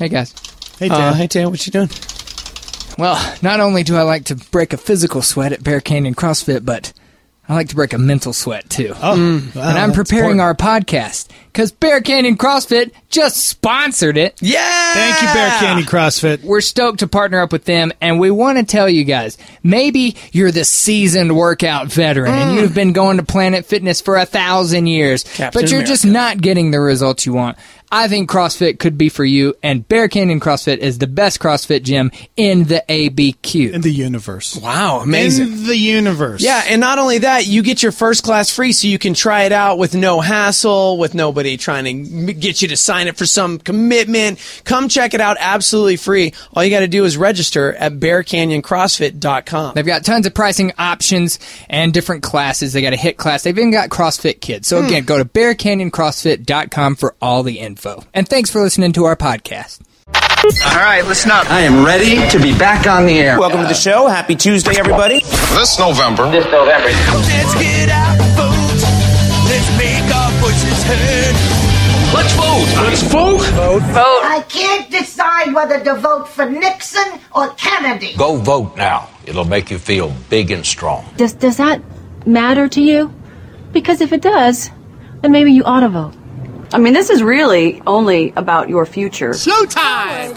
Hey, guys. Hey, Dan. Hey, Dan, what you doing? Well, not only do I like to break a physical sweat at Bear Canyon CrossFit, but I like to break a mental sweat, too. Oh, wow, and I'm preparing our podcast, because Bear Canyon CrossFit just sponsored it. Yeah! Thank you, Bear Canyon CrossFit. We're stoked to partner up with them, and we want to tell you guys, maybe you're the seasoned workout veteran, and you've been going to Planet Fitness for 1,000 years, Captain but you're America. just not getting the results you want. I think CrossFit could be for you, and Bear Canyon CrossFit is the best CrossFit gym in the ABQ. In the universe. Wow, amazing. In the universe. Yeah, and not only that, you get your first class free so you can try it out with no hassle, with nobody trying to get you to sign up for some commitment. Come check it out absolutely free. All you got to do is register at bearcanyoncrossfit.com. They've got tons of pricing options and different classes. They got a HIIT class. They've even got CrossFit Kids. So again, go to bearcanyoncrossfit.com for all the info. And thanks for listening to our podcast. All right, listen up. I am ready to be back on the air. Welcome to the show. Happy Tuesday, everybody. This November. Let's get out and vote. Let's make our voices heard. Let's vote. Let's vote. I can't decide whether to vote for Nixon or Kennedy. Go vote now. It'll make you feel big and strong. Does that matter to you? Because if it does, then maybe you ought to vote. I mean, this is really only about your future. Showtime!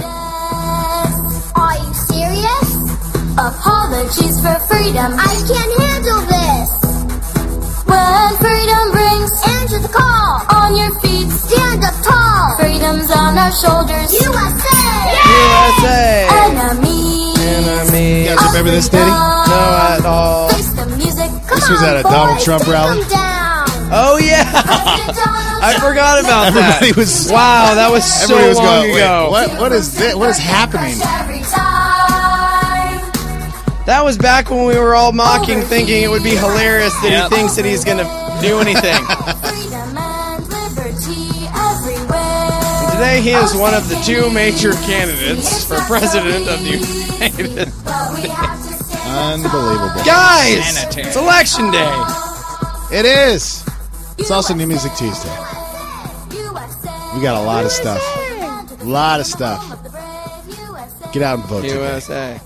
Are you serious? Apologies for freedom. I can't handle this. When freedom rings, answer the call. On your feet, stand up tall. Freedom's on our shoulders. USA! USA! Enemy. You guys remember this, Danny? No, at all. Face the music. Come This was on, at a boys, Donald Trump take rally. them down. Oh, yeah. I forgot about Everybody that. was- Wow, that was so Everybody was long going, ago. Wait, what is this? What is happening? Every time. That was back when we were all mocking, thinking it would be hilarious that he thinks that he's going to do anything. Freedom and liberty everywhere. Today he is one of the two major candidates for president of the United States. But we have to stand Unbelievable. Guys, Sanitary. it's election day. It is. It's also New Music Tuesday. We got a lot of stuff. A lot of stuff. Get out and vote today. USA.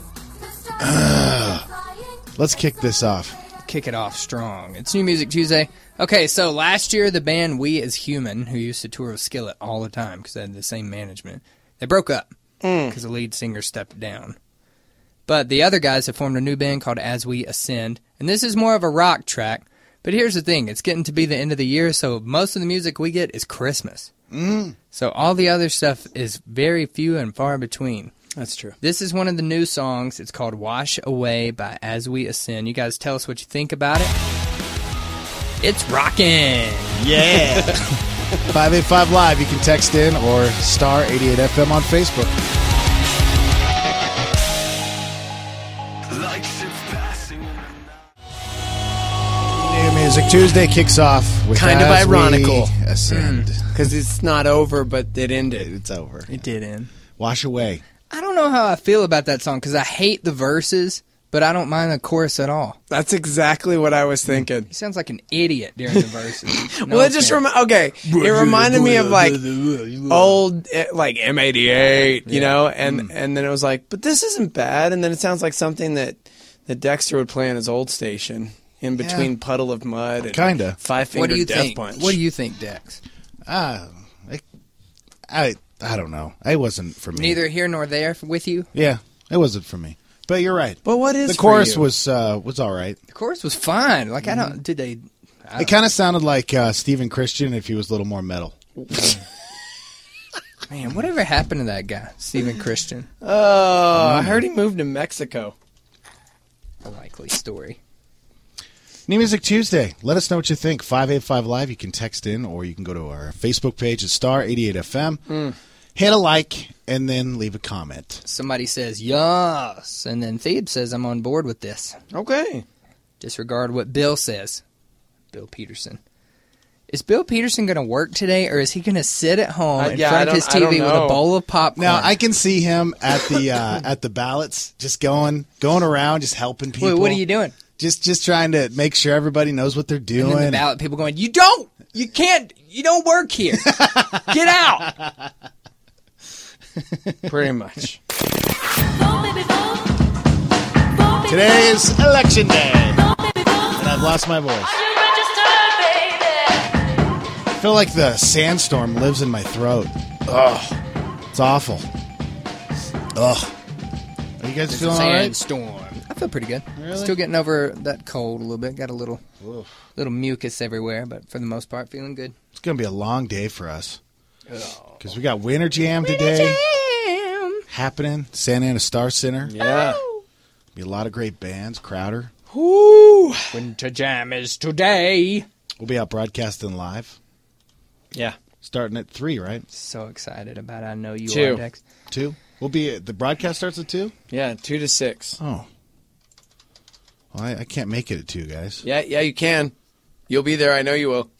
Let's kick this off. Kick it off strong. It's New Music Tuesday. Okay, so last year the band We As Human, who used to tour with Skillet all the time because they had the same management, they broke up because the lead singer stepped down. But the other guys have formed a new band called As We Ascend, and this is more of a rock track. But here's the thing, it's getting to be the end of the year, so most of the music we get is Christmas. So all the other stuff is very few and far between. That's true. This is one of the new songs. It's called Wash Away by As We Ascend. You guys tell us what you think about it. It's rockin'. Yeah. 585 Live. You can text in or star 88 FM on Facebook. New Music Tuesday kicks off with Kind of As We ironical. Ascend. Because it's not over, but it ended. It's over. It did end. Wash away. I don't know how I feel about that song because I hate the verses, but I don't mind the chorus at all. That's exactly what I was thinking. He sounds like an idiot during the verses. No Well, it just offense. it reminded me of like old like M88, you know, and then it was like, but this isn't bad, and then it sounds like something that Dexter would play on his old station in between Puddle of Mud and Kinda. Five What Finger do you Death think? Punch. What do you think, Dex? I don't know. It wasn't for me. Neither here nor there with you. Yeah, it wasn't for me. But you're right. But what is the for chorus you? was all right. The chorus was fine. Like I don't. Did they? It kind of sounded like Stephen Christian if he was a little more metal. Man, whatever happened to that guy, Stephen Christian? Oh, I heard he moved to Mexico. A likely story. New Music Tuesday. Let us know what you think. 585 Live. You can text in or you can go to our Facebook page at Star 88 FM. Hit a like and then leave a comment. Somebody says yes, and then Thebes says I'm on board with this. Okay. Disregard what Bill says. Bill Peterson. Is Bill Peterson going to work today, or is he going to sit at home in front of his I don't TV with know. a bowl of popcorn? Now I can see him at the at the ballots, just going around, just helping people. Wait, what are you doing? Just trying to make sure everybody knows what they're And doing. then the ballot people going, you can't, you don't work here. Get out. Pretty much. Today is election day, and I've lost my voice. I feel like the sandstorm lives in my throat. Ugh, it's awful. Ugh. Are you guys feeling all right? Sandstorm. I feel pretty good. Really? Still getting over that cold a little bit. Got a little mucus everywhere, but for the most part, feeling good. It's going to be a long day for us. Because we got Winter Jam today. Happening. Santa Ana Star Center. Yeah. Be a lot of great bands. Crowder. Woo! Winter Jam is today. We'll be out broadcasting live. Yeah. Starting at 3, right? So excited about it. I know you 2. are, Dex. 2? We'll be the broadcast starts at 2? Yeah, 2 to 6. Oh. Well, I can't make it at 2, guys. Yeah, you can. You'll be there. I know you will.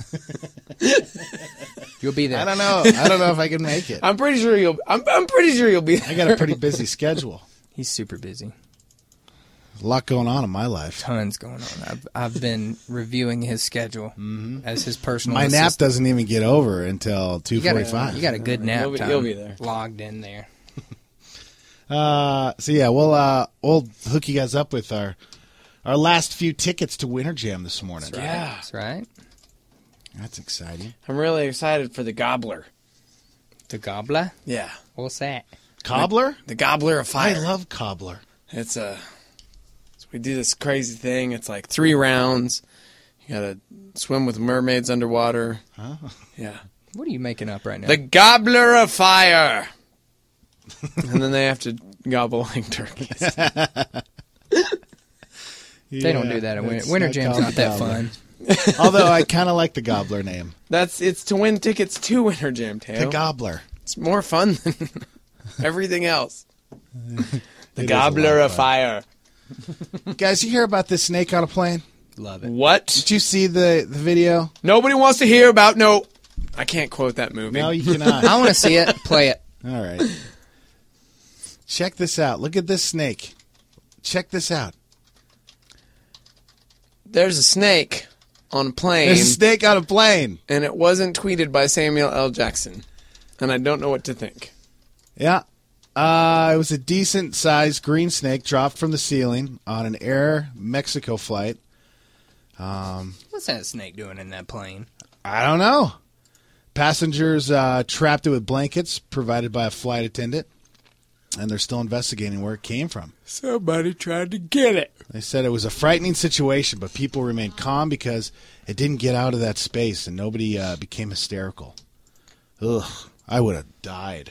You'll be there. I don't know if I can make it. I'm pretty sure you'll. I'm pretty sure you'll be there. I got a pretty busy schedule. He's super busy. There's a lot going on in my life. Tons going on. I've been reviewing his schedule as his personal My assistant. nap doesn't even get over until 2:45. You got a good nap time. You'll be there. Logged in there. So yeah, we'll hook you guys up with our last few tickets to Winter Jam this morning. Yeah. That's right. That's exciting. I'm really excited for the Gobbler. The Gobbler? Yeah. What's that? Cobbler? The Gobbler of Fire. I love Cobbler. We do this crazy thing. It's like 3 rounds. You gotta swim with mermaids underwater. Oh. Yeah. What are you making up right now? The Gobbler of Fire. And then they have to gobble like turkeys. They don't do that at Winter Jam's not that fun. Although I kind of like the Gobbler name. It's to win tickets to Winter Jam, Teo. The Gobbler. It's more fun than everything else. The Gobbler of Fire. Guys, you hear about this snake on a plane? Love it. What? Did you see the video? Nobody wants to hear about. No, I can't quote that movie. No, you cannot. I want to see it. Play it. All right. Check this out. Look at this snake. Check this out. There's a snake on a plane. There's a snake on a plane. And it wasn't tweeted by Samuel L. Jackson. And I don't know what to think. Yeah. It was a decent-sized green snake dropped from the ceiling on an Air Mexico flight. What's that snake doing in that plane? I don't know. Passengers trapped it with blankets provided by a flight attendant, and they're still investigating where it came from. Somebody tried to get it. They said it was a frightening situation, but people remained calm because it didn't get out of that space, and nobody became hysterical. Ugh, I would have died.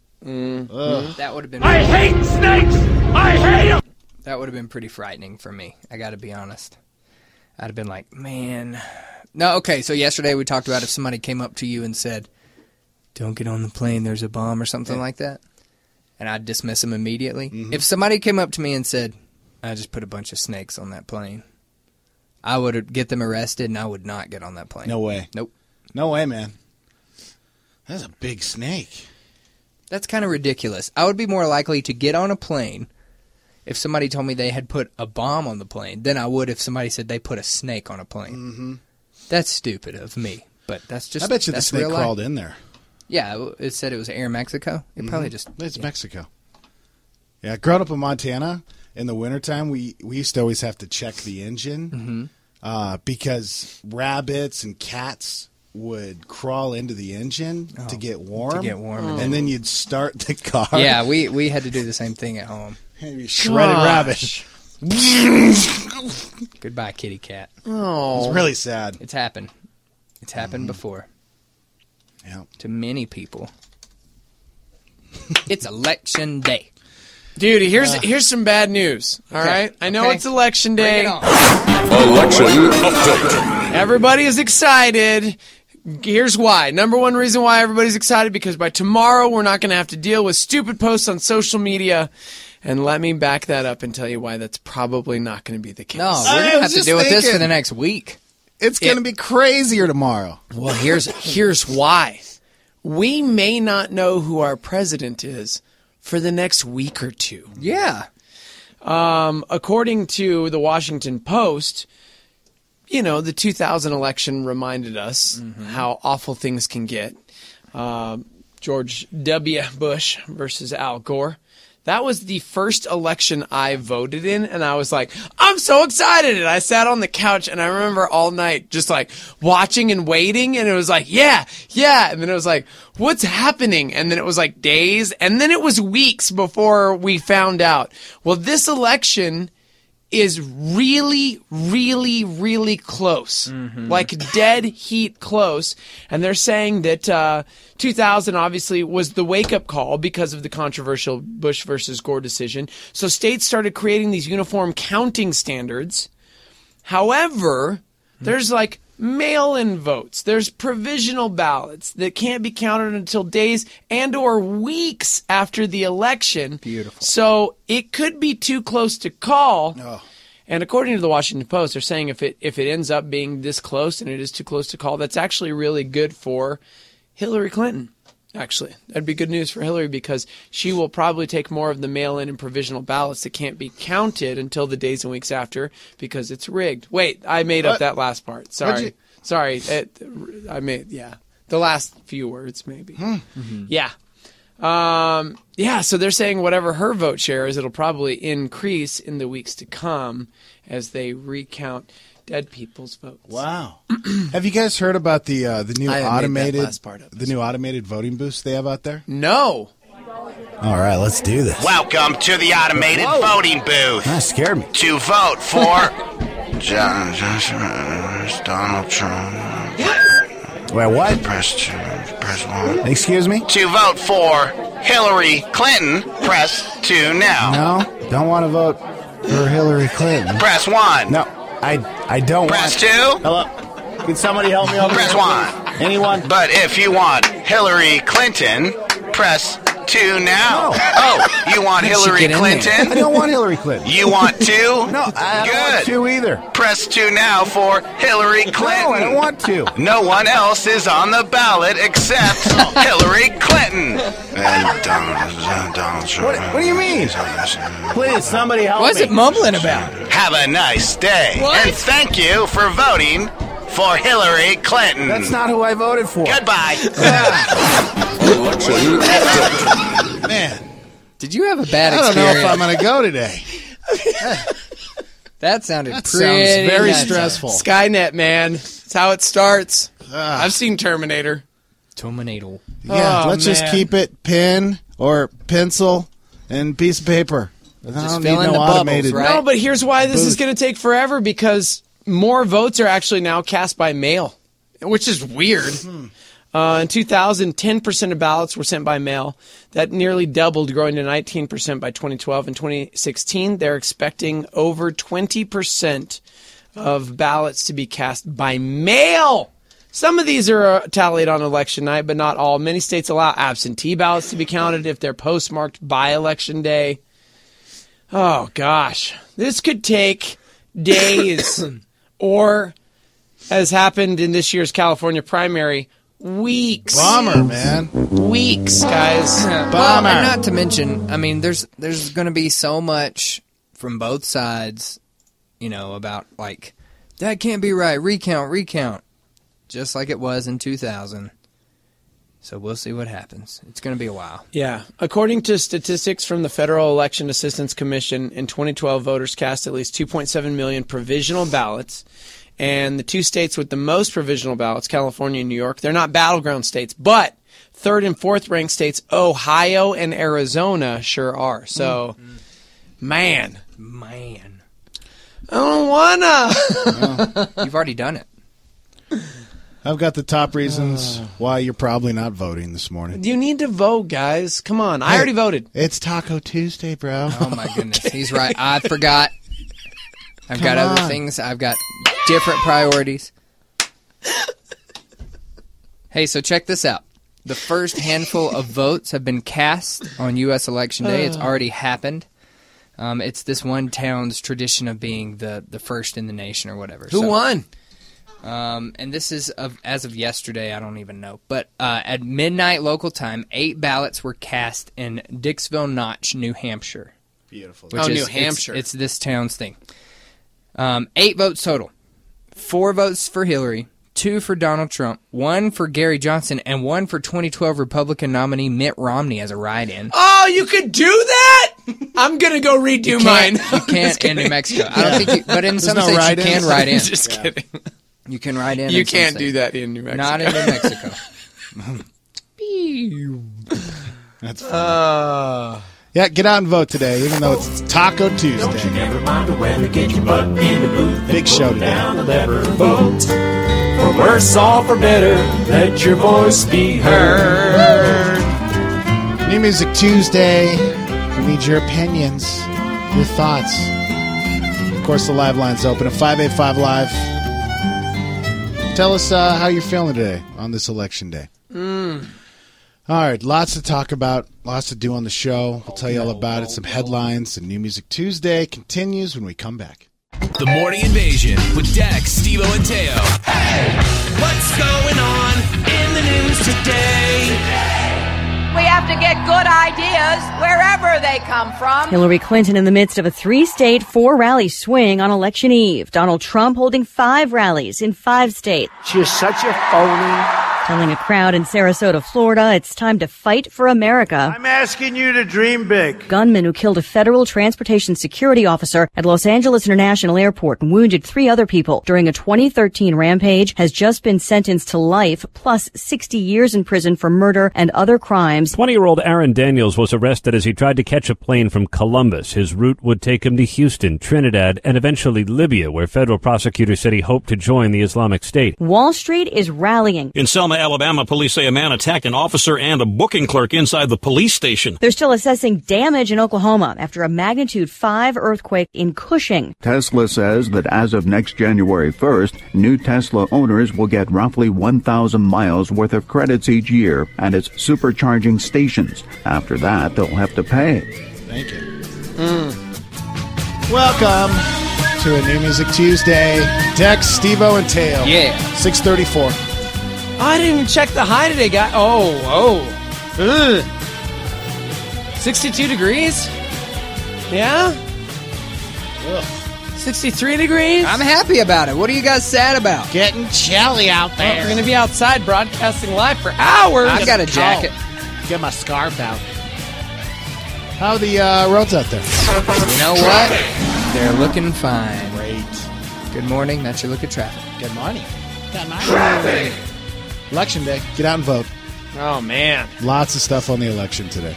That would have been. I hate snakes! I hate them! That would have been pretty frightening for me. I got to be honest. I'd have been like, man. No, okay. So yesterday we talked about if somebody came up to you and said, "Don't get on the plane. There's a bomb" or something like that, and I'd dismiss them immediately. Mm-hmm. If somebody came up to me and said, "I just put a bunch of snakes on that plane," I would get them arrested, and I would not get on that plane. No way. Nope. No way, man. That's a big snake. That's kind of ridiculous. I would be more likely to get on a plane if somebody told me they had put a bomb on the plane than I would if somebody said they put a snake on a plane. Mm-hmm. That's stupid of me, but that's just. I bet you the snake real crawled life. in there. Yeah, it said it was Air Mexico. It probably just. It's Mexico. Yeah, growing up in Montana in the wintertime, we used to always have to check the engine because rabbits and cats would crawl into the engine to get warm. And then you'd start the car. Yeah, we had to do the same thing at home. Shredded rabbit. Goodbye, kitty cat. Oh, it's really sad. It's happened. It's happened before. Yeah. To many people. It's election day. Dude, here's some bad news. All right? I know it's election day. Election update. Everybody is excited. Here's why. Number one reason why everybody's excited, because by tomorrow we're not going to have to deal with stupid posts on social media. And let me back that up and tell you why that's probably not going to be the case. No, we're going to have to deal with this for the next week. It's going to be crazier tomorrow. Well, here's why. We may not know who our president is for the next week or two. Yeah. According to the Washington Post, the 2000 election reminded us how awful things can get. George W. Bush versus Al Gore. That was the first election I voted in, and I was like, I'm so excited. And I sat on the couch, and I remember all night just like watching and waiting, and it was like, yeah. And then it was like, what's happening? And then it was like days, and then it was weeks before we found out. Well, this election is really, really, really close. Like dead heat close. And they're saying that 2000 obviously was the wake-up call because of the controversial Bush versus Gore decision. So states started creating these uniform counting standards. However, there's like mail-in votes. There's provisional ballots that can't be counted until days and or weeks after the election. Beautiful. So it could be too close to call. Oh. And according to the Washington Post, they're saying if it ends up being this close and it is too close to call, that's actually really good for Hillary Clinton. Actually, that'd be good news for Hillary because she will probably take more of the mail-in and provisional ballots that can't be counted until the days and weeks after because it's rigged. Wait, I made up that last part. Sorry. I made, the last few words maybe. Yeah. So they're saying whatever her vote share is, it'll probably increase in the weeks to come as they recount dead people's votes. Wow. Have you guys heard about the new automated voting booths they have out there? No. All right, let's do this. Welcome to the automated voting booth. That scared me. To vote for Donald Trump. Wait, what? Press 1. Excuse me? To vote for Hillary Clinton, press 2 now. No, don't want to vote for Hillary Clinton. Press 1. No, I don't press want... 2. Hello? Can somebody help me over Press here? 1. Anyone? But if you want Hillary Clinton, press 2 now. No. Oh, you want Hillary Clinton? I don't want Hillary Clinton. You want 2? No, I don't want 2 either. Press 2 now for Hillary Clinton. No, I don't want 2. No one else is on the ballot except Hillary Clinton. And Donald Trump. What do you mean? Please, somebody help me. What's it mumbling about? Have a nice day. What? And thank you for voting for Hillary Clinton. That's not who I voted for. Goodbye. Man, did you have a bad I don't experience? know if I'm going to go today. That sounded That pretty sounds very nuts. stressful. Skynet, man. That's how it starts. I've seen Terminator. Terminator. Yeah, Oh, let's just man. keep it pen or pencil and piece of paper. I don't fill need in no the bubbles, automated. right? No, but here's why this is Booth. going to take forever because more votes are actually now cast by mail, which is weird. In 2000, 10% of ballots were sent by mail. That nearly doubled, growing to 19% by 2012. In 2016, they're expecting over 20% of ballots to be cast by mail. Some of these are tallied on election night, but not all. Many states allow absentee ballots to be counted if they're postmarked by Election Day. Oh, gosh. This could take days or, as happened in this year's California primary, weeks. Bummer, man. Weeks, guys. Well, and not to mention, I mean, there's going to be so much from both sides, about like that can't be right. Recount, just like it was in 2000. So we'll see what happens. It's going to be a while. Yeah. According to statistics from the Federal Election Assistance Commission, in 2012, voters cast at least 2.7 million provisional ballots. And the two states with the most provisional ballots, California and New York, they're not battleground states, but third and fourth ranked states, Ohio and Arizona, sure are. So, man. I don't wanna. You've already done it. I've got the top reasons why you're probably not voting this morning. You need to vote, guys. Come on. I already voted. It's Taco Tuesday, bro. Oh, my goodness. He's right. I forgot. I've got other things. I've got different priorities. Hey, so check this out. The first handful of votes have been cast on U.S. Election Day. It's already happened. It's this one town's tradition of being the first in the nation or whatever. Who won? And this is as of yesterday. I don't even know. But at midnight local time, 8 ballots were cast in Dixville Notch, New Hampshire. Beautiful. New Hampshire. It's this town's thing. 8 votes total. 4 votes for Hillary, 2 for Donald Trump, 1 for Gary Johnson, and 1 for 2012 Republican nominee Mitt Romney as a write-in. Oh, you could do that? I'm going to go redo mine. You can't in New Mexico. I don't think but in some states you can write in. Just kidding. You can write in. You can't do that in New Mexico. Not in New Mexico. That's funny. Yeah, get out and vote today, even though it's Taco Tuesday. Don't you never mind the weather, get your butt in the booth. Big show today. Down the lever, vote. For worse or for better, let your voice be heard. New Music Tuesday. We need your opinions, your thoughts. Of course, the live line's open at 585 Live. Tell us how you're feeling today on this election day. All right, lots to talk about, lots to do on the show. We'll tell you all about it. Some headlines, and New Music Tuesday continues when we come back. The Morning Invasion with Dex, Steve-O, and Teo. Hey, what's going on in the news today? We have to get good ideas wherever they come from. Hillary Clinton in the midst of a 3-state, 4-rally swing on Election Eve. Donald Trump holding 5 rallies in 5 states. She is such a phony. Telling a crowd in Sarasota, Florida, it's time to fight for America. I'm asking you to dream big. Gunman who killed a federal transportation security officer at Los Angeles International Airport and wounded 3 other people during a 2013 rampage has just been sentenced to life plus 60 years in prison for murder and other crimes. 20-year-old Aaron Daniels was arrested as he tried to catch a plane from Columbus. His route would take him to Houston, Trinidad, and eventually Libya, where federal prosecutors said he hoped to join the Islamic State. Wall Street is rallying. In Selma, Alabama, police say a man attacked an officer and a booking clerk inside the police station. They're still assessing damage in Oklahoma after a magnitude 5 earthquake in Cushing. Tesla says that as of next January 1st, new Tesla owners will get roughly 1,000 miles worth of credits each year at its supercharging stations. After that, they'll have to pay. Thank you. Welcome to a New Music Tuesday. Dex, Steve-O, and Teo. Yeah. 634. I didn't even check the high today, guy. Ugh. 62 degrees? Yeah? Ugh. 63 degrees? I'm happy about it. What are you guys sad about? Getting chilly out there. Well, we're going to be outside broadcasting live for hours. I've got a jacket. Get my scarf out. How are the roads out there? You know what? They're looking fine. Great. Good morning. That's your look at traffic. Good morning. Good morning. Election day. Get out and vote. Oh, man. Lots of stuff on the election today.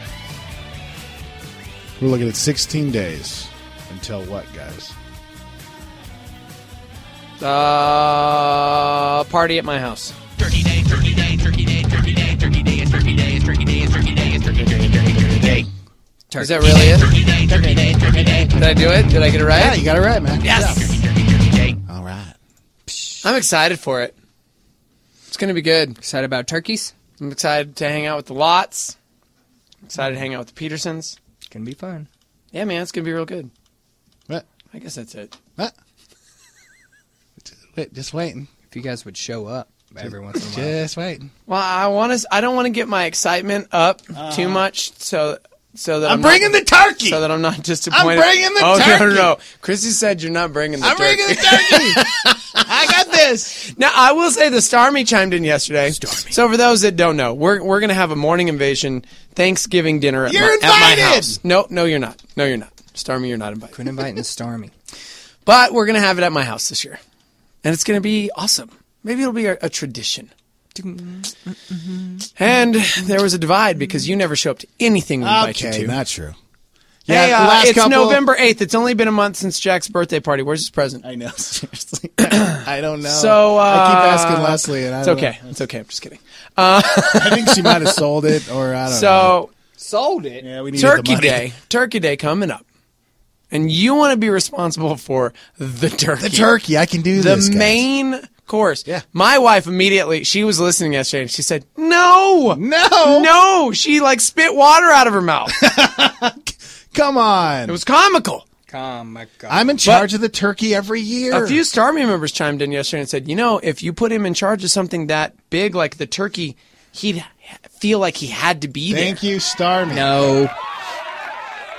We're looking at 16 days. Until what, guys? Party at my house. Turkey day, turkey day, turkey day, turkey day, turkey day, turkey day, turkey day, turkey day, turkey day, turkey day. Is that really it? Turkey day, turkey day, turkey day. Did I do it? Did I get it right? Yeah, you got it right, man. Yes. All right. I'm excited for it. It's going to be good. Excited about turkeys? I'm excited to hang out with the Lots. Excited to hang out with the Petersons. It's going to be fun. Yeah, man, it's going to be real good. What? I guess that's it. What? Just waiting. If you guys would show up every once in a while. Just waiting. Well, I don't want to get my excitement up too much, so that I'm bringing the turkey. So that I'm not disappointed. I'm bringing the turkey. No. Chrissy said you're not bringing the turkey. I'm bringing the turkey. I got this. Now, I will say the Starmy chimed in yesterday. So for those that don't know, we're going to have a morning invasion Thanksgiving dinner at my house. No, you're not. No, you're not. Starmy, you're not invited. Couldn't invite the Starmy. But we're going to have it at my house this year. And it's going to be awesome. Maybe it'll be a tradition. And there was a divide because you never show up to anything we invite you to. Okay, not true. Yeah, hey, it's November 8th. It's only been a month since Jack's birthday party. Where's his present? I know, seriously. I don't know. So I keep asking Leslie. And it's okay. It's okay. I'm just kidding. I think she might have sold it, or I don't know. Sold it? Yeah, we needed the money. Turkey Day coming up. And you want to be responsible for the turkey. The turkey. I can do this, The main course. Yeah. My wife immediately, she was listening yesterday, and she said, No! She, spit water out of her mouth. Come on. It was comical. Comical. I'm in charge of the turkey every year. A few Starmy members chimed in yesterday and said, if you put him in charge of something that big like the turkey, he'd feel like he had to be there. Thank you, Starmy. No.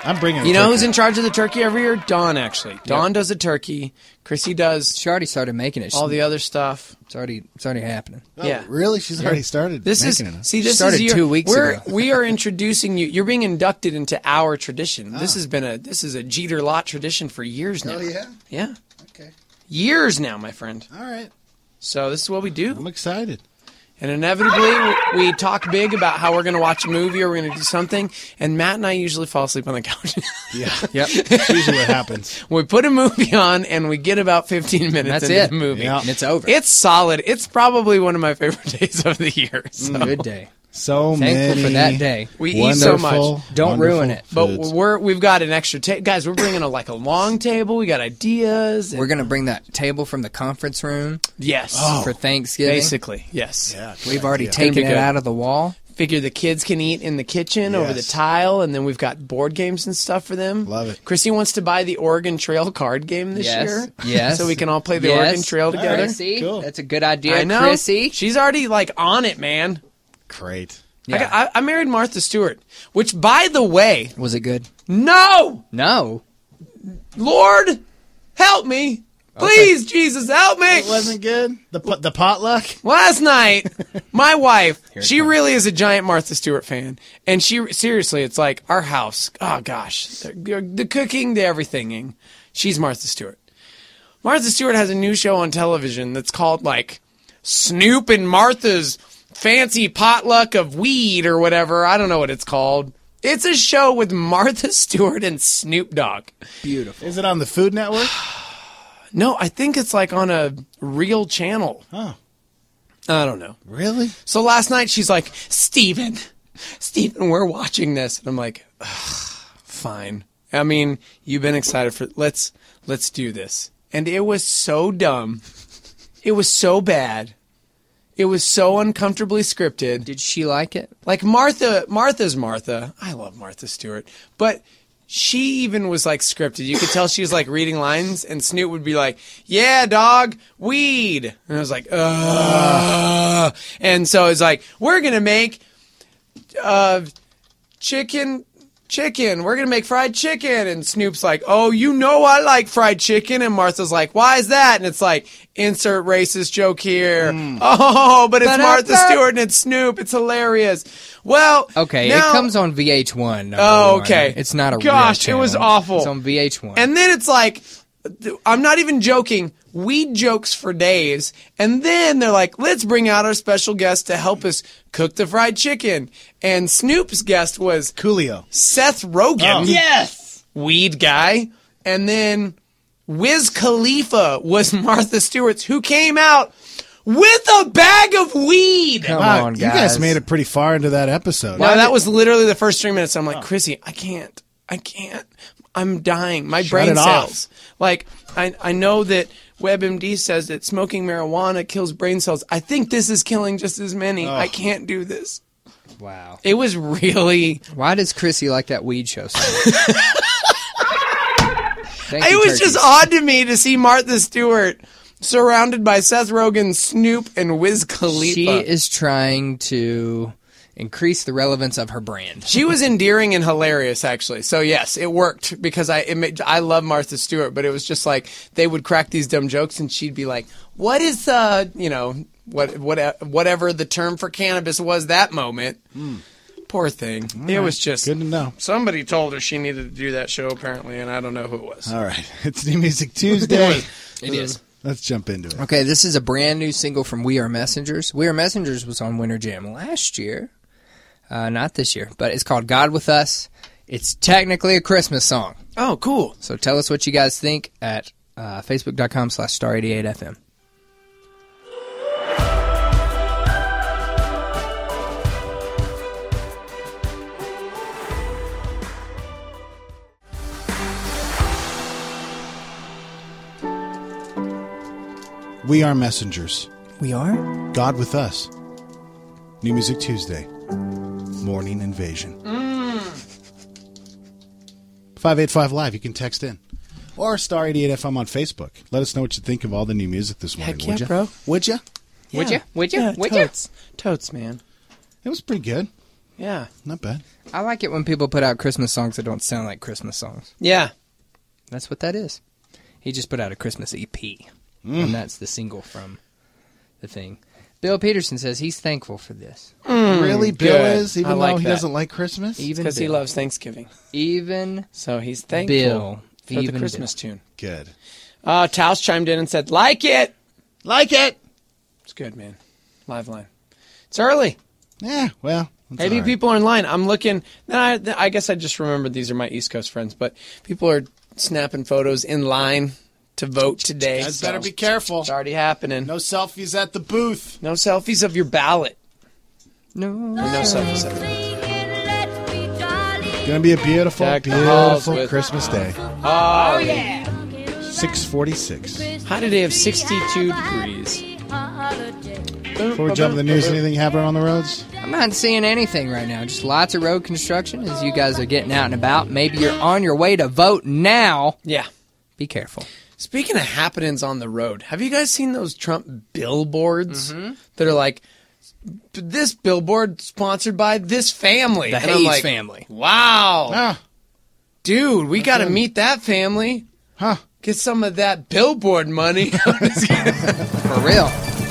I'm bringing. You know who's in charge of the turkey every year? Dawn, actually. Dawn does the turkey. Chrissy does. She already started making it. All the other stuff. It's already happening. Oh, yeah. Really? She's already started making it. See, this started is 2 weeks ago. We are introducing you. You're being inducted into our tradition. This is a Jeter Lot tradition for years now. Oh, yeah? Yeah. Okay. Years now, my friend. All right. So this is what we do. I'm excited. And inevitably, we talk big about how we're going to watch a movie or we're going to do something. And Matt and I usually fall asleep on the couch. Yeah. Yep. That's usually what happens. We put a movie on and we get about 15 minutes into the movie. Yeah. And it's over. It's solid. It's probably one of my favorite days of the year. So. Good day. So thankful many for that day. We eat so much. Don't ruin it. But we've got an extra guys. We're bringing a long table. We got ideas. We're gonna bring that table from the conference room. Yes, for Thanksgiving. Basically, yes. Yeah, we've already taken it out of the wall. Figure the kids can eat in the kitchen over the tile, and then we've got board games and stuff for them. Love it. Chrissy wants to buy the Oregon Trail card game this year. Yes. So we can all play the Oregon Trail together. Chrissy, cool. That's a good idea. I know. Chrissy. She's already on it, man. Great. Yeah. I married Martha Stewart, which, by the way... Was it good? No! Lord, help me. Please, okay. Jesus, help me. It wasn't good? The potluck? Last night, my wife, she really is a giant Martha Stewart fan. And seriously, it's like our house. Oh, gosh. The cooking, the everythinging. She's Martha Stewart. Martha Stewart has a new show on television that's called, Snoop and Martha's Fancy Potluck of Weed or whatever. I don't know what it's called. It's a show with Martha Stewart and Snoop Dogg. Beautiful. Is it on the Food Network? No, I think it's on a real channel. Oh. I don't know. Really? So last night she's like, Steven, we're watching this. And I'm like, fine. I mean, you've been excited for let's do this. And it was so dumb. It was so bad. It was so uncomfortably scripted. Did she like it? Martha's Martha. I love Martha Stewart. But she even was scripted. You could tell she was reading lines, and Snoop would be like, yeah, dog, weed. And I was like, ugh. And so it's we're going to make chicken. We're going to make fried chicken. And Snoop's like, oh, I like fried chicken. And Martha's like, why is that? And it's insert racist joke here. Oh, but it's Martha Stewart and it's Snoop. It's hilarious. Well, okay, now, it comes on VH1. Oh, okay. It's not a Gosh, real it was awful. It's on VH1. And then it's I'm not even joking. Weed jokes for days. And then they're let's bring out our special guest to help us cook the fried chicken. And Snoop's guest was Coolio. Seth Rogen. Oh. Yes. Weed guy. And then Wiz Khalifa was Martha Stewart's, who came out with a bag of weed. Come on, guys. You guys made it pretty far into that episode. No, that was literally the first 3 minutes. I'm like, Chrissy, I can't. I'm dying. My brain cells. I know that WebMD says that smoking marijuana kills brain cells. I think this is killing just as many. I can't do this. Wow. It was really... Why does Chrissy like that weed show so much? It was just odd to me to see Martha Stewart surrounded by Seth Rogen, Snoop, and Wiz Khalifa. She is trying to increase the relevance of her brand. She was endearing and hilarious, actually. So yes, it worked because I love Martha Stewart, but it was just they would crack these dumb jokes and she'd be like, "What is whatever the term for cannabis was that moment?" Poor thing. All it right. was just good to know. Somebody told her she needed to do that show apparently, and I don't know who it was. All right, it's New Music Tuesday. It is. Let's jump into it. Okay, this is a brand new single from We Are Messengers. We Are Messengers was on Winter Jam last year. Not this year, but it's called God With Us. It's technically a Christmas song. Oh, cool. So tell us what you guys think at facebook.com/star88fm. We Are Messengers. We are? God With Us. New Music Tuesday. Morning Invasion. 585 Live. You can text in. Or Star 88 FM on Facebook. Let us know what you think of all the new music this morning. Heck would yeah, you? bro. Would you? Yeah. Would you? Yeah, totes, man. It was pretty good. Yeah. Not bad. I like it when people put out Christmas songs that don't sound like Christmas songs. Yeah. That's what that is. He just put out a Christmas EP, and that's the single from the thing. Bill Peterson says he's thankful for this. Really? Bill Good. is? Even I though like he that. doesn't like Christmas? Because he loves Thanksgiving. So he's thankful Bill. for Even the Christmas Bill. tune. Good. Taos chimed in and said, like it. Like it. It's good, man. Live line. It's early. Yeah, well. Maybe people are in line. I'm looking. I guess I just remembered these are my East Coast friends, but people are snapping photos in line to vote today. You guys better be careful. It's already happening. No selfies at the booth. No selfies of your ballot. No. No selfies of it. Gonna be a beautiful, Deck the halls beautiful with- Christmas day. Oh, yeah. 6:46. High today of 62 degrees. Before we jump to the news, anything happening on the roads? I'm not seeing anything right now. Just lots of road construction as you guys are getting out and about. Maybe you're on your way to vote now. Yeah. Be careful. Speaking of happenings on the road, have you guys seen those Trump billboards that are like, this billboard sponsored by this family? The And I'm Hayes like, family. Wow. Dude, we got to meet that family. Huh. Get some of that billboard money. For real.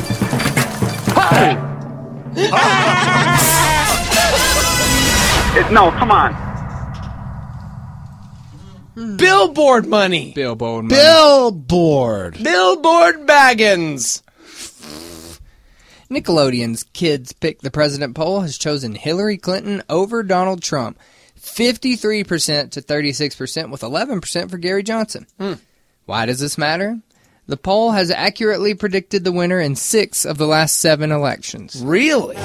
No, come on. Billboard money. Billboard money. Billboard. Billboard Baggins. Nickelodeon's Kids Pick the President poll has chosen Hillary Clinton over Donald Trump. 53% to 36%, with 11% for Gary Johnson. Why does this matter? The poll has accurately predicted the winner in 6 of the last 7 elections. Really?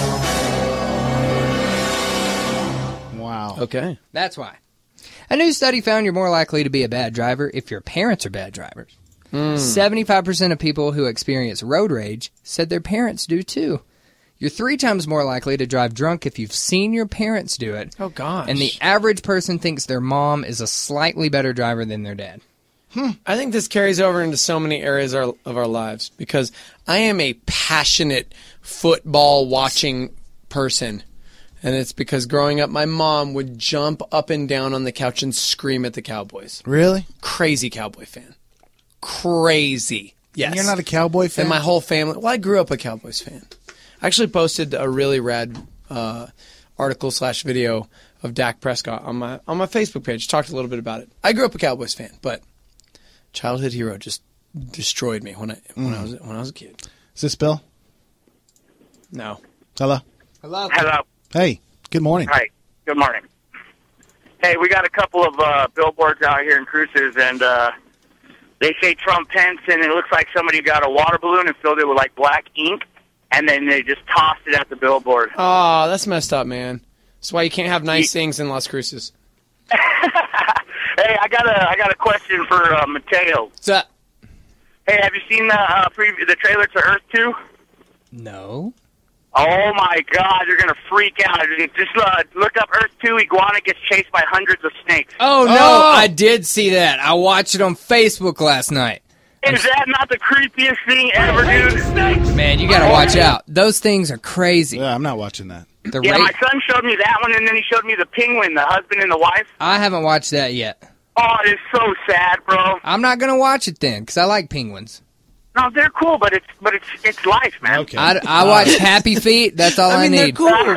Wow. Okay. That's why. A new study found you're more likely to be a bad driver if your parents are bad drivers. 75% of people who experience road rage said their parents do too. You're 3 times more likely to drive drunk if you've seen your parents do it. Oh, gosh. And the average person thinks their mom is a slightly better driver than their dad. I think this carries over into so many areas of our lives because I am a passionate football watching person. And it's because growing up, my mom would jump up and down on the couch and scream at the Cowboys. Really? Crazy Cowboy fan. Crazy. Yes. And you're not a Cowboy fan? And my whole family. Well, I grew up a Cowboys fan. I actually posted a really rad article/video of Dak Prescott on my Facebook page. Talked a little bit about it. I grew up a Cowboys fan, but childhood hero just destroyed me when I was a kid. Is this Bill? No. Hello? Hello. Hello. Hey, good morning. Hi. Good morning. Hey, we got a couple of billboards out here in Cruces, and they say Trump Pence, and it looks like somebody got a water balloon and filled it with like black ink, and then they just tossed it at the billboard. Oh, that's messed up, man. That's why you can't have nice things in Las Cruces. Hey, I got a question for Mateo. What's up? Hey, have you seen the trailer to Earth 2? No. Oh my God, you're gonna freak out! Just look up Earth 2. Iguana gets chased by hundreds of snakes. Oh, no, I did see that. I watched it on Facebook last night. Is that not the creepiest thing ever, dude? Man, you gotta watch out. Those things are crazy. Yeah, I'm not watching that. Yeah, my son showed me that one, and then he showed me the penguin, the husband and the wife. I haven't watched that yet. Oh, it is so sad, bro. I'm not gonna watch it then, because I like penguins. No, they're cool, but it's life, man. Okay. I watch Happy Feet. That's all I need. They're cool, but All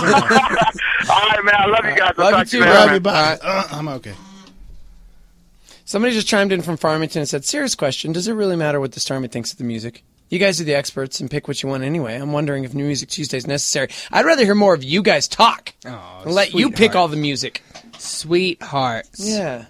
right, man. I love you guys. I'll Love talk you to too, you bro. later, man. Bye. I'm okay. somebody just chimed in from Farmington and said, serious question, does it really matter what the Starmy thinks of the music? You guys are the experts and pick what you want anyway. I'm wondering if New Music Tuesday is necessary. I'd rather hear more of you guys talk. Oh, and let you pick all the music. Sweethearts. Yeah.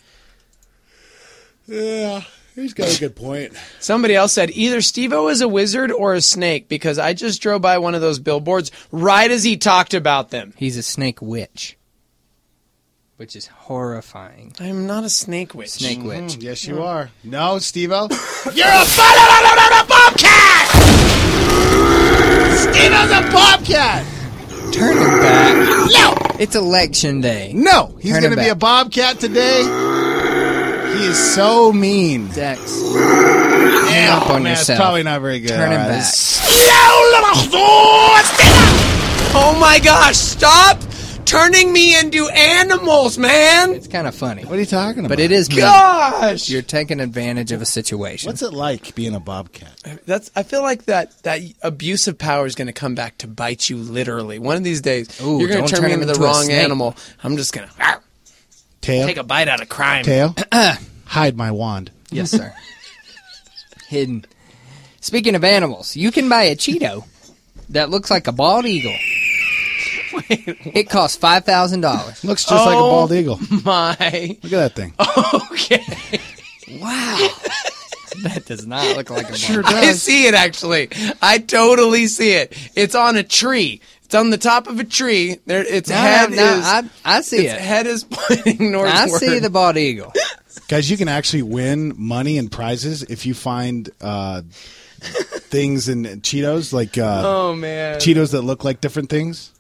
Yeah, he's got a good point. Somebody else said, either Steve-O is a wizard or a snake, because I just drove by one of those billboards right as he talked about them. He''s a snake witch. Which is horrifying. I'm not a snake witch. Snake witch. Yes, you are. No, Steve-O. You're a bobcat! Steve-O's a bobcat! Turn him back. No! It's election day. No! He's Turn going him to be back. a bobcat today. He is so mean. Dex. Hang up on man, yourself. it's probably not very good. Turn him All right, back. this- Oh my gosh, stop turning me into animals, man. It's kind of funny. What are you talking about? But it is mean. Gosh. You're taking advantage of a situation. What's it like being a bobcat? I feel like that abuse of power is going to come back to bite you literally. One of these days, you're going to turn me into the wrong animal. I'm just going to take a bite out of crime. Tail, hide my wand. Yes, sir. Hidden. Speaking of animals, you can buy a Cheeto that looks like a bald eagle. It costs $5,000. Looks just like a bald eagle. My. Look at that thing. Okay. Wow. That does not look like a bald Sure eagle. does. I see it, actually. I totally see it. It's on a tree. It's on the top of a tree. Its head I see it. Its head is pointing northward. I see the bald eagle. Guys, you can actually win money and prizes if you find things in Cheetos, like oh man, Cheetos that look like different things.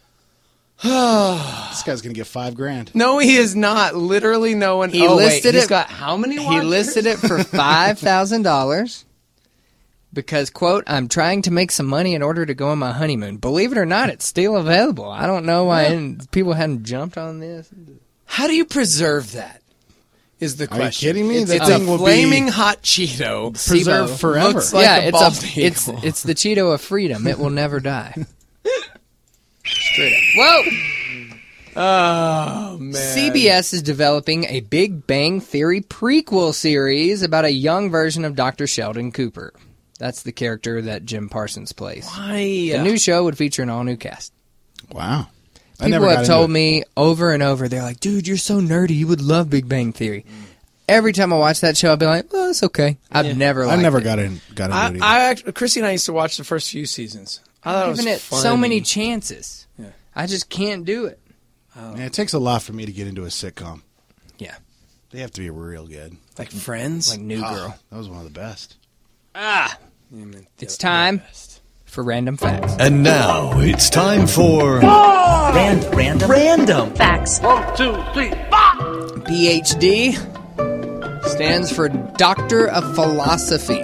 This guy's gonna get $5,000. No, he is not. Literally, no one. He listed he's it. got how many? He watchers? listed it for $5,000 because, quote, I'm trying to make some money in order to go on my honeymoon. Believe it or not, it's still available. I don't know why people hadn't jumped on this. How do you preserve that? Is the question. Are you kidding me? It's a flaming hot Cheeto. Preserved forever. Looks like a bald eagle. It's the Cheeto of freedom. It will never die. Straight up. Whoa! Oh, man. CBS is developing a Big Bang Theory prequel series about a young version of Dr. Sheldon Cooper. That's the character that Jim Parsons plays. Why? The new show would feature an all-new cast. Wow. People have told me over and over, they're like, dude, you're so nerdy. You would love Big Bang Theory. Every time I watch that show, I'll be like, oh, it's okay. I've never liked it. got into it either. Actually, Chrissy and I used to watch the first few seasons. I thought Giving it it was funny. so many chances. Yeah. I just can't do it. Man, it takes a lot for me to get into a sitcom. Yeah. They have to be real good. Like Friends? Like New Girl. That was one of the best. It's time for Random Facts. And now it's time for Random facts. 1, 2, 3, 4. PhD stands for Doctor of Philosophy.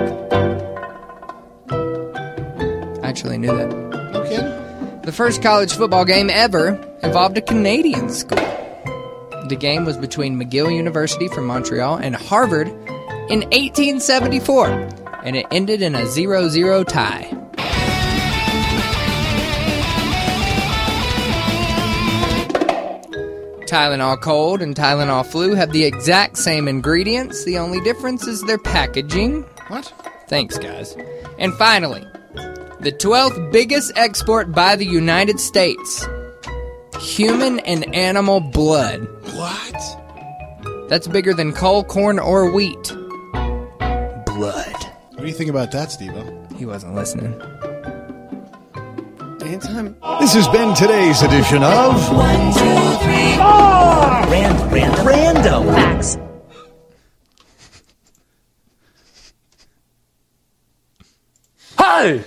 I actually knew that. No kidding? The first college football game ever involved a Canadian school. The game was between McGill University from Montreal and Harvard in 1874, and it ended in a 0-0 tie. Tylenol Cold and Tylenol Flu have the exact same ingredients. The only difference is their packaging. What? Thanks, guys. And finally, the 12th biggest export by the United States. Human and animal blood. What? That's bigger than coal, corn, or wheat. Blood. What do you think about that, Steve-O? He wasn't listening. Anytime. This has been today's edition of 1, 2, 3, 4. Random facts. Hi!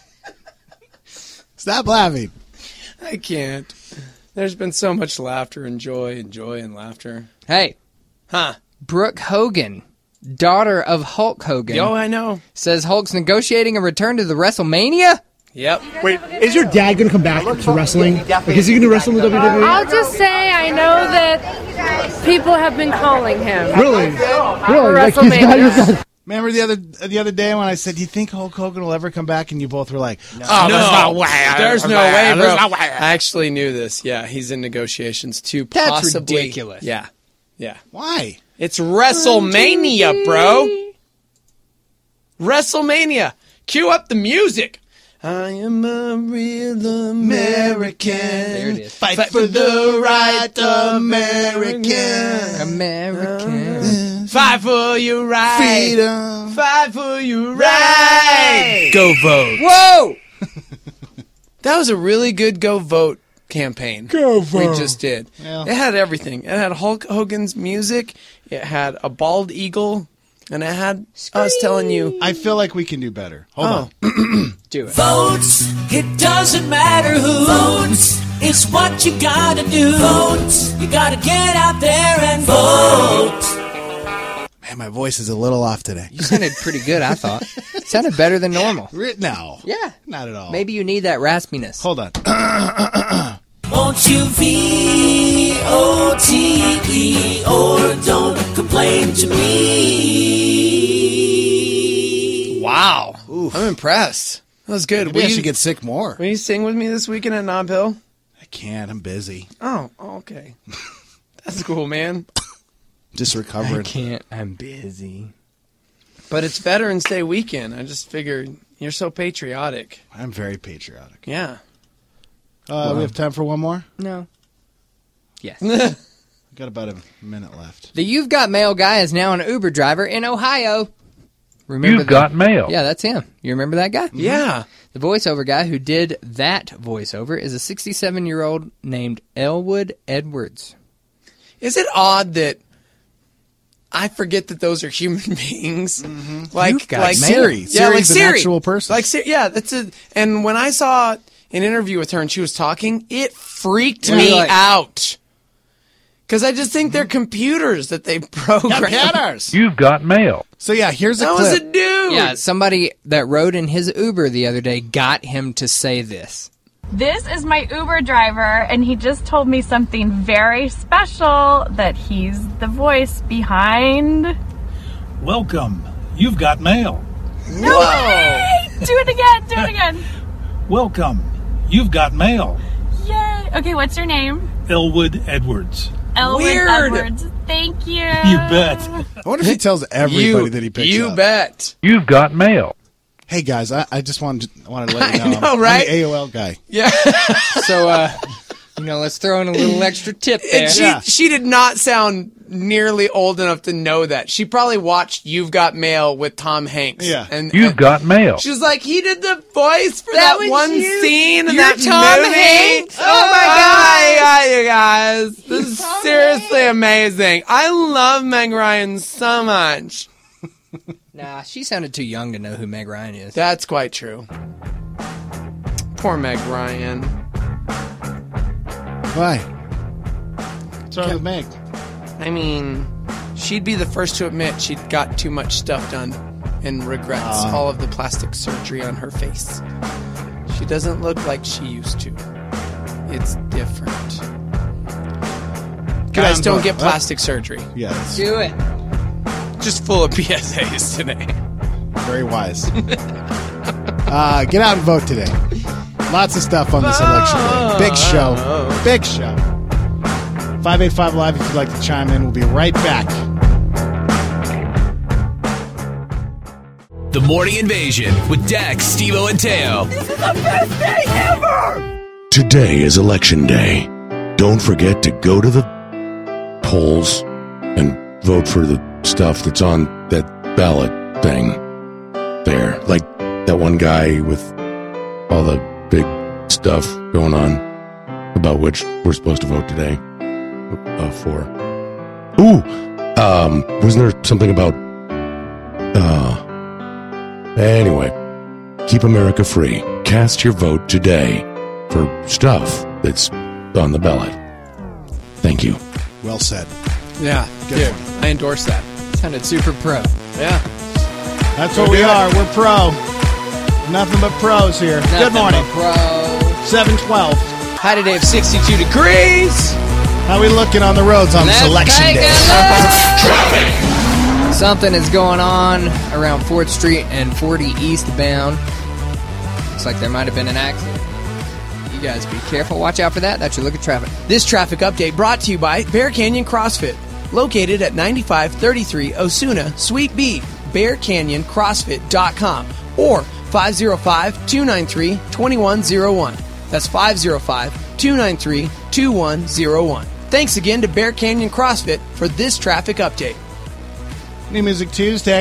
Stop laughing. I can't. There's been so much laughter and joy and laughter. Hey. Huh. Brooke Hogan, daughter of Hulk Hogan. Yo, I know. Says Hulk's negotiating a return to the WrestleMania? Yep. Wait, is your dad going to come back to wrestling? Like, is he going to wrestle in the WWE? I'll just say I know that people have been calling him. Really? Really? Like he's got Remember the other day when I said, do you think Hulk Hogan will ever come back? And you both were like, No. there's no way. There's no way, bro. There's no way. I actually knew this. Yeah, he's in negotiations to That's possibly. ridiculous. Yeah. Yeah. Why? It's WrestleMania, bro. WrestleMania. Cue up the music. I am a real American. There it is. Fight for the right American. American. Fight for your right. Freedom. Fight for your right. Go vote. Whoa! That was a really good go vote campaign. Go vote. We just did. Yeah. It had everything. It had Hulk Hogan's music. It had a bald eagle. And it had us telling you. I feel like we can do better. Hold on. Do it. Votes, it doesn't matter who votes. It's what you gotta do. Vote, you gotta get out there and vote. Man, my voice is a little off today. You sounded pretty good, I thought. Sounded better than normal. No. Yeah. Not at all. Maybe you need that raspiness. Hold on. Won't you VOTE or don't complain to me? Wow. I'm impressed. That was good. Maybe I should get sick more. Will you sing with me this weekend at Nob Hill? I can't. I'm busy. Oh, okay. That's cool, man. Just recovering. I can't. I'm busy. But it's Veterans Day weekend. I just figured you're so patriotic. I'm very patriotic. Yeah. We have time for one more? No. Yes. We've got about a minute left. The You've Got Mail guy is now an Uber driver in Ohio. Remember You've got mail. Yeah, that's him. You remember that guy? Yeah. The voiceover guy who did that voiceover is a 67-year-old named Elwood Edwards. Is it odd that I forget that those are human beings? Like Siri. Siri's an actual person. Like yeah, that's it. And when I saw an interview with her and she was talking, it freaked me out. Because I just think they're computers that they program. Computers. You've got mail. So yeah, here's a That clip. was a dude. Yeah, somebody that rode in his Uber the other day got him to say this. This is my Uber driver, and he just told me something very special, that he's the voice behind... Welcome. You've got mail. No way! Do it again, do it again. Welcome. You've got mail. Yay. Okay, what's your name? Elwood Edwards. Elwood Weird. Edwards. Thank you. You bet. I wonder if he tells everybody that he picks up. You bet. You've got mail. Hey guys, I just wanted to let you know, I know, right? I'm the AOL guy. Yeah. So, let's throw in a little extra tip there. And she did not sound nearly old enough to know that. She probably watched You've Got Mail with Tom Hanks. Yeah. And You've got mail. she was like, he did the voice for that was one you? scene in You're that Tom movie. Hanks? Oh my God, you guys. This is seriously amazing. I love Meg Ryan so much. Nah, she sounded too young to know who Meg Ryan is. That's quite true. Poor Meg Ryan. Why? What's wrong with Meg? I mean, she'd be the first to admit she'd got too much stuff done and regrets all of the plastic surgery on her face. She doesn't look like she used to. It's different. Guys, don't get plastic surgery. Yes. Do it. Just full of PSAs today. Very wise. Get out and vote today. Lots of stuff on this election day. Big show. Big show. 585 Live if you'd like to chime in. We'll be right back. The Morning Invasion with Dex, Steve-O, and Teo. This is the best day ever! Today is Election Day. Don't forget to go to the polls and vote for the stuff that's on that ballot thing there. Like that one guy with all the big stuff going on about which we're supposed to vote today for. Ooh! Wasn't there something about... Anyway, keep America free. Cast your vote today for stuff that's on the ballot. Thank you. Well said. Yeah, dude, I endorse that. Sounded super pro. Yeah. That's what we are. We're pro. Nothing but pros here. Good morning. Pro. 712. High today of 62 degrees. How we looking on the roads on this election day? Traffic. Something is going on around 4th Street and 40 eastbound. Looks like there might have been an accident. You guys be careful. Watch out for that. That's your look at traffic. This traffic update brought to you by Bear Canyon CrossFit. Located at 9533 Osuna, Suite B, BearCanyonCrossFit.com or 505-293-2101. That's 505-293-2101. Thanks again to Bear Canyon CrossFit for this traffic update. New Music Tuesday.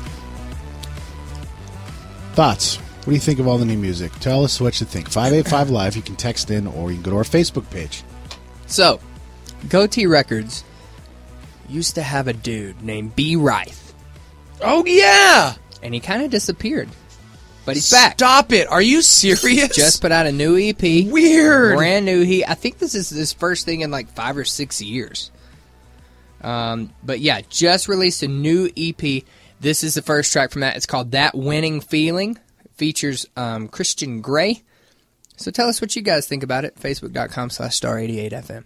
Thoughts? What do you think of all the new music? Tell us what you think. 585 Live. You can text in or you can go to our Facebook page. So, Goatee Records used to have a dude named B. Rife. Oh, yeah! And he kind of disappeared. But he's back. Stop it. Are you serious? Just put out a new EP. Weird. Brand new. I think this is his first thing in like 5 or 6 years. But yeah, just released a new EP. This is the first track from that. It's called That Winning Feeling. It features Christian Grey. So tell us what you guys think about it. Facebook.com/Star88FM.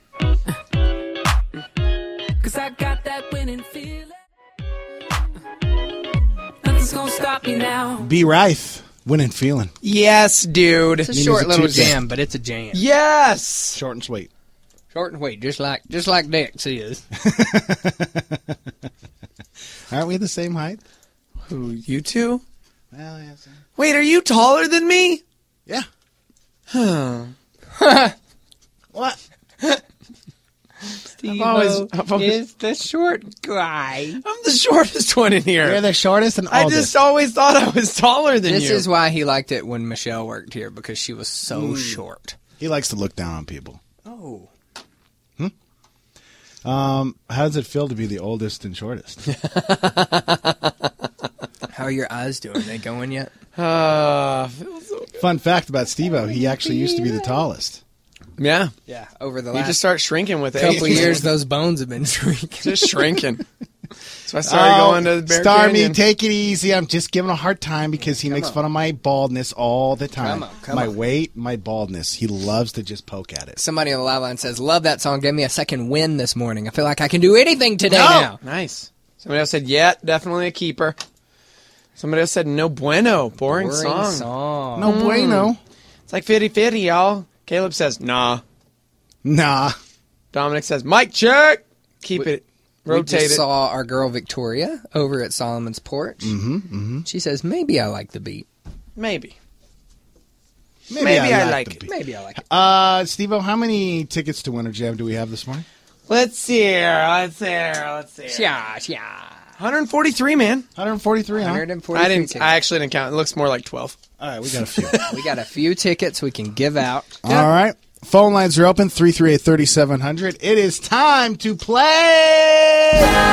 Cause I got that winning feeling. Nothing's gonna stop me now. B. Rife, winning feeling. Yes, dude. It's a short little jam, but it's a jam. Yes. Short and sweet. Short and sweet, just like Dex is. Aren't we the same height? Who, you two? Well, yes. Wait, are you taller than me? Yeah. Huh. What? Steve is the short guy. I'm the shortest one in here. You're the shortest and I oldest. just always thought I was taller than you. This is why he liked it when Michelle worked here, because she was so short. He likes to look down on people. Oh. How does it feel to be the oldest and shortest? How are your eyes doing? Are they going yet? Feels so good. Fun fact about Steve-O, he actually used to be the tallest. Yeah. Yeah, over the You last just start shrinking with couple age. years, those bones have been shrinking. Just shrinking. So I started going to the Bear Starmy, Canyon. take it easy. I'm just giving a hard time because he makes fun of my baldness all the time. Come my on. weight, my baldness. He loves to just poke at it. Somebody on the live line says, love that song. Gave me a second win this morning. I feel like I can do anything today now. Nice. Somebody else said, yeah, definitely a keeper. Somebody else said, no bueno. Boring song. No bueno. It's like 50-50, y'all. Caleb says, nah. Nah. Dominic says, mic check. Keep it We rotated. just saw our girl Victoria over at Solomon's Porch. Mm-hmm. She says, maybe I like the beat. Maybe. Maybe I like it. the beat. Maybe I like it. Steve-O, how many tickets to Winter Jam do we have this morning? Let's see here. Yeah. 143, man. 143, huh? 143 tickets. I actually didn't count. It looks more like 12. All right, we got a few. We got a few tickets we can give out. All right. Phone lines are open, 338-3700. It is time to play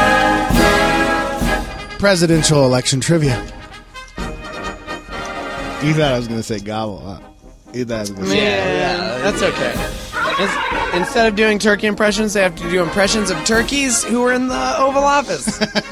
presidential election trivia. You thought I was going to say gobble, huh? You thought I was going to say Man, that's okay. Instead of doing turkey impressions, they have to do impressions of turkeys who were in the Oval Office.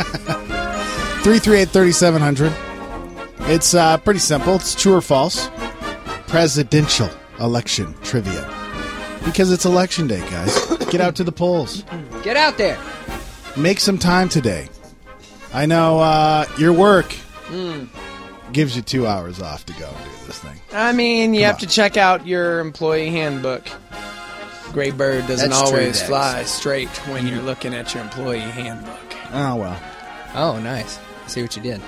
338-3700. It's pretty simple. It's true or false. Presidential election trivia. Because it's election day, guys. Get out to the polls. Get out there. Make some time today. I know your work gives you 2 hours off to go and do this thing. I mean, you have to check out your employee handbook. Gray bird doesn't That's true, always Dex. fly straight when you're looking at your employee handbook. Oh, well. Oh, nice. See what you did.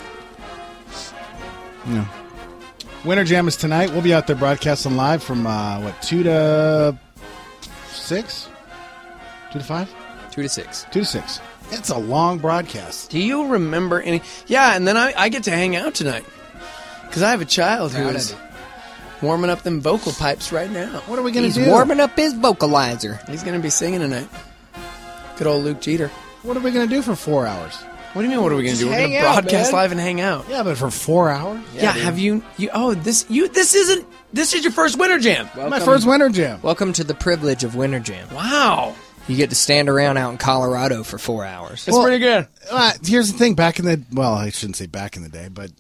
Yeah. Winter Jam is tonight. We'll be out there broadcasting live from, 2 to 6? 2 to 5? 2 to 6. 2 to 6. It's a long broadcast. Do you remember any? Yeah, and then I get to hang out tonight. Because I have a child who Proud is of warming up them vocal pipes right now. What are we going to He's do? warming up his vocalizer. He's going to be singing tonight. Good old Luke Jeter. What are we going to do for 4 hours? What do you mean, what are we going to do? We're going to hang out, broadcast man. live and hang out. Yeah, but for 4 hours? Yeah, have you this is your first Winter Jam. My first Winter Jam. Welcome to the privilege of Winter Jam. Wow. You get to stand around out in Colorado for 4 hours. It's pretty good. Here's the thing. Back in the... Well, I shouldn't say back in the day, but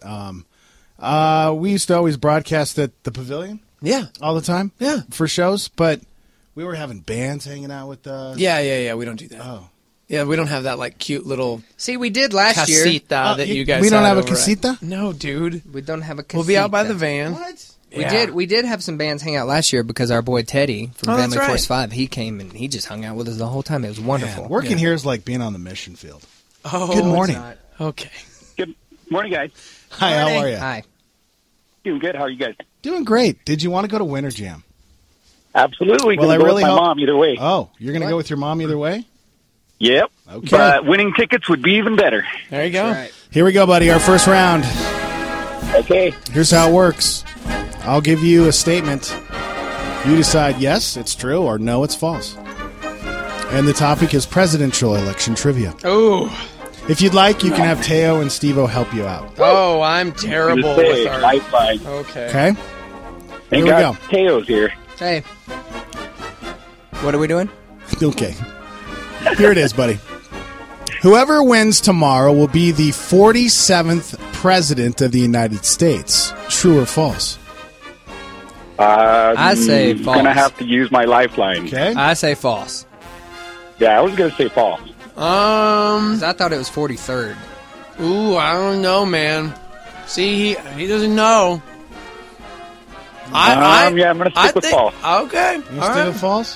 we used to always broadcast at the Pavilion. Yeah. All the time. Yeah. For shows, but we were having bands hanging out with us. Yeah. We don't do that. Oh. Yeah, we don't have that, like, cute little See, we did last year. casita that you guys We don't had have a over at- casita? No, dude. We don't have a casita. We'll be out by the van. What? We did have some bands hang out last year because our boy Teddy from Oh, that's Family right. Force 5, he came and he just hung out with us the whole time. It was wonderful. Yeah, working here is like being on the mission field. Oh, Good morning. Okay. Good morning, guys. Hi, how are you? Hi. Doing good. How are you guys? Doing great. Did you want to go to Winter Jam? Absolutely. Well, Gonna I go really with my hope- mom either way. Oh, you're going to go with your mom either way? Yep. Okay. But winning tickets would be even better. There you go. Right. Here we go, buddy. Our first round. Okay. Here's how it works. I'll give you a statement. You decide yes, it's true, or no, it's false. And the topic is presidential election trivia. Oh. If you'd like, you can have Teo and Steve-O help you out. Oh, I'm terrible with our... Lifeline. Okay. Okay? Here Thank we God go. Teo's here. Hey. What are we doing? Okay. Here it is, buddy. Whoever wins tomorrow will be the 47th President of the United States. True or false? I say false. Gonna have to use my lifeline. Okay. I say false. Yeah, I was gonna say false. 'Cause I thought it was 43rd. Ooh, I don't know, man. See, he doesn't know. Yeah, I'm gonna stick with false. Okay. You stick with false?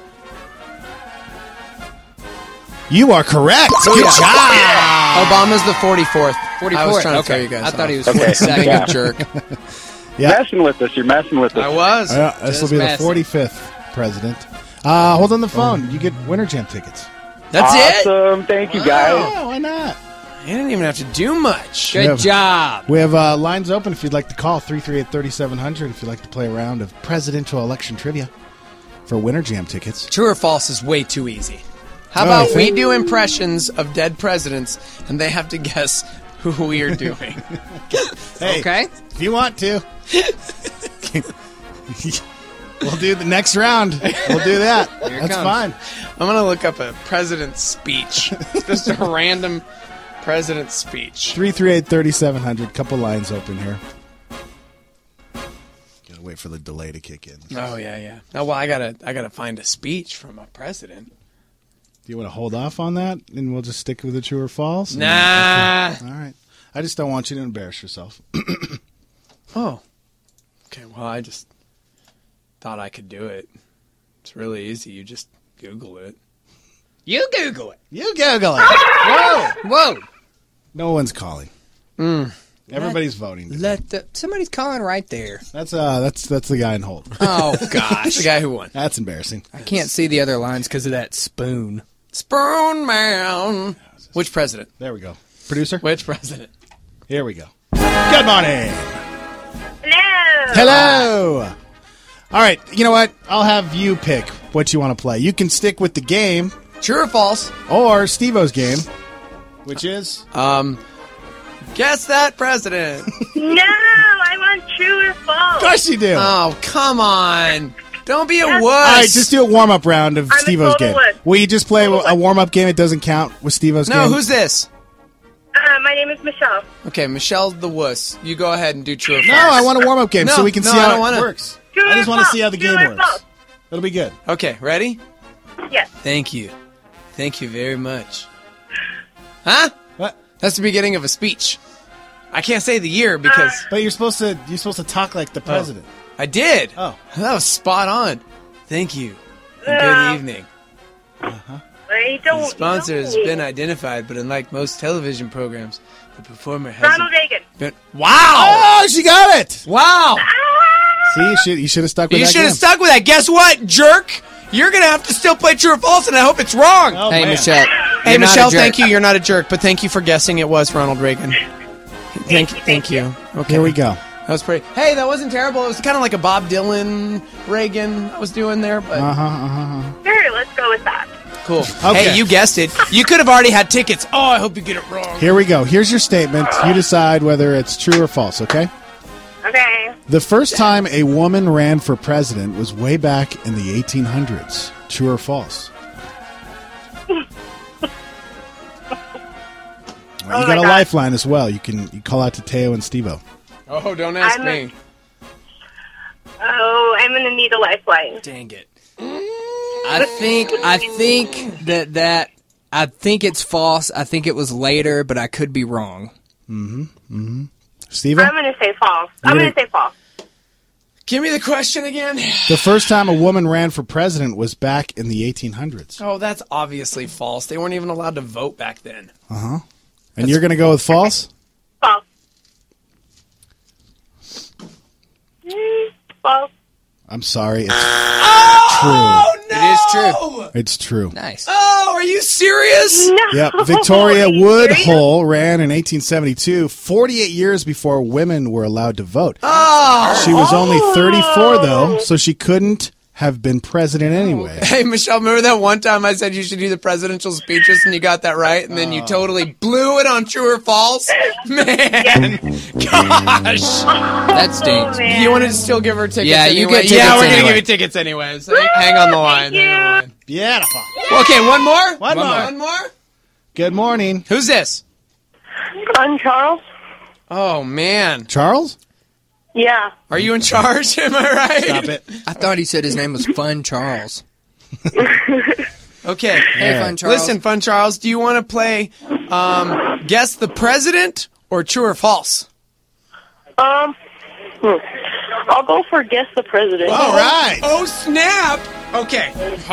You are correct. Good job. Obama's the 44th. 44th. I was trying to okay. tell you guys. I thought he was Okay. 42nd. Yeah. Jerk. Yeah. Messing with us. You're messing with us. I was. This will be the 45th president. Hold on the phone. You get Winter Jam tickets. That's it? Awesome. Thank you, guys. Yeah, why not? You didn't even have to do much. Good job. We have lines open if you'd like to call 338-3700 if you'd like to play a round of presidential election trivia for Winter Jam tickets. True or false is way too easy. How Oh, about you we think? do impressions of dead presidents and they have to guess who we are doing? Hey, Okay. if you want to. We'll do the next round. We'll do that. Here it That's comes. fine. I'm going to look up a president's speech. Just a random president's speech. 338-3700. Couple lines open here. Gotta wait for the delay to kick in. Oh, yeah. Oh, well, I gotta find a speech from a president. Do you want to hold off on that and we'll just stick with the true or false? Nah. Okay. All right. I just don't want you to embarrass yourself. Oh. Okay, well, I just thought I could do it. It's really easy. You just Google it. You Google it. You Google it. Whoa. Whoa. No one's calling. Everybody's voting. Somebody's calling right there. That's the guy in hold. Oh, gosh. The guy who won. That's embarrassing. I can't see the other lines because of that spoon. Spoon Man. Which president? There we go. Producer? Which president? Here we go. Good morning. Hello. Hello. All right. You know what? I'll have you pick what you want to play. You can stick with the game. True or false? Or Steve-O's game, which is? Guess that president. No, I want true or false. Of course you do. Oh, come on. Don't be a wuss. All right, just do a warm-up round of I'm a Steve-O's total game. wuss. We just play a warm-up game. It doesn't count with Steve-O's game. No, who's this? My name is Michelle. Okay, Michelle's the wuss. You go ahead and do true or false. No, I want a warm-up game so we can see I how don't it wanna. works. True I just or want to false? see how the True game or works. false? It'll be good. Okay, ready? Yes. Thank you. Thank you very much. Huh? What? That's the beginning of a speech. I can't say the year because But you're supposed to talk like the president. I did. Oh. That was spot on. Thank you. And good evening. I don't The sponsor has know. been identified, but unlike most television programs, the performer has Ronald Reagan. been. Wow! Oh, she got it. Wow! See, you should have stuck with You that should have game. stuck with that. Guess what, jerk? You're gonna have to still play true or false, and I hope it's wrong. Oh, Hey, man. Michelle. Hey, you're not a Michelle, jerk. thank you. You're not a jerk, but thank you for guessing it was Ronald Reagan. Thank you. Okay. Here we go. That was pretty. Hey, that wasn't terrible. It was kind of like a Bob Dylan Reagan I was doing there, but Sure, let's go with that. cool. Okay. Hey, you guessed it. You could have already had tickets. Oh, I hope you get it wrong. Here we go. Here's your statement. You decide whether it's true or false, okay? Okay. The first time a woman ran for president was way back in the 1800s. True or false? Well, you my got a God. lifeline as well. You call out to Teo and Steve-O. Oh, don't ask me. Oh, I'm going to need a lifeline. Dang it. I think it's false. I think it was later, but I could be wrong. Steve-O? I'm going to say false. I'm going to say false. Give me the question again. The first time a woman ran for president was back in the 1800s. Oh, that's obviously false. They weren't even allowed to vote back then. And you're going to go with false? False. False. I'm sorry. It's Oh, no! It is true. true. It's true. Nice. Oh, are you serious? No. Yep. Victoria Are you serious? Woodhull ran in 1872, 48 years before women were allowed to vote. Oh. She was only 34, though, so she couldn't have been president anyway. Hey, Michelle, remember that one time I said you should do the presidential speeches and you got that right? And then you totally blew it on true or false? Man. Gosh. That stinks. man. You wanted to still give her tickets Yeah, you anyway? get tickets Yeah, we're going to anyway. give you tickets anyway. So hang on the line. Thank Hang on the line. Beautiful. Okay, one more? One more. One more? Good morning. Who's this? I'm Charles. Oh, man. Charles? Yeah. Are you in charge? Am I right? Stop it. I thought he said his name was Fun Charles. Okay. Hey, Fun Charles. Listen, Fun Charles, do you want to play Guess the President or True or False? I'll go for Guess the President. All right. Oh, snap. Okay.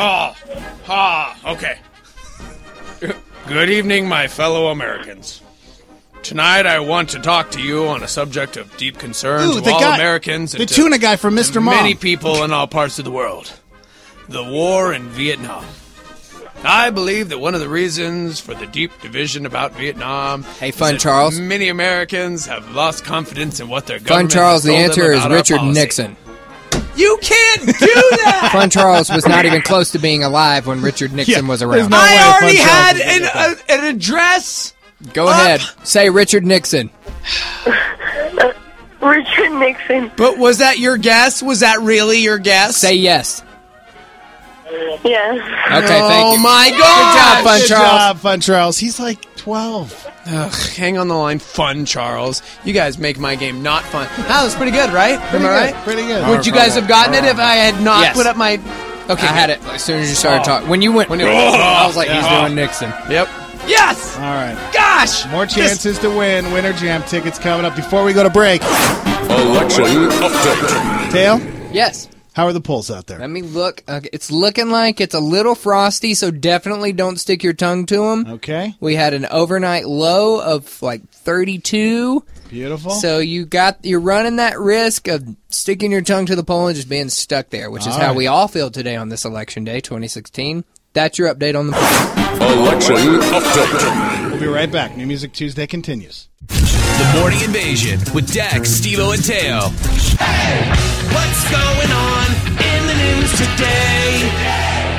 Okay. Good evening, my fellow Americans. Tonight, I want to talk to you on a subject of deep concern Ooh, to the all guy- Americans the and to tuna guy from Mr. Mom. many people in all parts of the world. The war in Vietnam. I believe that one of the reasons for the deep division about Vietnam is Fun that Charles. many Americans have lost confidence in what their Fun government Charles, has the told answer them is about our Richard policy. Nixon. You can't do that! Fun Charles was not even close to being alive when Richard Nixon was around. I already had an address. Go ahead. Say Richard Nixon. Richard Nixon. But was that your guess? Was that really your guess? Say yes. Yes. Okay, thank you. Oh my Good God! job, Fun Good Charles. job, Fun Charles. He's like 12. Ugh, hang on the line, Fun Charles. You guys make my game not fun. That was pretty good, right? Am I right? Pretty good. Would you guys have gotten it if I had not Yes. put up my... Okay, I had it as soon as you started talking. When you went, When you- I was like, he's Yeah. doing Nixon. Yep. Yes! All right. Gosh! More chances to win. Winter Jam tickets coming up before we go to break. Election update. Tail, Yes. how are the polls out there? Let me look. Okay, it's looking like it's a little frosty, so definitely don't stick your tongue to them. Okay. We had an overnight low of like 32. Beautiful. So you're running that risk of sticking your tongue to the poll and just being stuck there, which is All how right. we all feel today on this election day, 2016. That's your update on the poll. Election update. We'll be right back. New Music Tuesday continues. The Morning Invasion with Dax, Steve-O, and Teo. What's going on in the news today?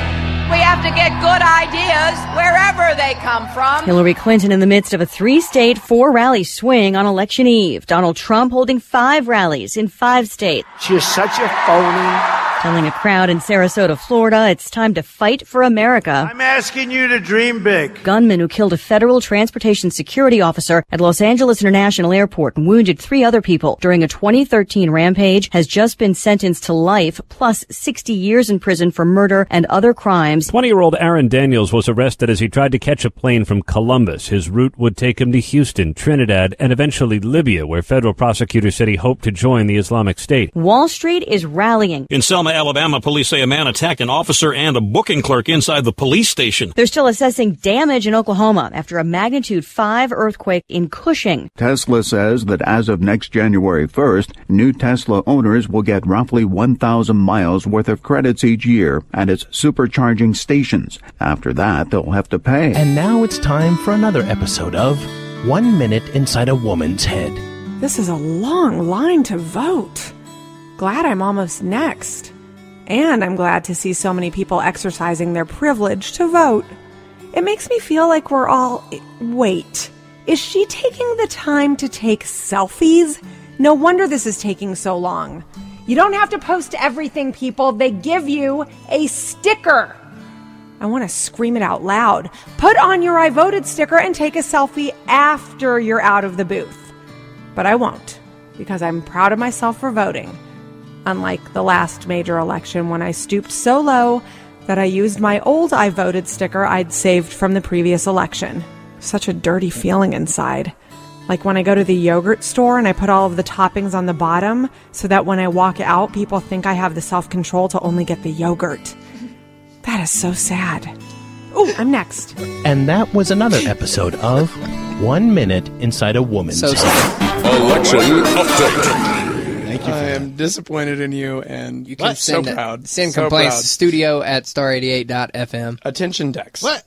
We have to get good ideas wherever they come from. Hillary Clinton in the midst of a 3-state, 4-rally swing on election eve. Donald Trump holding 5 rallies in 5 states. She is such a phony. Telling a crowd in Sarasota, Florida, it's time to fight for America. I'm asking you to dream big. Gunman who killed a federal transportation security officer at Los Angeles International Airport and wounded 3 other people during a 2013 rampage has just been sentenced to life plus 60 years in prison for murder and other crimes. 20-year-old Aaron Daniels was arrested as he tried to catch a plane from Columbus. His route would take him to Houston, Trinidad, and eventually Libya, where federal prosecutors said he hoped to join the Islamic State. Wall Street is rallying. In Selma, Alabama, police say a man attacked an officer and a booking clerk inside the police station. They're still assessing damage in Oklahoma after a magnitude 5 earthquake in Cushing. Tesla says that as of next January 1st, new Tesla owners will get roughly 1,000 miles worth of credits each year at its supercharging stations. After that, they'll have to pay. And now it's time for another episode of 1 Minute Inside a Woman's Head. This is a long line to vote. Glad I'm almost next. And I'm glad to see so many people exercising their privilege to vote. It makes me feel like we're all... Wait, is she taking the time to take selfies? No wonder this is taking so long. You don't have to post everything, people. They give you a sticker. I want to scream it out loud. Put on your I voted sticker and take a selfie after you're out of the booth. But I won't, because I'm proud of myself for voting. Unlike the last major election when I stooped so low that I used my old I voted sticker I'd saved from the previous election. Such a dirty feeling inside. Like when I go to the yogurt store and I put all of the toppings on the bottom so that when I walk out, people think I have the self-control to only get the yogurt. That is so sad. Ooh, I'm next. And that was another episode of 1 Minute Inside a Woman's Head. Election update. Thank you for I that. am disappointed in you, and You can so send, proud. send so complaints proud. to studio at star88.fm. Attention, Dex. What?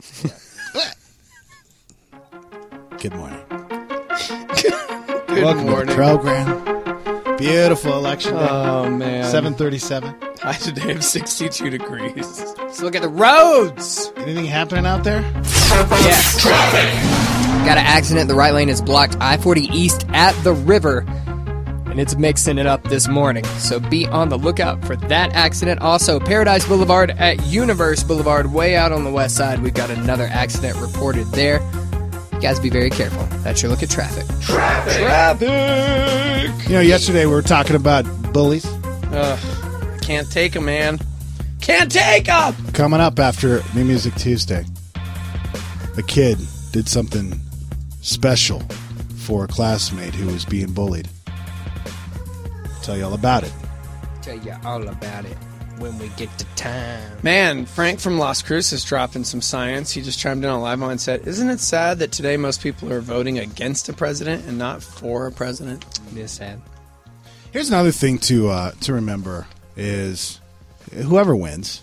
Good morning. Good Welcome to morning. the program. Beautiful election day. Oh, man. 7:37. High today of 62 degrees. Let's look at the roads. Anything happening out there? Yes. Got an accident. The right lane is blocked. I-40 east at the river. And it's mixing it up this morning. So be on the lookout for that accident. Also, Paradise Boulevard at Universe Boulevard, way out on the west side. We've got another accident reported there. You guys be very careful. That's your look at traffic. Traffic! Yesterday we were talking about bullies. Can't take them, man. Can't take them! Coming up after New Music Tuesday, a kid did something special for a classmate who was being bullied. Tell you all about it. Tell you all about it when we get to time. Man, Frank from Las Cruces dropping some science. He just chimed in on Live On and said, isn't it sad that today most people are voting against a president and not for a president? It is sad. Here's another thing to remember is whoever wins,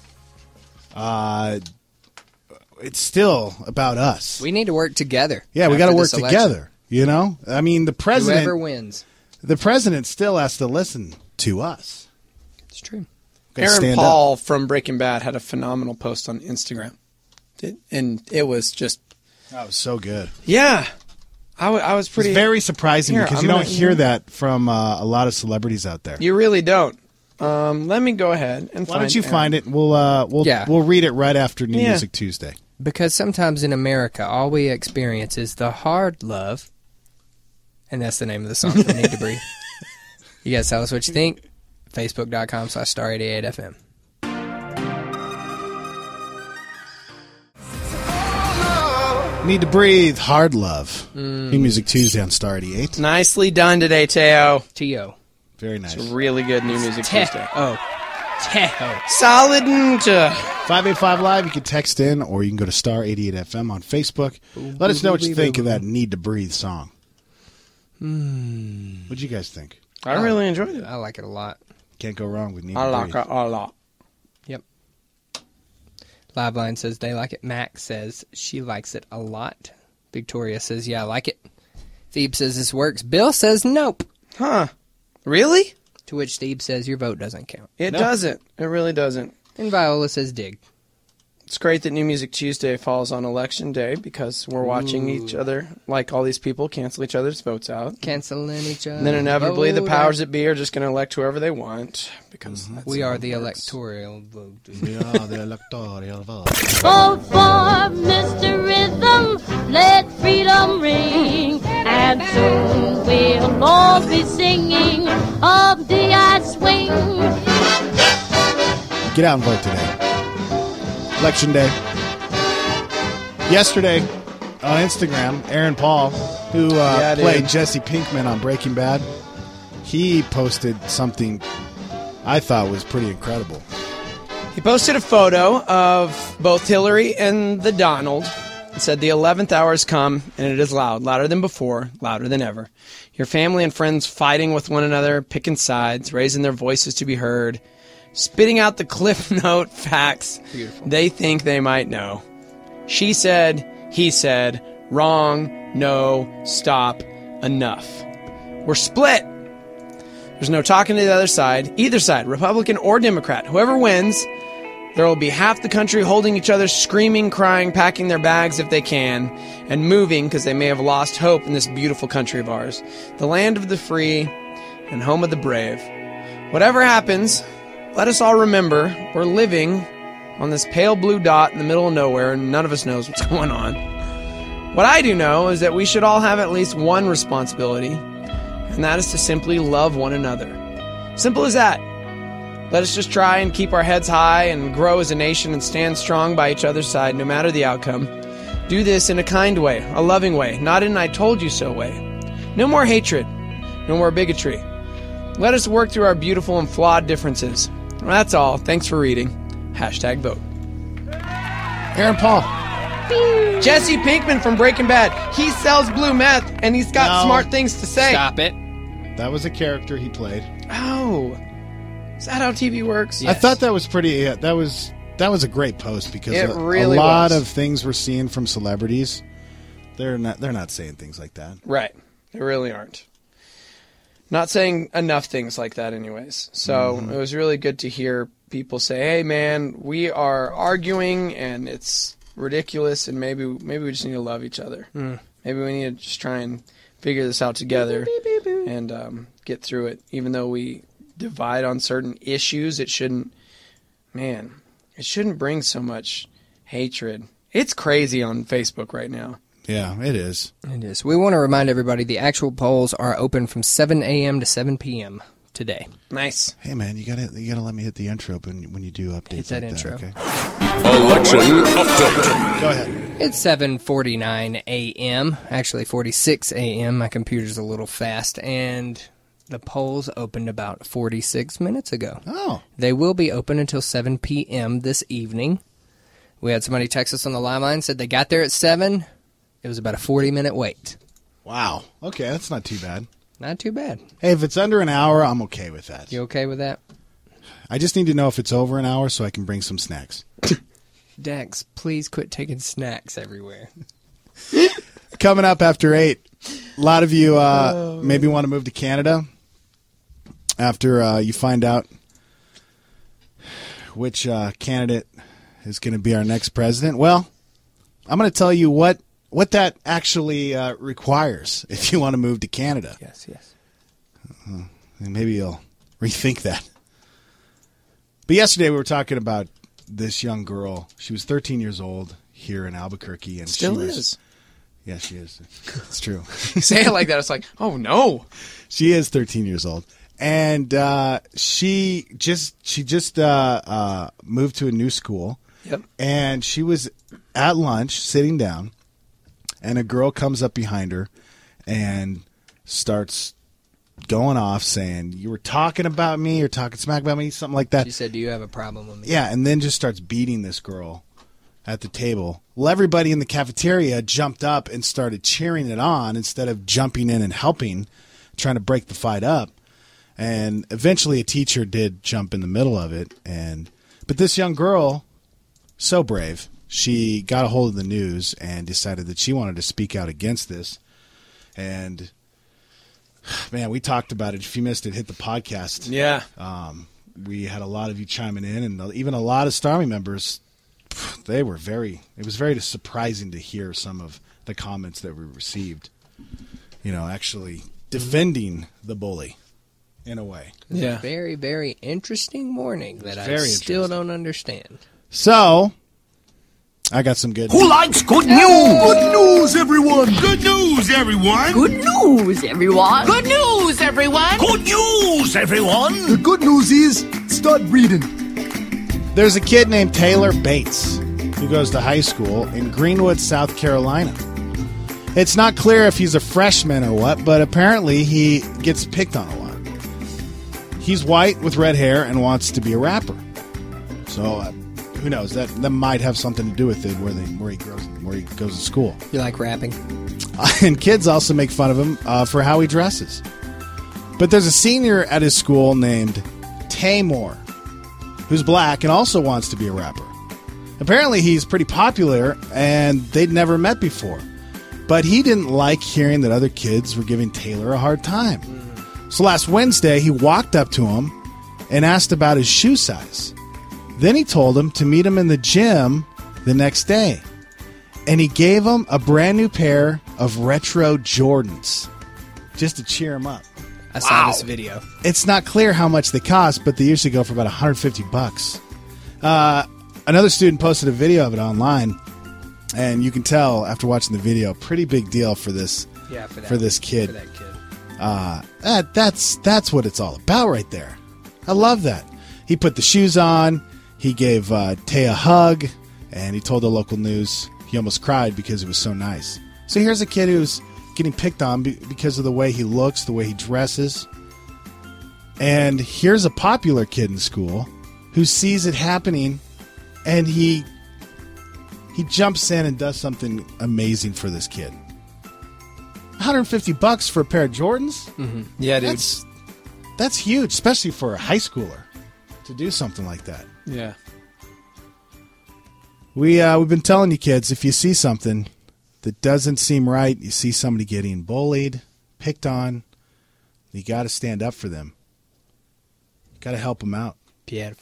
it's still about us. We need to work together. Yeah, we got to work together. I mean, the president. Whoever wins. The president still has to listen to us. It's true. Aaron Paul from Breaking Bad had a phenomenal post on Instagram. And it was just... That was so good. Yeah. I was pretty... It's very surprising because you don't hear that from a lot of celebrities out there. You really don't. Let me go ahead and Why don't you find it? We'll read it right after New Music Tuesday. Because sometimes in America, all we experience is the hard love. And that's the name of the song, We Need to Breathe. You guys tell us what you think. Facebook.com/Star88FM. Need to Breathe, Hard Love. New Music Tuesday on Star 88. Nicely done today, Teo. T.O. Very nice. It's a really good New Music Tuesday. Teo. Solid ninja. 585 Live, you can text in, or you can go to Star 88 FM on Facebook. Let us know what you think of that Need to Breathe song. What'd you guys think? I really enjoyed it. I like it a lot. Can't go wrong with Need I to like Breathe. it a lot. Yep. Liveline says they like it. Max says she likes it a lot. Victoria says, yeah, I like it. Thebe says this works. Bill says nope. Huh. Really? To which Steve says your vote doesn't count. It doesn't. It really doesn't. And Viola says dig. It's great that New Music Tuesday falls on Election Day because we're watching each other, like all these people, cancel each other's votes out. Canceling each other. And then inevitably the powers that be are just going to elect whoever they want because we are the electoral vote. We are the electoral vote. Vote for Mr. Rhythm, let freedom ring, and soon we'll all be singing of the ice swing. Get out and vote today. Election Day. Yesterday on Instagram, Aaron Paul, who played Jesse Pinkman on Breaking Bad, he posted something I thought was pretty incredible. He posted a photo of both Hillary and the Donald and said, the 11th hour has come, and it is loud, louder than before, louder than ever. Your family and friends fighting with one another, picking sides, raising their voices to be heard, spitting out the Cliff Note facts they think they might know. She said, he said, wrong, no, stop, enough. We're split. There's no talking to the other side, either side, Republican or Democrat. Whoever wins, there will be half the country holding each other, screaming, crying, packing their bags if they can, and moving because they may have lost hope in this beautiful country of ours. The land of the free and home of the brave. Whatever happens, let us all remember we're living on this pale blue dot in the middle of nowhere and none of us knows what's going on. What I do know is that we should all have at least one responsibility, and that is to simply love one another. Simple as that. Let us just try and keep our heads high and grow as a nation and stand strong by each other's side no matter the outcome. Do this in a kind way, a loving way, not in an I told you so way. No more hatred, no more bigotry. Let us work through our beautiful and flawed differences. That's all. Thanks for reading. #vote. Aaron Paul. Jesse Pinkman from Breaking Bad. He sells blue meth, and he's got smart things to say. Stop it. That was a character he played. Oh. Is that how TV works? Yes. I thought that was pretty... that was a great post because it really a lot of things we're seeing from celebrities, they're not saying things like that. Right. They really aren't. Not saying enough things like that anyways. So it was really good to hear people say, hey, man, we are arguing and it's ridiculous and maybe we just need to love each other. Maybe we need to just try and figure this out together and get through it. Even though we divide on certain issues, it shouldn't bring so much hatred. It's crazy on Facebook right now. Yeah, it is. It is. We want to remind everybody the actual polls are open from 7 a.m. to 7 p.m. today. Nice. Hey, man, you gotta let me hit the intro when you do updates. Hit that like intro. Okay? Election update. Go ahead. It's 7:49 a.m. Actually, 46 a.m. My computer's a little fast, and the polls opened about 46 minutes ago. Oh. They will be open until 7 p.m. this evening. We had somebody text us on the live line, said they got there at 7. It was about a 40-minute wait. Wow. Okay, that's not too bad. Not too bad. Hey, if it's under an hour, I'm okay with that. You okay with that? I just need to know if it's over an hour so I can bring some snacks. Dex, please quit taking snacks everywhere. Coming up after 8, a lot of you maybe want to move to Canada after you find out which candidate is going to be our next president. Well, I'm going to tell you what that actually requires if you want to move to Canada. Yes. And maybe you'll rethink that. But yesterday we were talking about this young girl. She was 13 years old here in Albuquerque. And Still she was, is. Yeah, she is. It's true. Say it like that. It's like, oh, no. She is 13 years old. And she just moved to a new school. Yep. And she was at lunch sitting down, and a girl comes up behind her and starts going off saying, you were talking about me, you're talking smack about me, something like that. She said, do you have a problem with me? Yeah, and then just starts beating this girl at the table. Well, everybody in the cafeteria jumped up and started cheering it on instead of jumping in and helping, trying to break the fight up. And eventually a teacher did jump in the middle of it. But this young girl, so brave, she got a hold of the news and decided that she wanted to speak out against this. And, man, we talked about it. If you missed it, hit the podcast. Yeah. We had a lot of you chiming in, and even a lot of Starmy members, it was very surprising to hear some of the comments that we received, actually defending the bully in a way. It was a very, very interesting morning that I still don't understand. So, I got some good news. Who likes good news? Good news, everyone! Good news, everyone! Good news, everyone! Good news, everyone! Good news, everyone! The good news is, start reading. There's a kid named Taylor Bates who goes to high school in Greenwood, South Carolina. It's not clear if he's a freshman or what, but apparently he gets picked on a lot. He's white with red hair and wants to be a rapper. So, who knows? That might have something to do with it where he goes to school. You like rapping? And kids also make fun of him for how he dresses. But there's a senior at his school named Taymor, who's black and also wants to be a rapper. Apparently he's pretty popular and they'd never met before. But he didn't like hearing that other kids were giving Taylor a hard time. So last Wednesday he walked up to him and asked about his shoe size. Then he told him to meet him in the gym the next day. And he gave him a brand new pair of retro Jordans just to cheer him up. I saw this video. It's not clear how much they cost, but they usually go for about $150. Another student posted a video of it online, and you can tell after watching the video, pretty big deal for this for this kid. For that kid. That's what it's all about right there. I love that. He put the shoes on. He gave Tay a hug, and he told the local news he almost cried because it was so nice. So here's a kid who's getting picked on because of the way he looks, the way he dresses. And here's a popular kid in school who sees it happening, and he jumps in and does something amazing for this kid. $150 for a pair of Jordans? Mm-hmm. Yeah, dude. That's huge, especially for a high schooler to do something like that. Yeah. We've been telling you kids, if you see something that doesn't seem right, you see somebody getting bullied, picked on, you got to stand up for them. You got to help them out. Yep.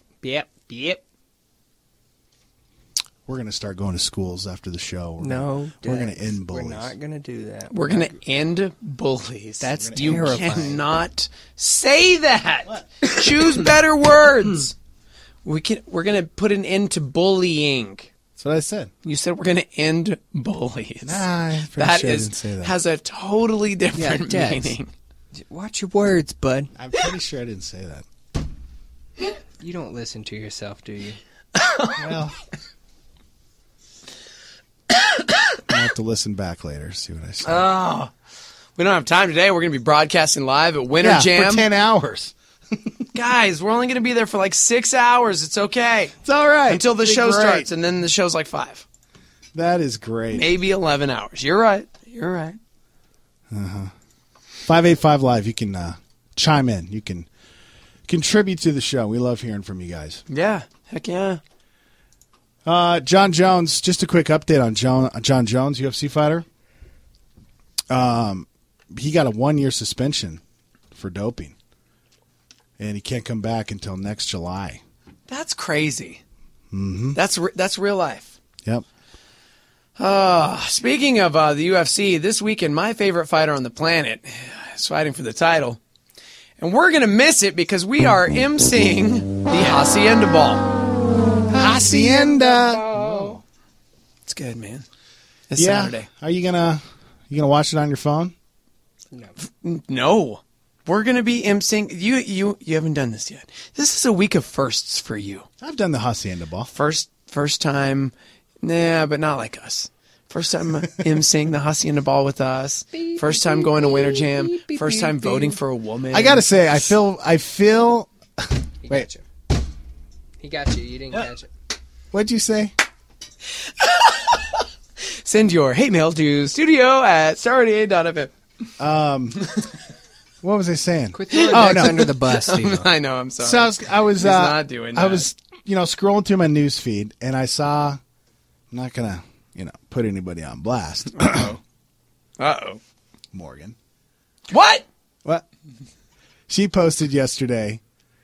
We're going to start going to schools after the show. We're going to end bullies. We're not going to do that. We're going to end bullies. That's terrifying. You cannot say that. Choose better words. We're going to put an end to bullying. That's what I said. You said we're going to end bullies. Nah, I'm pretty that sure I is didn't say that. has a totally different Dex. meaning. Watch your words, bud. I'm pretty sure I didn't say that. You don't listen to yourself, do you? Well, I'll have to listen back later, see what I said. Oh, we don't have time today. We're going to be broadcasting live at Winter Jam. For 10 hours. Guys, we're only going to be there for like 6 hours. It's okay. It's all right. Until the Be show great. starts, and then the show's like 5. That is great. Maybe 11 hours. You're right. You're right. 585 Live, you can chime in. You can contribute to the show. We love hearing from you guys. Yeah. Heck yeah. John Jones, just a quick update on John Jones, UFC fighter. He got a 1-year suspension for doping. And he can't come back until next July. That's crazy. Mm-hmm. That's real life. Yep. Speaking of the UFC, this weekend, my favorite fighter on the planet is fighting for the title. And we're going to miss it because we are emceeing the Hacienda Ball. Hacienda. It's good, man. It's Saturday. Are you gonna watch it on your phone? No. We're going to be emceeing. You haven't done this yet. This is a week of firsts for you. I've done the Hacienda Ball. First time. Nah, but not like us. First time emceeing the Hacienda Ball with us. First time going to Winter Jam. First time voting for a woman. I gotta say, I feel. He got you. He got you. You didn't catch it. What'd you say? Send your hate mail to studio@starradiate.fm. What was I saying? Quit throwing Dex under the bus, Steve. I know, I'm sorry. So I was He's not doing that. I was, scrolling through my news feed, and I saw. I'm not gonna, put anybody on blast. Uh-oh. Morgan. What? She posted yesterday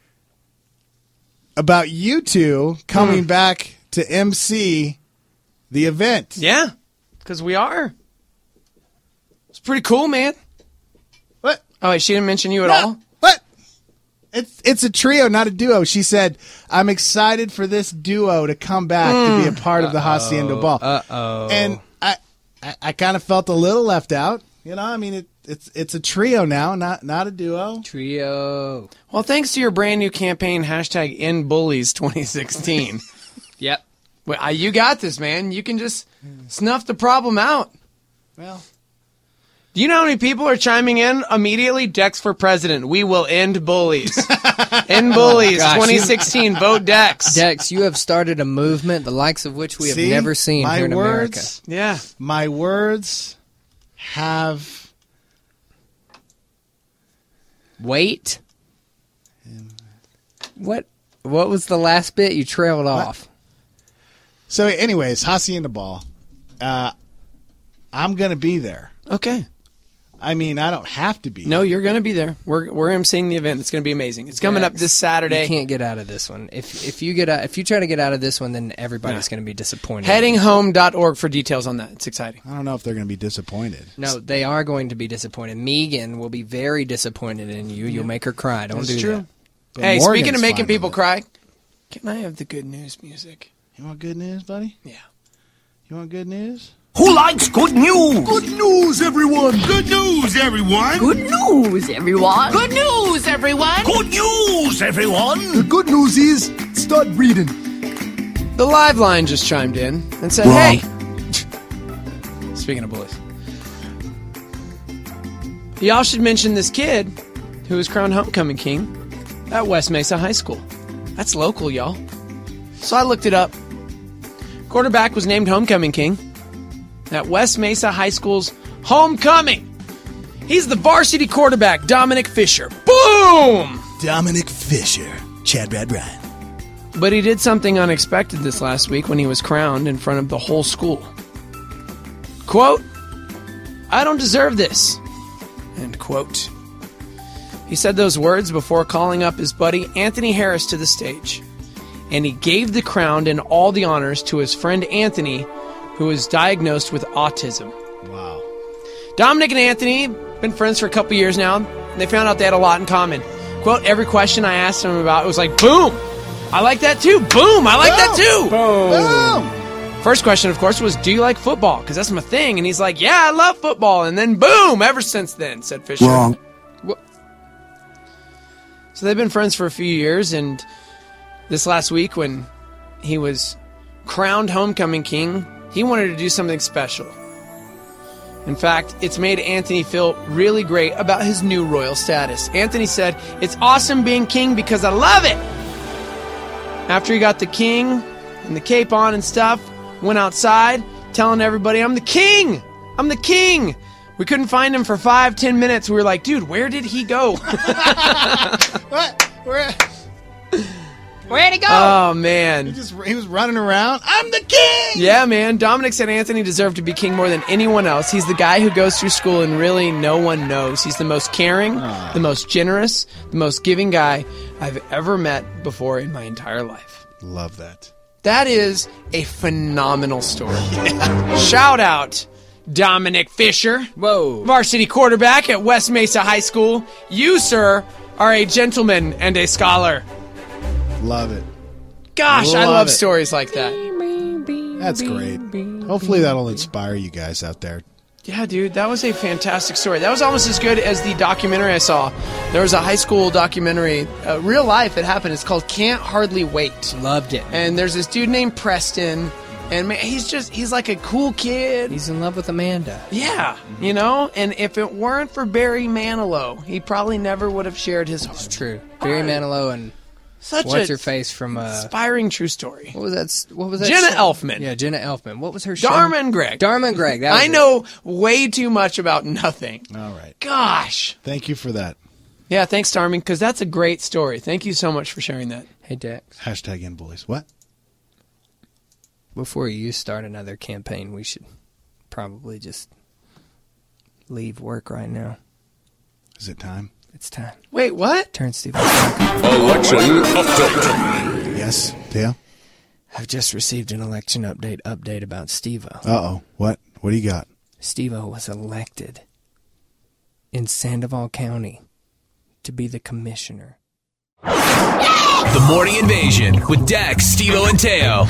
about you two coming back to MC the event. Yeah, because we are. It's pretty cool, man. What? Oh, wait, she didn't mention you at all? What? It's a trio, not a duo. She said, I'm excited for this duo to come back to be a part of the Hacienda Ball. Uh-oh. And I kind of felt a little left out. It's a trio now, not a duo. Trio. Well, thanks to your brand new campaign, #EndBullies2016. Yep. Well, you got this, man. You can just snuff the problem out. Well, do you know how many people are chiming in immediately? Dex for president. We will end bullies. End bullies. 2016. Vote Dex. Dex, you have started a movement the likes of which we have never seen here in America. Yeah. My words have weight. What was the last bit? You trailed off. So, anyways, Hacienda Ball. I'm going to be there. Okay. I mean, I don't have to be. No, you're going to be there. We're emceeing the event. It's going to be amazing. It's coming up this Saturday. You can't get out of this one. If you try to get out of this one, then everybody's going to be disappointed. Headinghome.org for details on that. It's exciting. I don't know if they're going to be disappointed. No, they are going to be disappointed. Megan will be very disappointed in you. You'll make her cry. Don't do that. But Hey, Morgan's speaking of making fine people with it. cry, can I have the good news music? You want good news, buddy? Yeah. You want good news? Who likes good news? Good news, everyone! Good news, everyone! Good news, everyone. Good news, everyone. Good news, everyone! The good news is, start reading. The live line just chimed in and said, hey. Speaking of bullies. Y'all should mention this kid who was crowned homecoming king at West Mesa High School. That's local, y'all. So I looked it up. Quarterback was named homecoming king at West Mesa High School's homecoming. He's the varsity quarterback, Dominic Fisher. Boom! Dominic Fisher. Chad Brad Ryan. But he did something unexpected this last week when he was crowned in front of the whole school. Quote, I don't deserve this. End quote. He said those words before calling up his buddy Anthony Harris to the stage. And he gave the crown and all the honors to his friend Anthony, who was diagnosed with autism. Wow. Dominic and Anthony been friends for a couple years now, and they found out they had a lot in common. Quote, every question I asked him about, it was like, boom! I like that too! Boom! I like that too! Boom! First question, of course, was, do you like football? Because that's my thing. And he's like, yeah, I love football. And then boom, ever since then, said Fisher. Wrong. So they've been friends for a few years, and this last week when he was crowned homecoming king, he wanted to do something special. In fact, it's made Anthony feel really great about his new royal status. Anthony said, "It's awesome being king because I love it." After he got the king and the cape on and stuff, went outside telling everybody, "I'm the king! I'm the king!" We couldn't find him for 5-10 minutes. We were like, dude, where did he go? What? Where'd he go? Oh, man. He was running around. I'm the king! Yeah, man. Dominic said Anthony deserved to be king more than anyone else. He's the guy who goes through school and really no one knows. He's the most caring, the most generous, the most giving guy I've ever met before in my entire life. Love that. That is a phenomenal story. Yeah. Shout out Dominic Fisher. Whoa. Varsity quarterback at West Mesa High School. You, sir, are a gentleman and a scholar. Love it. Gosh, I love stories like that. That's great. Hopefully that'll inspire you guys out there. Yeah, dude, that was a fantastic story. That was almost as good as the documentary I saw. There was a high school documentary, real life, it happened. It's called Can't Hardly Wait. Loved it. And there's this dude named Preston. And man, he's like a cool kid. He's in love with Amanda. Yeah, you know? And if it weren't for Barry Manilow, he probably never would have shared his heart. It's true. Barry Manilow and what's her face from inspiring true story. What was that? Jenna Elfman. Yeah, Jenna Elfman. What was her show? Dharma and Greg. Dharma and Greg. That was I know way too much about nothing. All right. Gosh. Thank you for that. Yeah, thanks, Darmin, because that's a great story. Thank you so much for sharing that. Hey, Dex. Hashtag in boys. What? Before you start another campaign, we should probably just leave work right now. Is it time? It's time. Wait, what? Turn Steve. Election update. Yes, Dale? I've just received an election update about Steve-O. Uh-oh. What? What do you got? Steve-O was elected in Sandoval County to be the commissioner. The Morning Invasion with Dex, Steve-O, and Teo.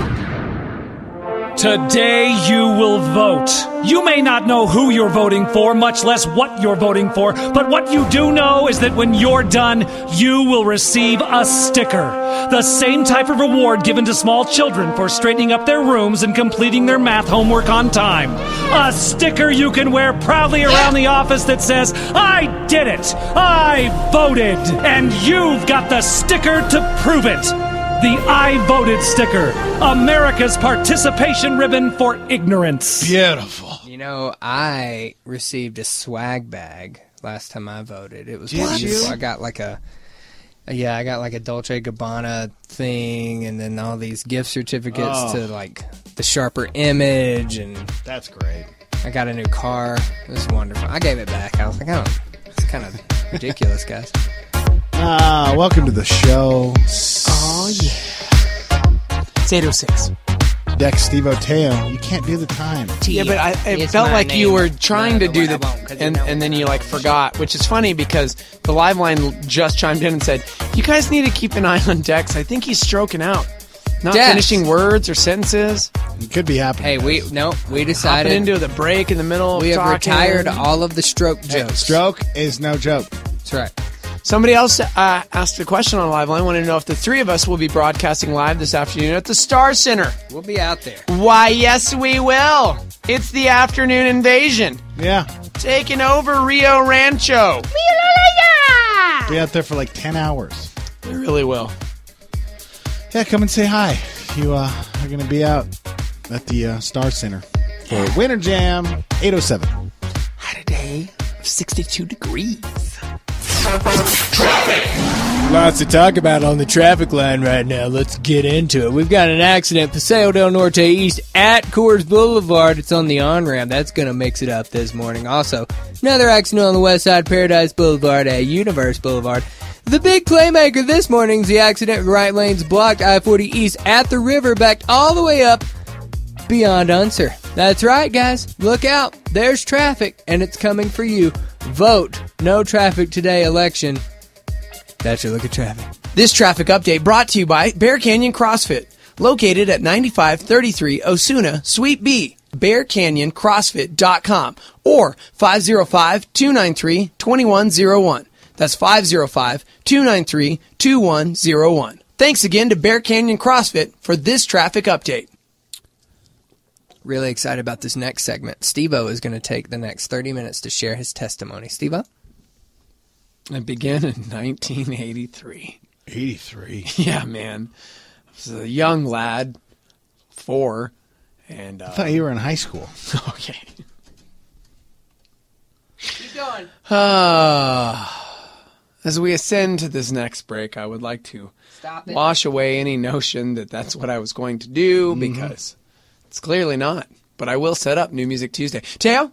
Today you will vote. You may not know who you're voting for, much less what you're voting for, but what you do know is that when you're done, you will receive a sticker. The same type of reward given to small children for straightening up their rooms and completing their math homework on time. A sticker you can wear proudly around the office that says, "I did it! I voted!" And you've got the sticker to prove it. The I Voted sticker, America's participation ribbon for ignorance. Beautiful. You know, I received a swag bag last time I voted. It was Did beautiful. you? I got like a Dolce & Gabbana thing, and then all these gift certificates to like the Sharper Image, and that's great. I got a new car. It was wonderful. I gave it back. I was like, it's kind of ridiculous, guys. Welcome to the show. Oh, yeah. It's 8:06. Dex, Steve-O, Teo. You can't do the time. Yeah, but it felt like you were trying to do that, and then you like forgot, which is funny because the live line just chimed in and said, "You guys need to keep an eye on Dex. I think he's stroking out, not Dex. finishing words or sentences." It could be happening. Hey, we decided Hopping into the break in the middle. we of have talking. retired all of the stroke jokes. Stroke is no joke. That's right. Somebody else asked a question on Live Line. Wanted to know if the three of us will be broadcasting live this afternoon at the Star Center. We'll be out there. Why, yes, we will. It's the afternoon invasion. Yeah. Taking over Rio Rancho. Be out there for like 10 hours. We really will. Yeah, come and say hi. You are going to be out at the Star Center for Winter Jam 807. Had a day of 62 degrees. Lots to talk about on the traffic line right now. Let's get into it. We've got an accident, Paseo del Norte East at Coors Boulevard. It's on the on-ramp. That's going to mix it up this morning. Also, another accident on the west side, Paradise Boulevard at Universe Boulevard. The big playmaker this morning's the accident. Right lane's blocked. I-40 East at the river, backed all the way up beyond Unser. That's right, guys. Look out. There's traffic, and it's coming for you. Vote no traffic today election. That's your look at traffic. This traffic update brought to you by Bear Canyon CrossFit. located at 9533 Osuna, Suite B, BearCanyonCrossFit.com, or 505-293-2101. That's 505-293-2101. Thanks again to Bear Canyon CrossFit for this traffic update. Really excited about this next segment. Steve-O is going to take the next 30 minutes to share his testimony. Steve-O? It began in 1983. 83? Yeah, man. I was a young lad, 4, and... I thought you were in high school. Okay. Keep going. As we ascend to this next break, I would like to wash away any notion that that's what I was going to do, because it's clearly not. But I will set up New Music Tuesday. Teo?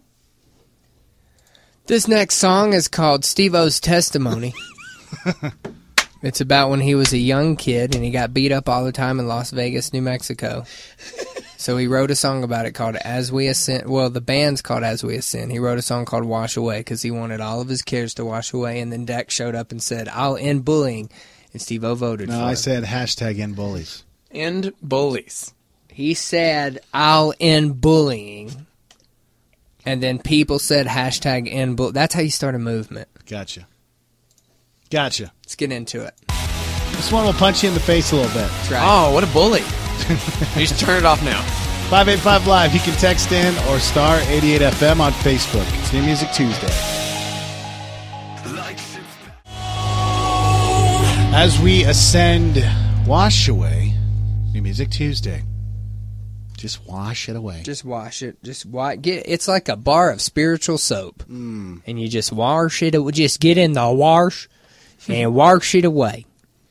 This next song is called Steve-O's Testimony. It's about when he was a young kid and he got beat up all the time in Las Vegas, New Mexico. So he wrote a song about it called As We Ascend. Well, the band's called As We Ascend. He wrote a song called Wash Away because he wanted all of his cares to wash away. And then Dex showed up and said, I'll end bullying. And Steve-O voted for it. No, I said hashtag end bullies. End bullies. He said, I'll end bullying. And then people said hashtag end bullying. That's how you start a movement. Gotcha. Let's get into it. This one will punch you in the face a little bit. Oh, what a bully. You should turn it off now. 585 Live. You can text in or star 88 FM on Facebook. It's New Music Tuesday. As we ascend, wash away. New Music Tuesday. Just wash it away. Just wash it. It's like a bar of spiritual soap. And you just wash it. Just get in the wash and wash it away.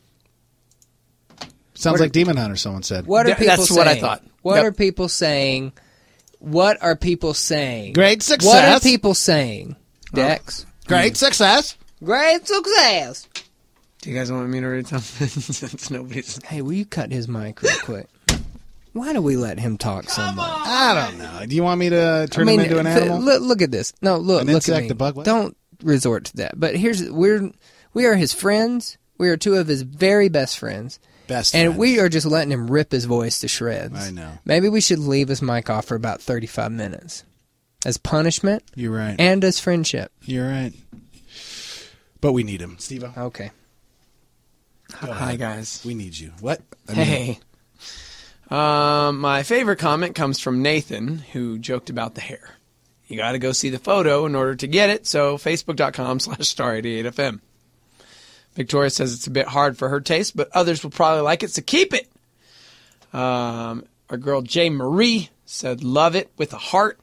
Sounds like Demon Hunter, someone said. What are people saying? That's what I thought. What are people saying? What are people saying? Great success. What are people saying? Dex? Great success. Great success. Do you guys want me to read something? Since nobody's... Hey, will you cut his mic real quick? Why do we let him talk so much? I don't know. Do you want me to turn him into an animal? Look at this. No, look insect, at me. a bug? What? Don't resort to that. But we are his friends. We are two of his very best friends. And we are just letting him rip his voice to shreds. I know. Maybe we should leave his mic off for about 35 minutes. As punishment. You're right. And as friendship. You're right. But we need him. Steve-O. Okay. Hi, guys. We need you. What? Hey. My favorite comment comes from Nathan, who joked about the hair. You got to go see the photo in order to get it, so facebook.com/star88fm. Victoria says it's a bit hard for her taste, but others will probably like it, so keep it. Our girl J. Marie said love it with a heart.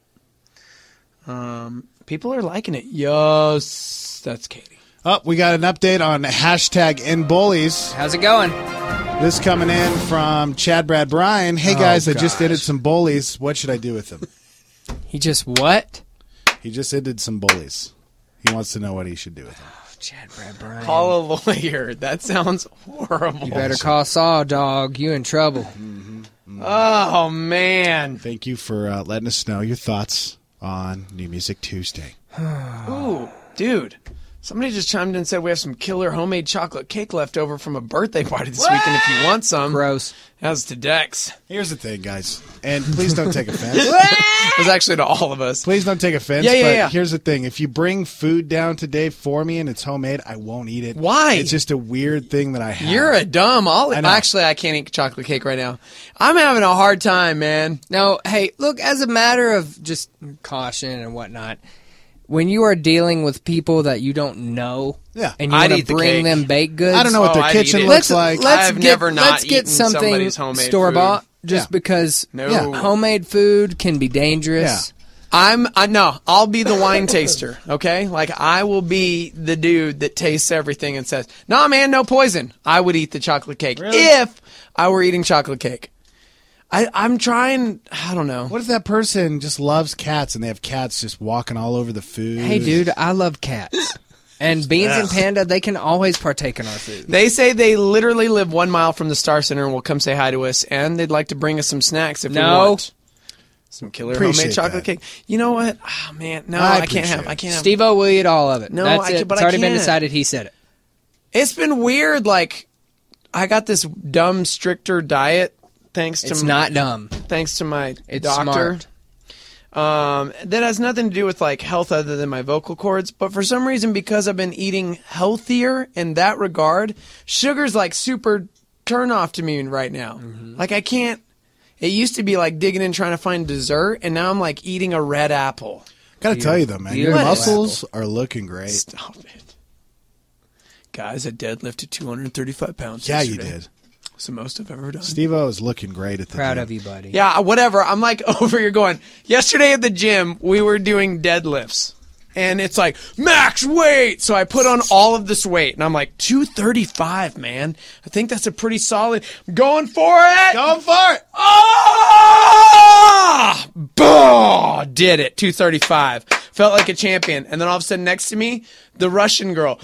People are liking it. Yes, that's Katie. Oh, we got an update on hashtag #InBullies. How's it going? This coming in from Chad Brad Bryan. Hey guys, I just ended some bullies. What should I do with them? He just what? He just ended some bullies. He wants to know what he should do with them. Chad Brad Bryan. Call a lawyer. That sounds horrible. You better call Saw, dog. You in trouble. Oh, man. Thank you for letting us know your thoughts on New Music Tuesday. Ooh, dude. Somebody just chimed in and said we have some killer homemade chocolate cake left over from a birthday party this weekend if you want some. Gross. As to Dex. Here's the thing, guys. And please don't take offense. It was actually to all of us. Please don't take offense. Yeah. Here's the thing. If you bring food down today for me and it's homemade, I won't eat it. Why? It's just a weird thing that I have. You're a dumb. Actually, I can't eat chocolate cake right now. I'm having a hard time, man. No, hey, look, as a matter of just caution and whatnot, when you are dealing with people that you don't know, and you want to bring them baked goods, I don't know what their kitchen looks like. Let's get something store bought, because homemade food can be dangerous. I'll be the wine taster, okay? Like, I will be the dude that tastes everything and says, "Nah, man, no poison." I would eat the chocolate cake if I were eating chocolate cake. I'm trying, I don't know. What if that person just loves cats and they have cats just walking all over the food? Hey, dude, I love cats. And Beans and Panda, they can always partake in our food. They say they literally live 1 mile from the Star Center and will come say hi to us, and they'd like to bring us some snacks if we want. Some killer homemade chocolate cake. You know what? Oh, man. No, I can't have. Steve-O will eat all of it. No, that's it. It's already been decided. He said it. It's been weird. Like, I got this dumb, stricter diet thanks to It's not dumb. Thanks to my It's doctor. smart. That has nothing to do with like health other than my vocal cords, but for some reason, because I've been eating healthier in that regard, sugar's like super turn off to me right now. Mm-hmm. Like I can't. It used to be like digging in trying to find dessert, and now I'm like eating a red apple. Gotta tell you though, man, your Beautiful muscles are looking great. Stop it. Guys, I deadlifted 235 pounds Yeah, yesterday. you did. It's the most I've ever done. Steve-O is looking great at the Proud gym. of you, buddy. Yeah, whatever. I'm like over here going, yesterday at the gym, we were doing deadlifts. And it's like, max weight! So I put on all of this weight. And I'm like, 235, man. I think that's a pretty solid. I'm going for it! Going for it! Ah! Bah! Did it. 235. Felt like a champion. And then all of a sudden next to me, the Russian girl.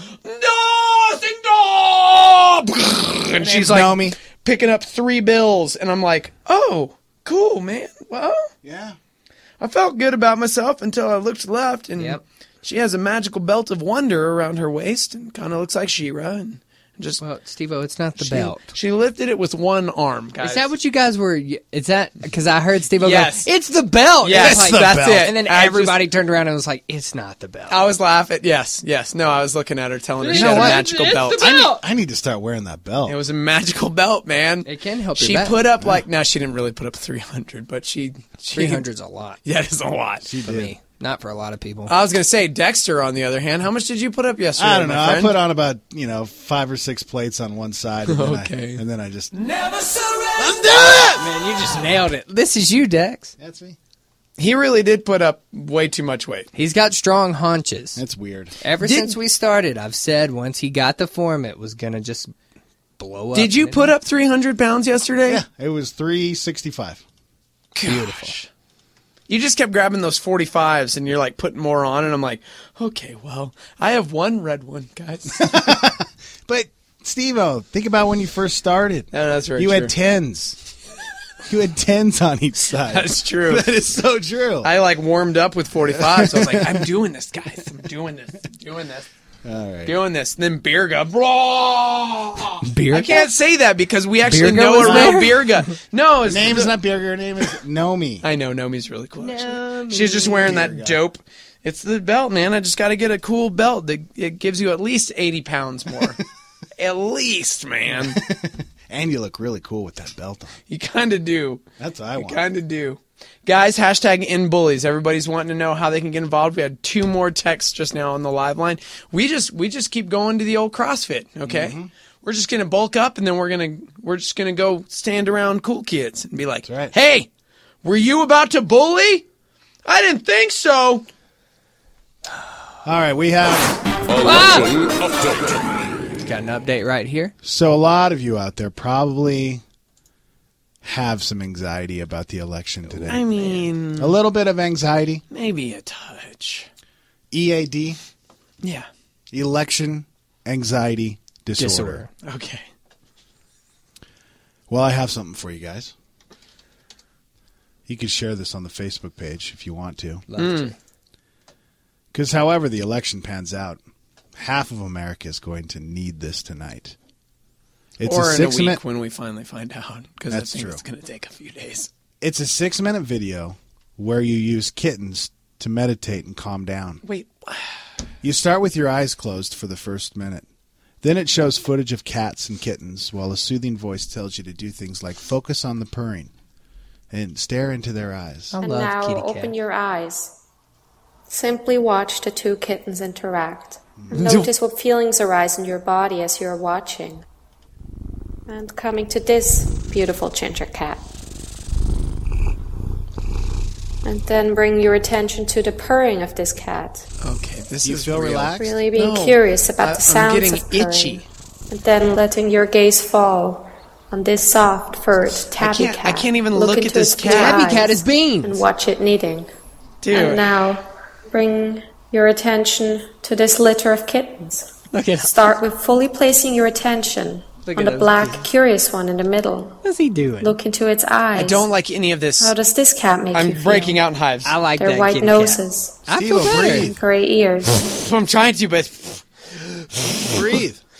No! And she's like Naomi. picking up 3 bills. And I'm like, oh, cool, man. Well, yeah. I felt good about myself until I looked left. And Yep. she has a magical belt of wonder around her waist and kind of looks like She-Ra. And just Well, Steve-O, it's not the belt. She lifted it with one arm, guys. Is that what you guys were? Is that because I heard Steve-O Yes. go, it's the belt. Yes, It's like, that's belt. it. And then I everybody turned around and was like, it's not the belt. I was laughing. Yes. No, I was looking at her, telling her You she know had a what? magical It's belt. the belt. I need to start wearing that belt. It was a magical belt, man. It can help your She back. put up like, no, she didn't really put up 300, but she 300's a lot. Yeah, it's a lot. For me. Not for a lot of people. I was going to say, Dexter, on the other hand, how much did you put up yesterday? I don't know. my I friend? put on about 5 or 6 plates on one side, and then, Okay. and then I just Never Man, you just nailed it. This is you, Dex. That's me. He really did put up way too much weight. He's got strong haunches. That's weird. Ever since we started, I've said once he got the form, it was going to just blow up. Did you put up 300 pounds yesterday? Yeah, it was 365. Beautiful. You just kept grabbing those 45s and you're like putting more on, and I'm like, okay, well, I have one red one, guys. But Steve-O, think about when you first started. No, that's very you true. had 10s. You had 10s on each side. That's true. That is so true. I like warmed up with 45s. So I was like, I'm doing this, guys. I'm doing this. All right. Doing this. And then Birga. Blah! Birga? I can't say that because we actually Birga know was a there? real Birga. No, Her name is not Birga. Her name is Nomi. I know. Nomi's really cool. Actually. She's just wearing that dope. It's the belt, man. I just got to get a cool belt that it gives you at least 80 pounds more. At least, man. And you look really cool with that belt on. You kind of do. That's what I want. You kind of do. Guys, hashtag #InBullies. Everybody's wanting to know how they can get involved. We had 2 more texts just now on the live line. We just keep going to the old CrossFit, okay? Mm-hmm. We're just gonna bulk up, and then we're just gonna go stand around cool kids and be like, right. "Hey, were you about to bully? I didn't think so." All right, we have. Got an update right here. So a lot of you out there probably have some anxiety about the election today. I mean, A little bit of anxiety. maybe a touch. EAD, Yeah. election anxiety disorder. Okay. Well, I have something for you guys. You can share this on the Facebook page if you want to. Love to. Because however the election pans out, half of America is going to need this tonight. It's Or a in a 6 week minute. when we finally find out, because I That's think true. it's going to take a few days. It's a 6-minute video where you use kittens to meditate and calm down. Wait. You start with your eyes closed for the first minute. Then it shows footage of cats and kittens while a soothing voice tells you to do things like focus on the purring and stare into their eyes. I And love now kitty open cat. your eyes. Simply watch the 2 kittens interact. And notice what feelings arise in your body as you're watching. And coming to this beautiful ginger cat. And then bring your attention to the purring of this cat. Okay, this You is feel real. relaxed? Really being No, curious about the I'm sounds getting of purring. itchy. And then letting your gaze fall on this soft furred tabby cat. I can't even look into at this its cat. blue Tabby eyes cat is beans. And watch it kneading. Dude. And now bring your attention to this litter of kittens. Look at Start with fully placing your attention Look on at the those black, kittens. curious one in the middle. What's he doing? Look into its eyes. I don't like any of this. How does this cat make you I'm feel? breaking out in hives. I like Their that white kitty noses, cat. I feel Steve-O, better. breathe. and gray ears. I'm trying to, but Breathe.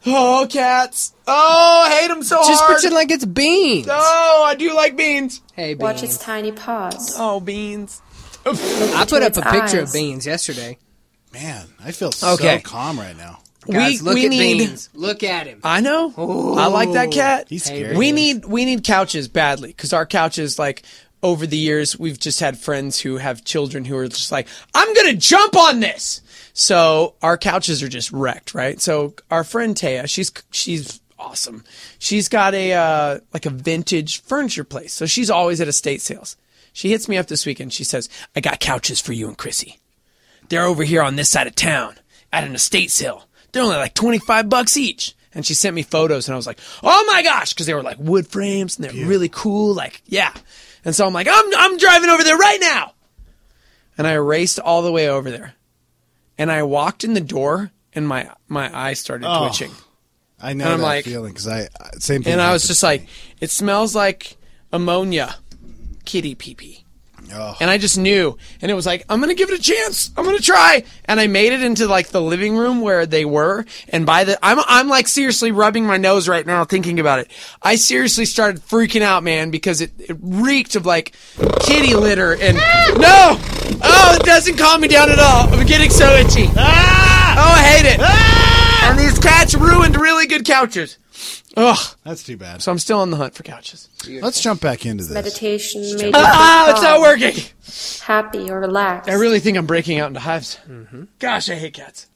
Oh, cats. Oh, I hate them so Just hard. pretend like it's beans. Oh, I do like beans. Hey, beans. Watch its tiny paws. Oh, beans. I put up a picture eyes. of beans yesterday. Man, I feel so calm right now. Guys, look at need Beans. Look at him. I know. Ooh. I like that cat. He's scary. We need couches badly because our couches, like, over the years, we've just had friends who have children who are just like, I'm gonna jump on this. So our couches are just wrecked, right? So our friend Taya, she's awesome. She's got a vintage furniture place. So she's always at estate sales. She hits me up this weekend. She says, I got couches for you and Chrissy. They're over here on this side of town at an estate sale. They're only like $25 each. And she sent me photos and I was like, oh my gosh, because they were like wood frames and they're really cool. Like, yeah. And so I'm like, I'm driving over there right now. And I raced all the way over there. And I walked in the door and my eye started twitching. I know and I'm that like, feeling because same thing. And I was just like, it smells like ammonia, kitty pee-pee. Oh. And I just knew. And it was like, I'm going to give it a chance. I'm going to try. And I made it into like the living room where they were. And I'm like seriously rubbing my nose right now thinking about it. I seriously started freaking out, man, because it reeked of like kitty litter and no! Oh, it doesn't calm me down at all. I'm getting so itchy. Ah! Oh, I hate it. Ah! And these cats ruined really good couches. Ugh. That's too bad. So I'm still on the hunt for couches. Let's jump back into this. Meditation made you it's not working. happy or relaxed. I really think I'm breaking out into hives. Mm-hmm. Gosh, I hate cats.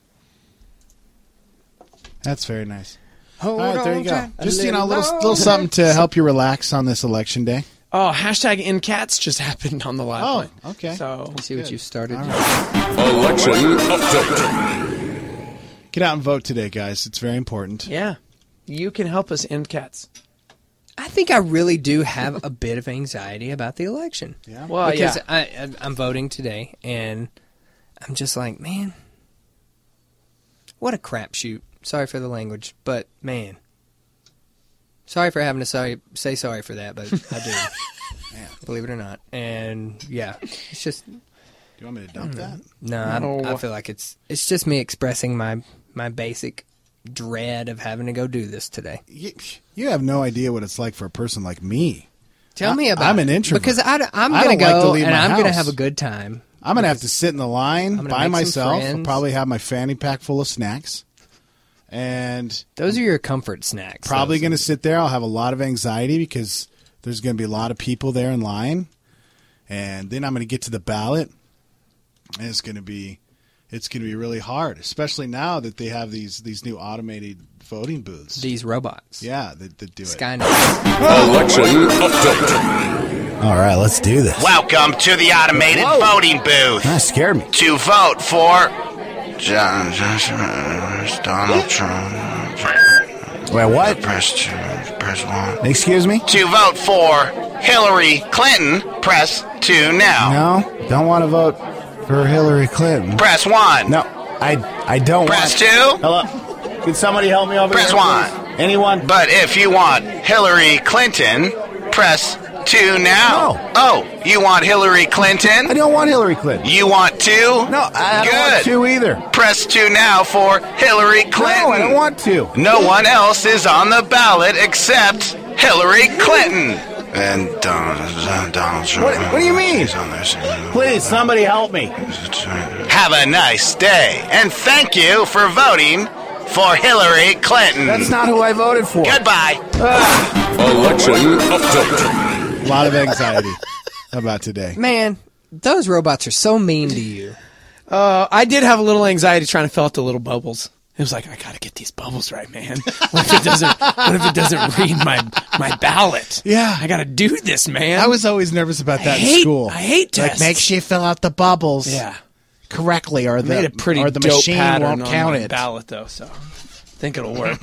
That's very nice. Hold All right, there you go. on, Just, a little something to help you relax on this election day. Oh, hashtag #InCats just happened on the live line. Okay. So you see what you started. Election update. Get out and vote today, guys. It's very important. Yeah. You can help us end cats. I think I really do have a bit of anxiety about the election. Yeah. Well, because I'm voting today, and I'm just like, man, what a crapshoot. Sorry for the language, but man, sorry for having to say sorry for that, but I do. Man, believe it or not. And yeah, it's just. Do you want me to dump that? No, I feel like it's just me expressing my basic dread of having to go do this today. You have no idea what it's like for a person like me. Tell me about it. I'm an introvert. Because I'm going to go and I'm going to have a good time. I'm going to have to sit in the line by myself. I'll probably have my fanny pack full of snacks. And those are your comfort snacks. Probably going to sit there. I'll have a lot of anxiety because there's going to be a lot of people there in line. And then I'm going to get to the ballot. And it's going to be really hard, especially now that they have these new automated voting booths. These robots. Yeah, that do it. Skynet. Election update. All right, let's do this. Welcome to the automated voting booth. That scared me. To vote for Donald Trump. Wait, what? Press 1. Excuse me? To vote for Hillary Clinton, press 2 now. No, don't want to vote for Hillary Clinton. Press 1. No, I don't Press want. 2. Hello? Can somebody help me over Press here? Press 1. Please? Anyone? But if you want Hillary Clinton, press 2 now. No. Oh, you want Hillary Clinton? I don't want Hillary Clinton. You want 2? No, I don't want 2 either. Press 2 now for Hillary Clinton. No, I don't want 2. No one else is on the ballot except Hillary Clinton. And Donald Trump. What do you mean? Please, somebody help me. Have a nice day, and thank you for voting for Hillary Clinton. That's not who I voted for. Goodbye. Election update. A lot of anxiety about today. Man, those robots are so mean to you. I did have a little anxiety trying to fill out the little bubbles. It was like, I gotta get these bubbles right, man. What if it doesn't read my ballot? Yeah. I gotta do this, man. I was always nervous about that in school. I hate tests. Like, make sure you fill out the bubbles correctly, or made a pretty or the dope machine pattern won't on count my it. ballot, though, so I think it'll work.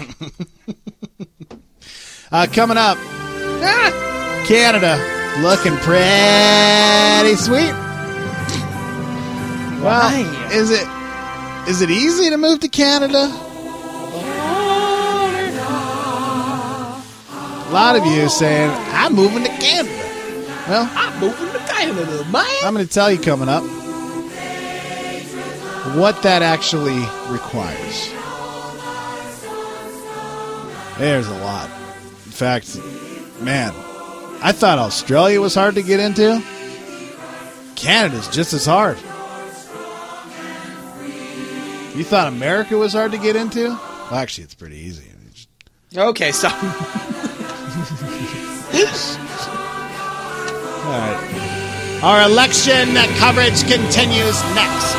Coming up, Canada looking pretty sweet. Well, is it easy to move to Canada? A lot of you saying, I'm moving to Canada. Well, I'm moving to Canada, man. I'm going to tell you coming up what that actually requires. There's a lot. In fact, man, I thought Australia was hard to get into. Canada's just as hard. You thought America was hard to get into? Well, actually, it's pretty easy. Okay, so. All right. Our election coverage continues next.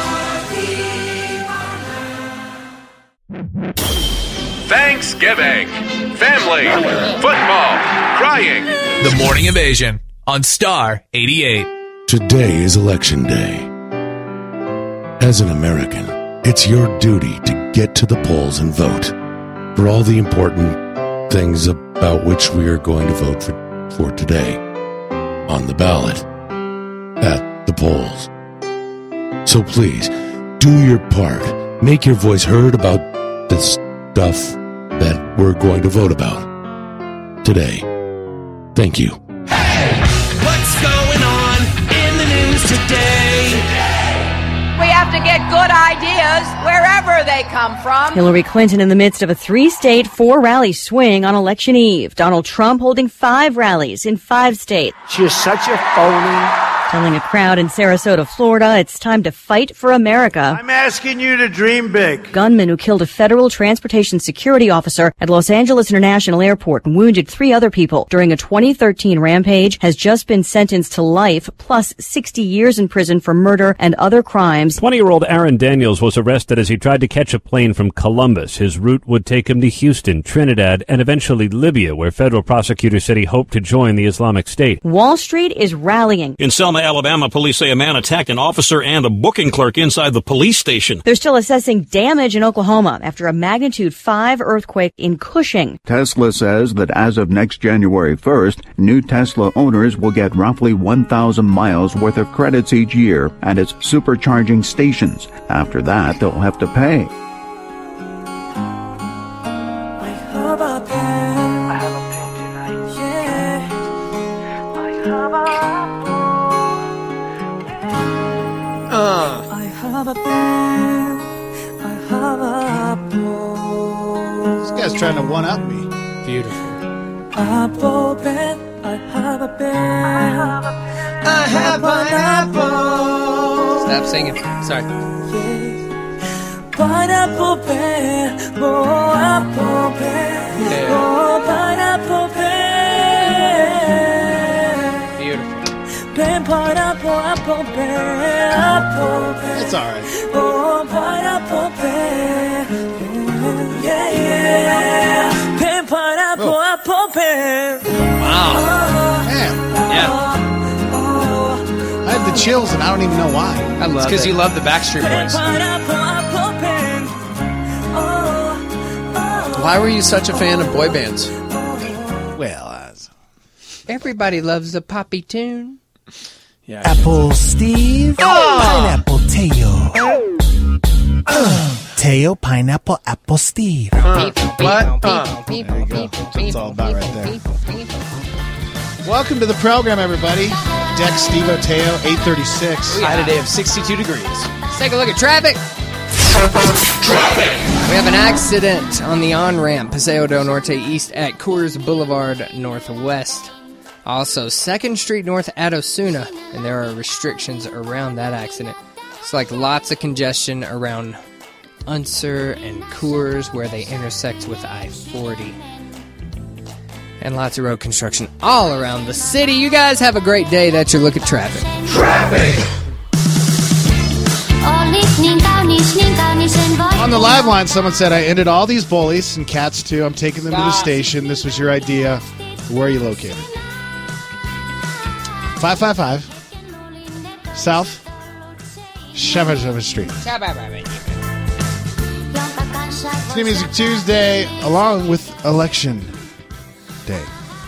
Thanksgiving, family, football, crying. The Morning Invasion on Star 88. Today is Election Day. As an American, it's your duty to get to the polls and vote for all the important things about which we are going to vote for today on the ballot at the polls. So please, do your part. Make your voice heard about the stuff that we're going to vote about today. Thank you. Hey, what's going on in the news today? We have to get good ideas wherever they come from. Hillary Clinton in the midst of a 3-state, 4-rally swing on election eve. Donald Trump holding 5 rallies in 5 states. She's such a phony. Telling a crowd in Sarasota, Florida, it's time to fight for America. I'm asking you to dream big. Gunman who killed a federal transportation security officer at Los Angeles International Airport and wounded 3 other people during a 2013 rampage has just been sentenced to life plus 60 years in prison for murder and other crimes. 20-year-old Aaron Daniels was arrested as he tried to catch a plane from Columbus. His route would take him to Houston, Trinidad, and eventually Libya, where federal prosecutors said he hoped to join the Islamic State. Wall Street is rallying. In Selma, Alabama, police say a man attacked an officer and a booking clerk inside the police station. They're still assessing damage in Oklahoma after a magnitude 5 earthquake in Cushing. Tesla says that as of next January 1st, new Tesla owners will get roughly 1,000 miles worth of credits each year at its supercharging stations. After that, they'll have to pay. This guy's trying to one-up me. Beautiful. Apple pen, I have a pen. I have an apple. Stop singing. Sorry. Pineapple pen, oh apple pen, oh pineapple pen. Beautiful. Pen, pineapple, apple pen, apple pen. It's all right. Oh pineapple pen, yeah yeah. Pen, pineapple, apple pen. Wow. Man. Yeah. I had the chills and I don't even know why. I love it. It's because you love the Backstreet Boys. Why were you such a fan of boy bands? Well, everybody loves a poppy tune. Yeah. Apple Steve, Pineapple Teo. Teo, Pineapple, Apple Steve. What? There you go. That's all about right there. Welcome to the program, everybody. Dex, Steve, Teo, 836. High today of 62 degrees. Let's take a look at traffic. We have an accident on the on-ramp, Paseo del Norte East at Coors Boulevard Northwest. Also, 2nd Street North at Osuna, and there are restrictions around that accident. It's like lots of congestion around Unser and Coors where they intersect with I-40. And lots of road construction all around the city. You guys have a great day. That's your look at traffic. Traffic! On the live line, someone said, I ended all these bullies and cats too. I'm taking them to the station. This was your idea. Where are you located? 555 South Shepherd Street. It's New Music Tuesday, along with Election Day.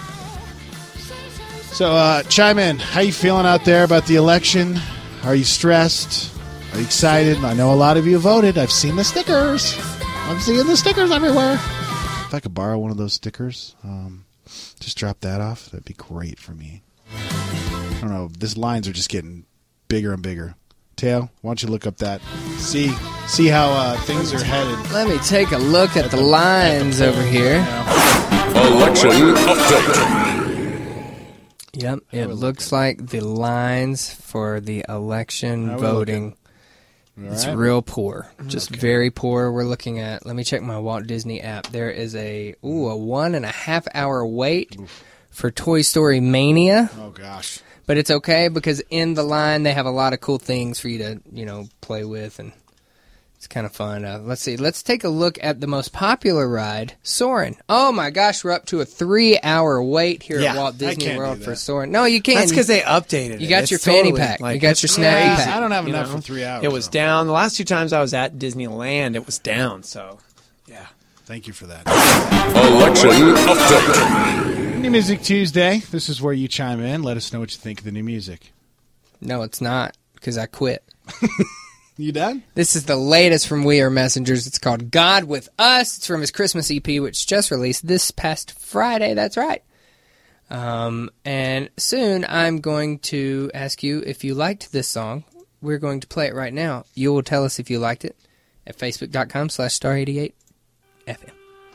So, chime in. How you feeling out there about the election? Are you stressed? Are you excited? I know a lot of you voted. I've seen the stickers. I'm seeing the stickers everywhere. If I could borrow one of those stickers, just drop that off. That'd be great for me. I don't know. These lines are just getting bigger and bigger. Teo, why don't you look up that? See how things are headed. Let me take a look at the lines over here. Election update. Yep, it looks like the lines for the election voting, it's real poor. Just very poor. We're looking at, let me check my Walt Disney app. There is a 1.5 hour wait for Toy Story Mania. Oh, gosh. But it's okay because in the line they have a lot of cool things for you to, play with, and it's kind of fun. Let's see. Let's take a look at the most popular ride, Soarin'. Oh my gosh, we're up to a 3-hour wait here at Walt Disney World for Soarin'. No, you can't. That's because they updated it. You got your fanny pack. You got your snappy pack. I don't have enough for 3 hours. It was down. The last 2 times I was at Disneyland, it was down. So, yeah. Thank you for that. Election update. New Music Tuesday. This is where you chime in. Let us know what you think of the new music. No, it's not, because I quit. You done? This is the latest from We Are Messengers. It's called God With Us. It's from his Christmas EP, which just released this past Friday. That's right. And soon I'm going to ask you if you liked this song. We're going to play it right now. You will tell us if you liked it at facebook.com/star88FM.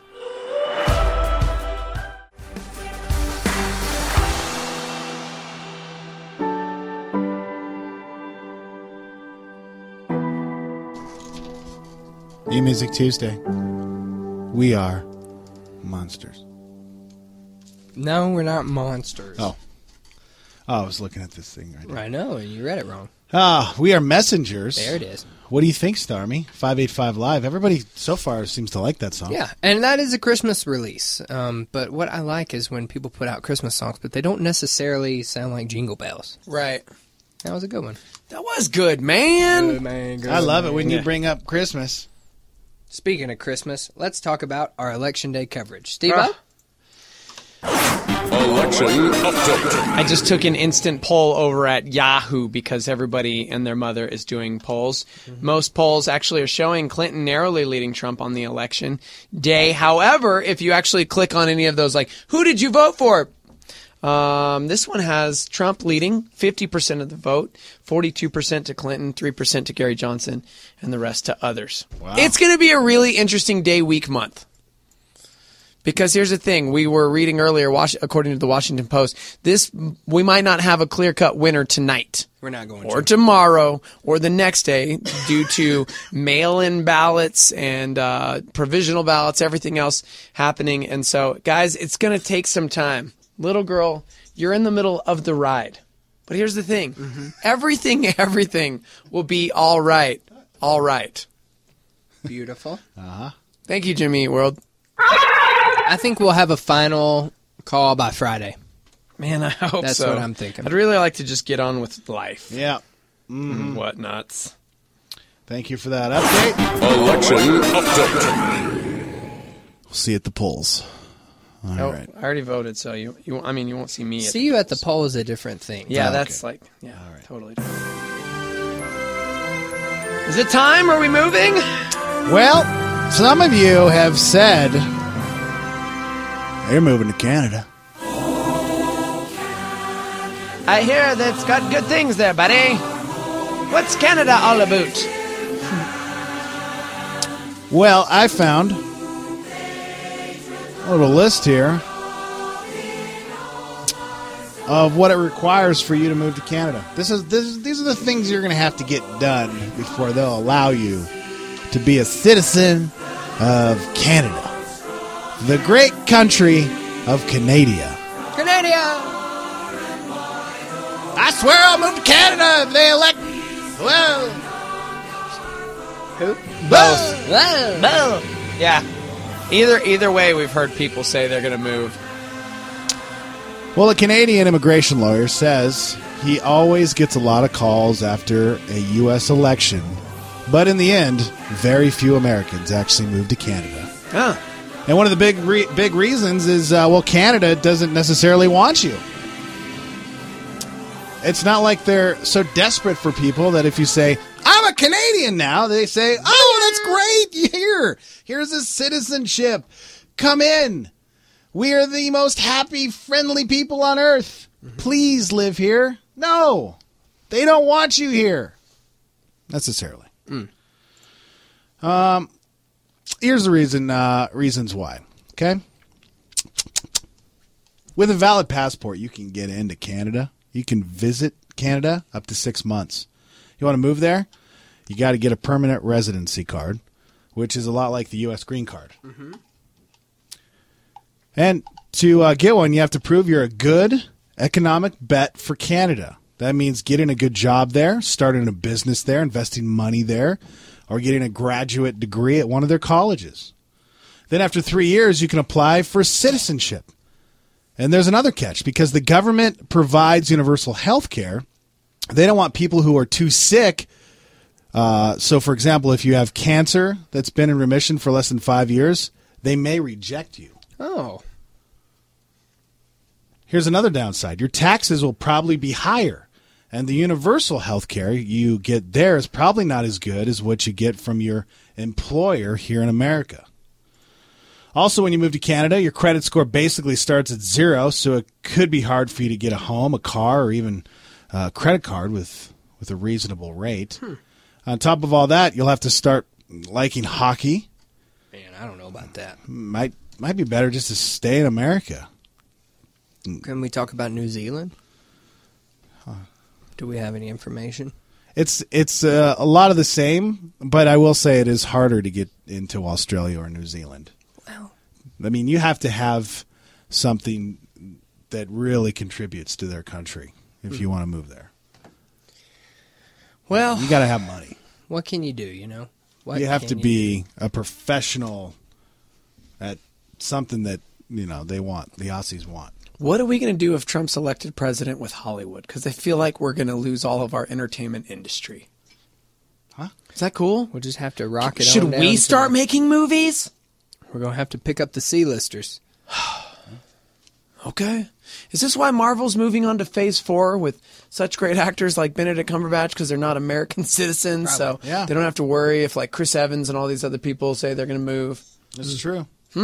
New Music Tuesday. We are monsters. No, we're not monsters. Oh, I was looking at this thing right now. I know, you read it wrong. We are messengers. There it is. What do you think, Starmy? 585 Live. Everybody so far seems to like that song. Yeah, and that is a Christmas release. But what I like is when people put out Christmas songs, but they don't necessarily sound like Jingle Bells. Right. That was a good one. That was good, man. Good, man. Good, I love it when you bring up Christmas. Speaking of Christmas, let's talk about our Election Day coverage. Steve? Election update. I just took an instant poll over at Yahoo because everybody and their mother is doing polls. Mm-hmm. Most polls actually are showing Clinton narrowly leading Trump on the election day. However, if you actually click on any of those, like, who did you vote for? This one has Trump leading 50% of the vote, 42% to Clinton, 3% to Gary Johnson, and the rest to others. Wow. It's going to be a really interesting day, week, month. Because here's the thing. We were reading earlier, according to the Washington Post, we might not have a clear-cut winner tonight. We're not going to. Or tomorrow, or the next day, due to mail-in ballots and provisional ballots, everything else happening. And so, guys, it's going to take some time. Little girl, you're in the middle of the ride. But here's the thing. Mm-hmm. Everything will be all right. All right. Beautiful. Uh-huh. Thank you, Jimmy Eat World. I think we'll have a final call by Friday. Man, I hope That's so. what I'm thinking. I'd really like to just get on with life. Yeah. Mm-hmm. Whatnots. Thank you for that update. Election update. We'll see you at the polls. All right. I already voted, so you won't see me. See you at the poll is a different thing. Yeah, that's like, yeah, all right. Totally different. Is it time? Are we moving? Well, some of you have said you're moving to Canada. I hear that's got good things there, buddy. What's Canada all about? Well, I found a little list here of what it requires for you to move to Canada. These are the things you're going to have to get done before they'll allow you to be a citizen of Canada, the great country of Canada. I swear I'll move to Canada if they elect. Well, who? Both. Both. Yeah. Either way, we've heard people say they're going to move. Well, a Canadian immigration lawyer says he always gets a lot of calls after a U.S. election, but in the end, very few Americans actually move to Canada. Huh. And one of the big reasons is, Canada doesn't necessarily want you. It's not like they're so desperate for people that if you say, I'm a Canadian now, they say, oh, that's great. Here's a citizenship. Come in. We are the most happy, friendly people on earth. Please live here. No, they don't want you here necessarily. Here's the reasons why. Okay. With a valid passport, you can get into Canada. You can visit Canada up to 6 months. You want to move there? You got to get a permanent residency card, which is a lot like the U.S. green card. Mm-hmm. And to get one, you have to prove you're a good economic bet for Canada. That means getting a good job there, starting a business there, investing money there, or getting a graduate degree at one of their colleges. Then after 3 years, you can apply for citizenship. And there's another catch. Because the government provides universal health care, they don't want people who are too sick. So, for example, if you have cancer that's been in remission for less than 5 years, they may reject you. Oh. Here's another downside. Your taxes will probably be higher. And the universal health care you get there is probably not as good as what you get from your employer here in America. Also, when you move to Canada, your credit score basically starts at 0, so it could be hard for you to get a home, a car, or even a credit card with a reasonable rate. On top of all that, you'll have to start liking hockey. Man, I don't know about that. Might be better just to stay in America. Can we talk about New Zealand? Do we have any information? It's a lot of the same, but I will say it is harder to get into Australia or New Zealand. Well, I mean, you have to have something that really contributes to their country if you want to move there. Well, you got to have money. What can you do, you know? What you have to can be a professional at something that, you know, they want, the Aussies want. What are we going to do if Trump's elected president with Hollywood? Because I feel like we're going to lose all of our entertainment industry. Huh? Is that cool? We'll just have to rock it Should on down we to start making movies? We're going to have to pick up the C-listers. Okay. Is this why Marvel's moving on to Phase 4 with such great actors like Benedict Cumberbatch because they're not American citizens? Probably. So they don't have to worry if like Chris Evans and all these other people say they're going to move. This is true.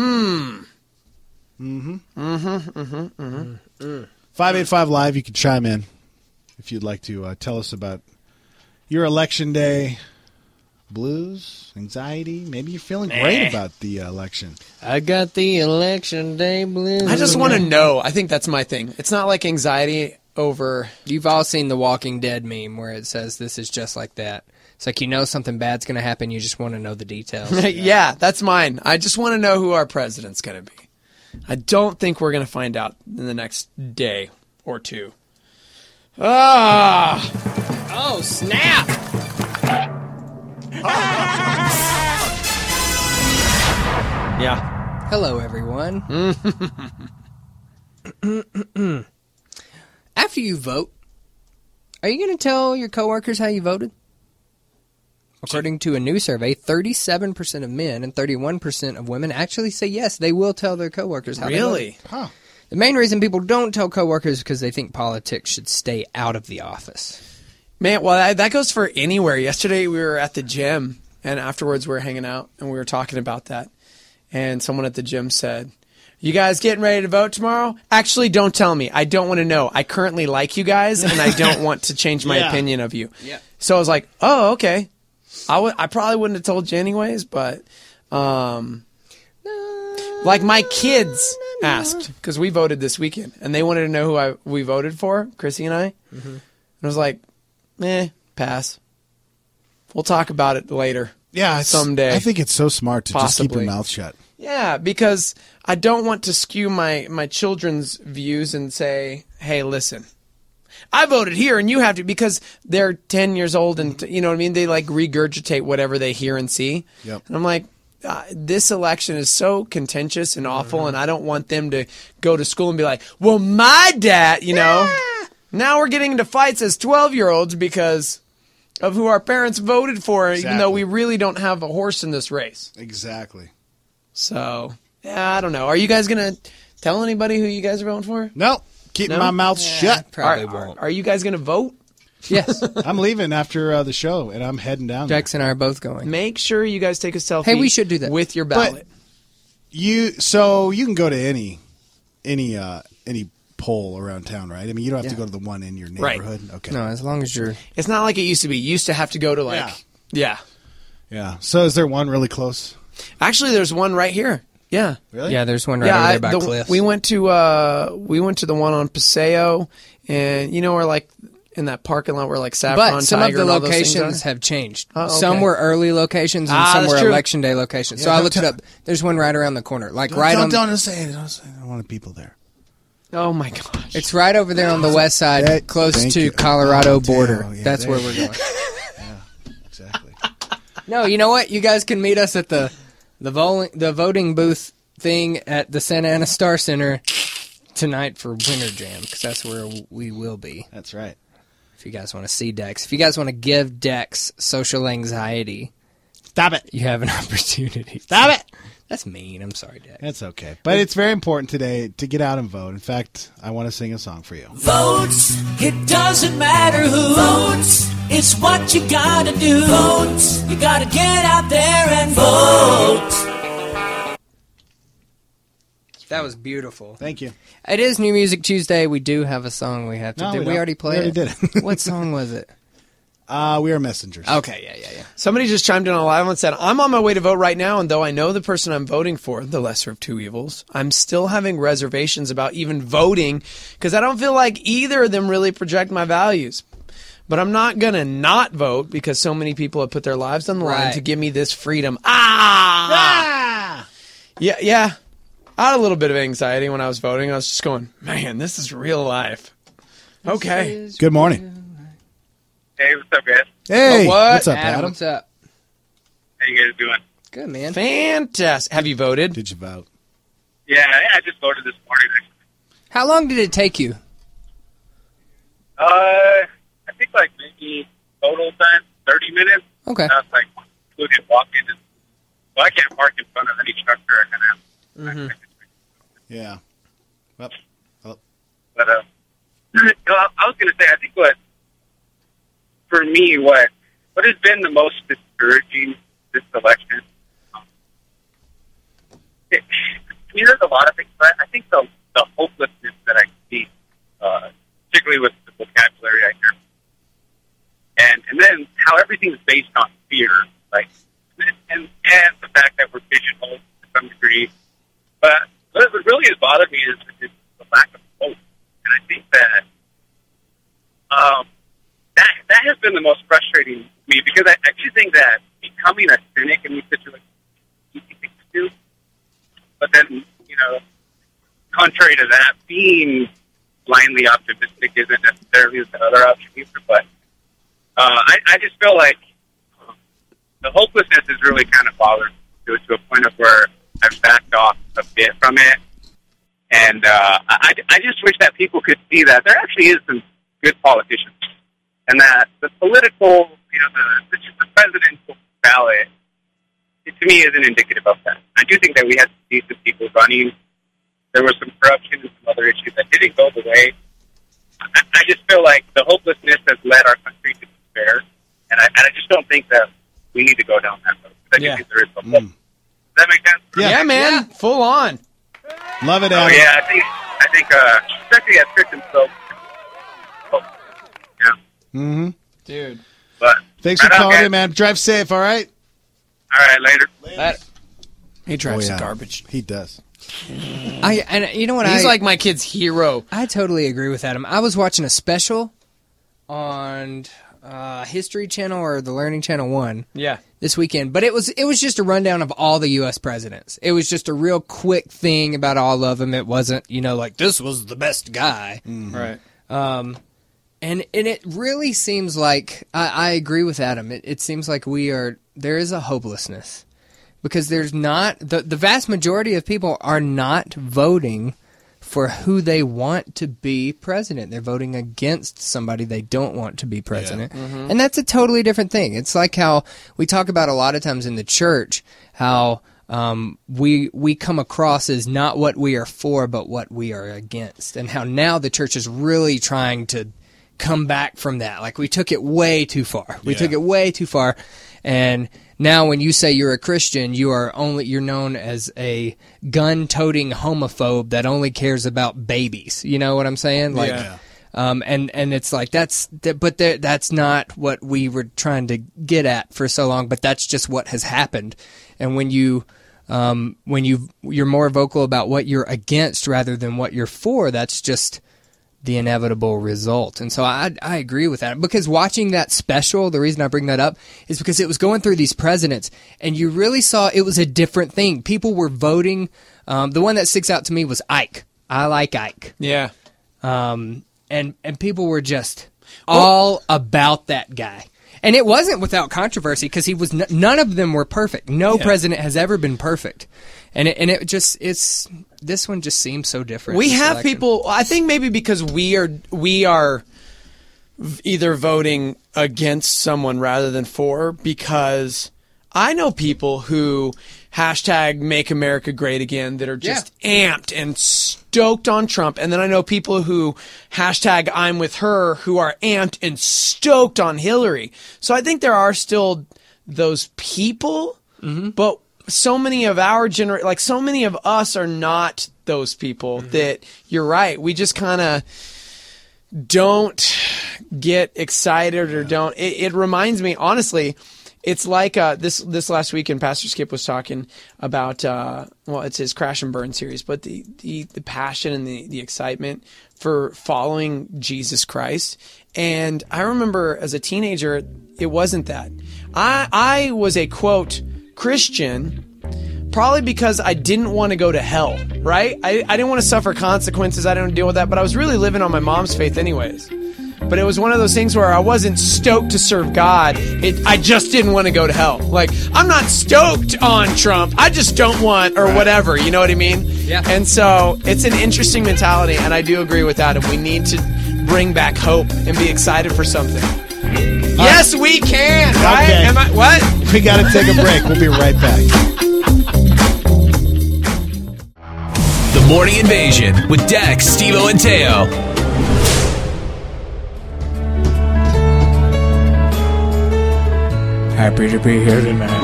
585 Live, you can chime in if you'd like to tell us about your election day blues, anxiety. Maybe you're feeling great about the election. I got the election day blues. I just want to know. I think that's my thing. It's not like anxiety over... You've all seen the Walking Dead meme where it says this is just like that. It's like you know something bad's going to happen. You just want to know the details. Yeah, that's mine. I just want to know who our president's going to be. I don't think we're going to find out in the next day or two. Ah! Oh, snap! Yeah. Hello, everyone. After you vote, are you going to tell your coworkers how you voted? According to a new survey, 37% of men and 31% of women actually say yes, they will tell their coworkers how they voted. Really? Huh. The main reason people don't tell coworkers is because they think politics should stay out of the office. Man, well, that goes for anywhere. Yesterday we were at the gym, and afterwards we were hanging out, and we were talking about that. And someone at the gym said, you guys getting ready to vote tomorrow? Actually, don't tell me. I don't want to know. I currently like you guys, and I don't want to change my opinion of you. Yeah. So I was like, oh, okay. I probably wouldn't have told you anyways, but like my kids asked, because we voted this weekend, and they wanted to know who we voted for, Chrissy and I. Mm-hmm. And I was like, pass. We'll talk about it later. Yeah, someday. I think it's so smart to just keep your Possibly. mouth shut. Yeah, because I don't want to skew my children's views and say, hey, listen, I voted here and you have to, because they're 10 years old and, you know what I mean? They like regurgitate whatever they hear and see. Yep. And I'm like, this election is so contentious and awful, and I don't want them to go to school and be like, well, my dad, you know. Now we're getting into fights as 12-year-olds because of who our parents voted for, even though we really don't have a horse in this race. Exactly. So, yeah, I don't know. Are you guys going to tell anybody who you guys are voting for? No. Keeping my mouth shut. Probably won't. Are you guys going to vote? Yes. I'm leaving after the show, and I'm heading down there. Jax and I are both going. Make sure you guys take a selfie. Hey, we should do that. With your ballot. So you can go to any poll around town, right? I mean, you don't have to go to the one in your neighborhood. Right. Okay. No, as long as you're... It's not like it used to be. You used to have to go to like... Yeah. Yeah. So is there one really close? Actually, there's one right here. Yeah. Really? Yeah, there's one right over there by Cliffs. We went to the one on Paseo, and where like in that parking lot where like Saffron But some Tiger of the and all those things locations are? have changed. Oh, okay. Some were early locations and some that's were true. election day locations. So Yeah, I don't looked it tell- up. There's one right around the corner, like Don't, right don't, on. don't say it. Don't say it. I don't want people there. Oh my gosh! It's right over there on the west side, That- close thank to you. Colorado Oh, border. damn. Yeah, That's there where you we're going. Exactly. No, you know what? You guys can meet us at the voting booth thing at the Santa Ana Star Center tonight for Winter Jam, because that's where we will be. That's right. If you guys want to see Dex, if you guys want to give Dex social anxiety, stop it. You have an opportunity. Stop it. That's mean. I'm sorry, Dex. That's okay. But it's very important today to get out and vote. In fact, I want to sing a song for you. Votes, it doesn't matter who votes, it's what you gotta do. Vote, you gotta get out there and vote. That was beautiful. Thank you. It is New Music Tuesday. We do have a song we have to do. we We don't. already played We it. already did it. What song was it? We are messengers. Okay, yeah. Somebody just chimed in on live and said, I'm on my way to vote right now, and though I know the person I'm voting for, the lesser of two evils, I'm still having reservations about even voting because I don't feel like either of them really project my values. But I'm not going to not vote because so many people have put their lives on the line Right. to give me this freedom. Yeah. I had a little bit of anxiety when I was voting. I was just going, man, this is real life. Okay. Good morning. Hey, what's up, guys? Hey, what's up, Adam? Adam? What's up? How you guys doing? Good, man. Fantastic. Have you voted? Did you vote? Yeah, I just voted this morning. How long did it take you? I think like maybe total time 30 minutes. Okay. That's like including walking. Well, I can't park in front of any structure. I kind of. Mm-hmm. Yeah. Well, But I was going to say, I think for me, what has been the most discouraging this election? There's a lot of things, but I think the hopelessness that I see, particularly with the vocabulary I hear, and then how everything's based on fear, like, and the fact that we're pigeonholed to some degree. But what really has bothered me is the lack of hope, and I think that that has been the most frustrating to me because I actually think that becoming a cynic in these situations is easy thing to do. But then, contrary to that, being blindly optimistic isn't necessarily the other option either. But I just feel like the hopelessness is really kind of bothered to a point of where I've backed off a bit from it. And I just wish that people could see that there actually is some good politicians. And that the political, the presidential ballot, to me, isn't indicative of that. I do think that we had some decent people running. There was some corruption and some other issues that didn't go the way. I just feel like the hopelessness has led our country to despair. And I just don't think that we need to go down that road. I just think there is some hope. Does that make sense? Yeah, man. Full on. Love it, Oh, Adam. yeah, I think especially at Christian folks. Mm-hmm. Dude. But Thanks for right on, calling guys. in, man. Drive safe, all right? All right, later. He drives Oh, yeah. garbage. He does. And you know what? He's like my kid's hero. I totally agree with Adam. I was watching a special on History Channel or the Learning Channel 1. Yeah. This weekend, but it was just a rundown of all the U.S. presidents. It was just a real quick thing about all of them. It wasn't, like this was the best guy, Right. And it really seems like I agree with Adam. It seems like there is a hopelessness because there's not the vast majority of people are not voting for who they want to be president. They're voting against somebody they don't want to be president. Yeah. Mm-hmm. And that's a totally different thing. It's like how we talk about a lot of times in the church, how we come across as not what we are for, but what we are against. And how now the church is really trying to come back from that. Like we took it way too far. We took it way too far. And now when you say you're a Christian, you're known as a gun-toting homophobe that only cares about babies. You know what I'm saying? Like, Yeah. and it's like that's not what we were trying to get at for so long, but that's just what has happened. And when you when you're more vocal about what you're against rather than what you're for, that's just the inevitable result. And so I agree with that, because watching that special, the reason I bring that up is because it was going through these presidents, and you really saw it was a different thing. People were voting. The one that sticks out to me was Ike. I like Ike. Yeah. And people were just all about that guy. And it wasn't without controversy, because he was none of them were perfect. No president has ever been perfect. And this one just seems so different. We have people, I think maybe because we are either voting against someone rather than for, because I know people who hashtag Make America Great Again that are just amped and stoked on Trump. And then I know people who hashtag I'm with her who are amped and stoked on Hillary. So I think there are still those people, but so many of our generation, so many of us are not those people that you're right. We just kind of don't get excited or don't. It reminds me, honestly, it's like this last weekend, Pastor Skip was talking about, it's his Crash and Burn series, but the passion and the excitement for following Jesus Christ. And I remember as a teenager, it wasn't that. I was a, quote, Christian, probably because I didn't want to go to hell, right? I didn't want to suffer consequences. I didn't deal with that, but I was really living on my mom's faith anyways. But it was one of those things where I wasn't stoked to serve God. I just didn't want to go to hell. I'm not stoked on Trump. I just don't want, or whatever. You know what I mean? Yeah. And so it's an interesting mentality, and I do agree with that. And we need to bring back hope and be excited for something. Yes, we can, right? Okay. What? We got to take a break. We'll be right back. The Morning Invasion with Dex, Steve-O, and Teo. Happy to be here tonight.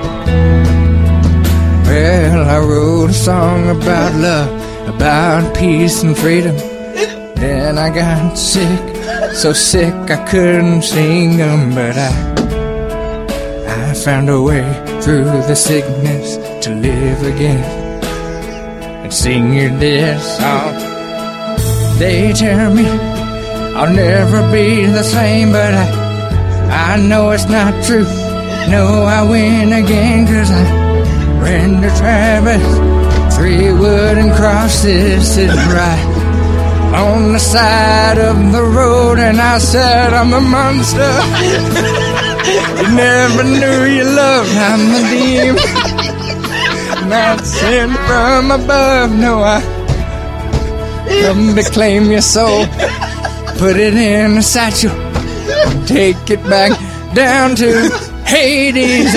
Well, I wrote a song about love, about peace and freedom. Then I got sick, so sick I couldn't sing them, but I found a way through the sickness to live again and sing you this song. They tell me I'll never be the same, but I know it's not true. No, I win again, 'cause I ran to Travis, 3 wooden crosses sitting right on the side of the road, and I said I'm a monster. You never knew you loved. I'm the demon, not sent from above. No, I come to claim your soul, put it in a satchel, take it back down to Hades.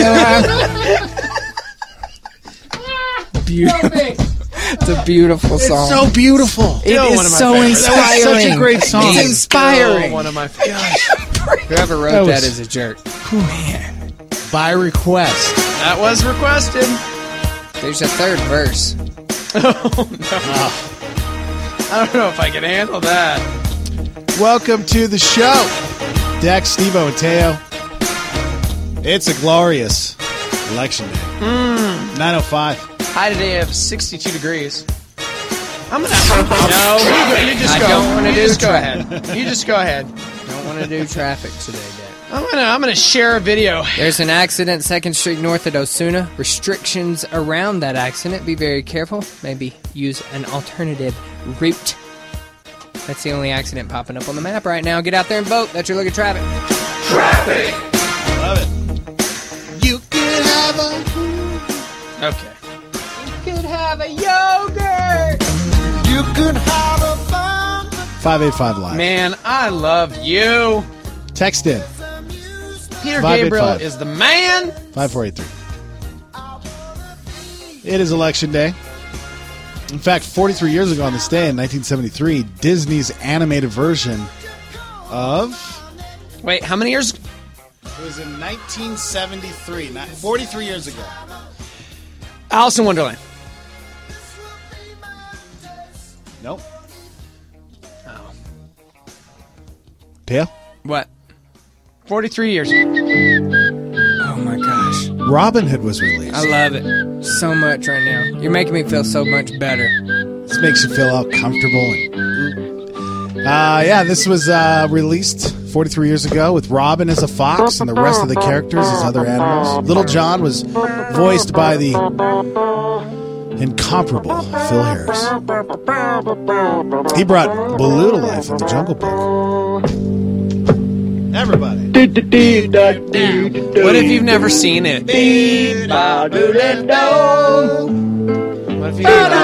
Beautiful. It's a beautiful song. It's so beautiful. It is so inspiring. Such a great song. It's inspiring. One of my favorites. Whoever wrote that is a jerk. Man. By request. That was requested. There's a third verse. Oh, no. I don't know if I can handle that. Welcome to the show. Dex, Steve-O, and Teo. It's a glorious election day. 9:05. High today of 62 degrees. I'm gonna. No, you just go. I don't want to do. Just go ahead. You just go ahead. Don't want to do traffic today, Dad. I'm gonna share a video. There's an accident 2nd Street north at Osuna. Restrictions around that accident. Be very careful. Maybe use an alternative route. That's the only accident popping up on the map right now. Get out there and vote. That's your look at traffic. Traffic. Love it. You could have a... Okay. You could have a yogurt. You could have a bomb. 585 Live. Man, I love you. Text in. Peter Gabriel is the man. 5483. It is Election Day. In fact, 43 years ago on this day in 1973, Disney's animated version of... Wait, how many years? It was in 1973, 43 years ago. Alice in Wonderland. Nope. Oh. Teo? What? 43 years. Oh my gosh. Robin Hood was released. I love it so much right now. You're making me feel so much better. This makes you feel all comfortable. This was released 43 years ago with Robin as a fox and the rest of the characters as other animals. Little John was voiced by the incomparable Phil Harris. He brought Baloo to life in the Jungle Book. Everybody. What if you've never seen it? What if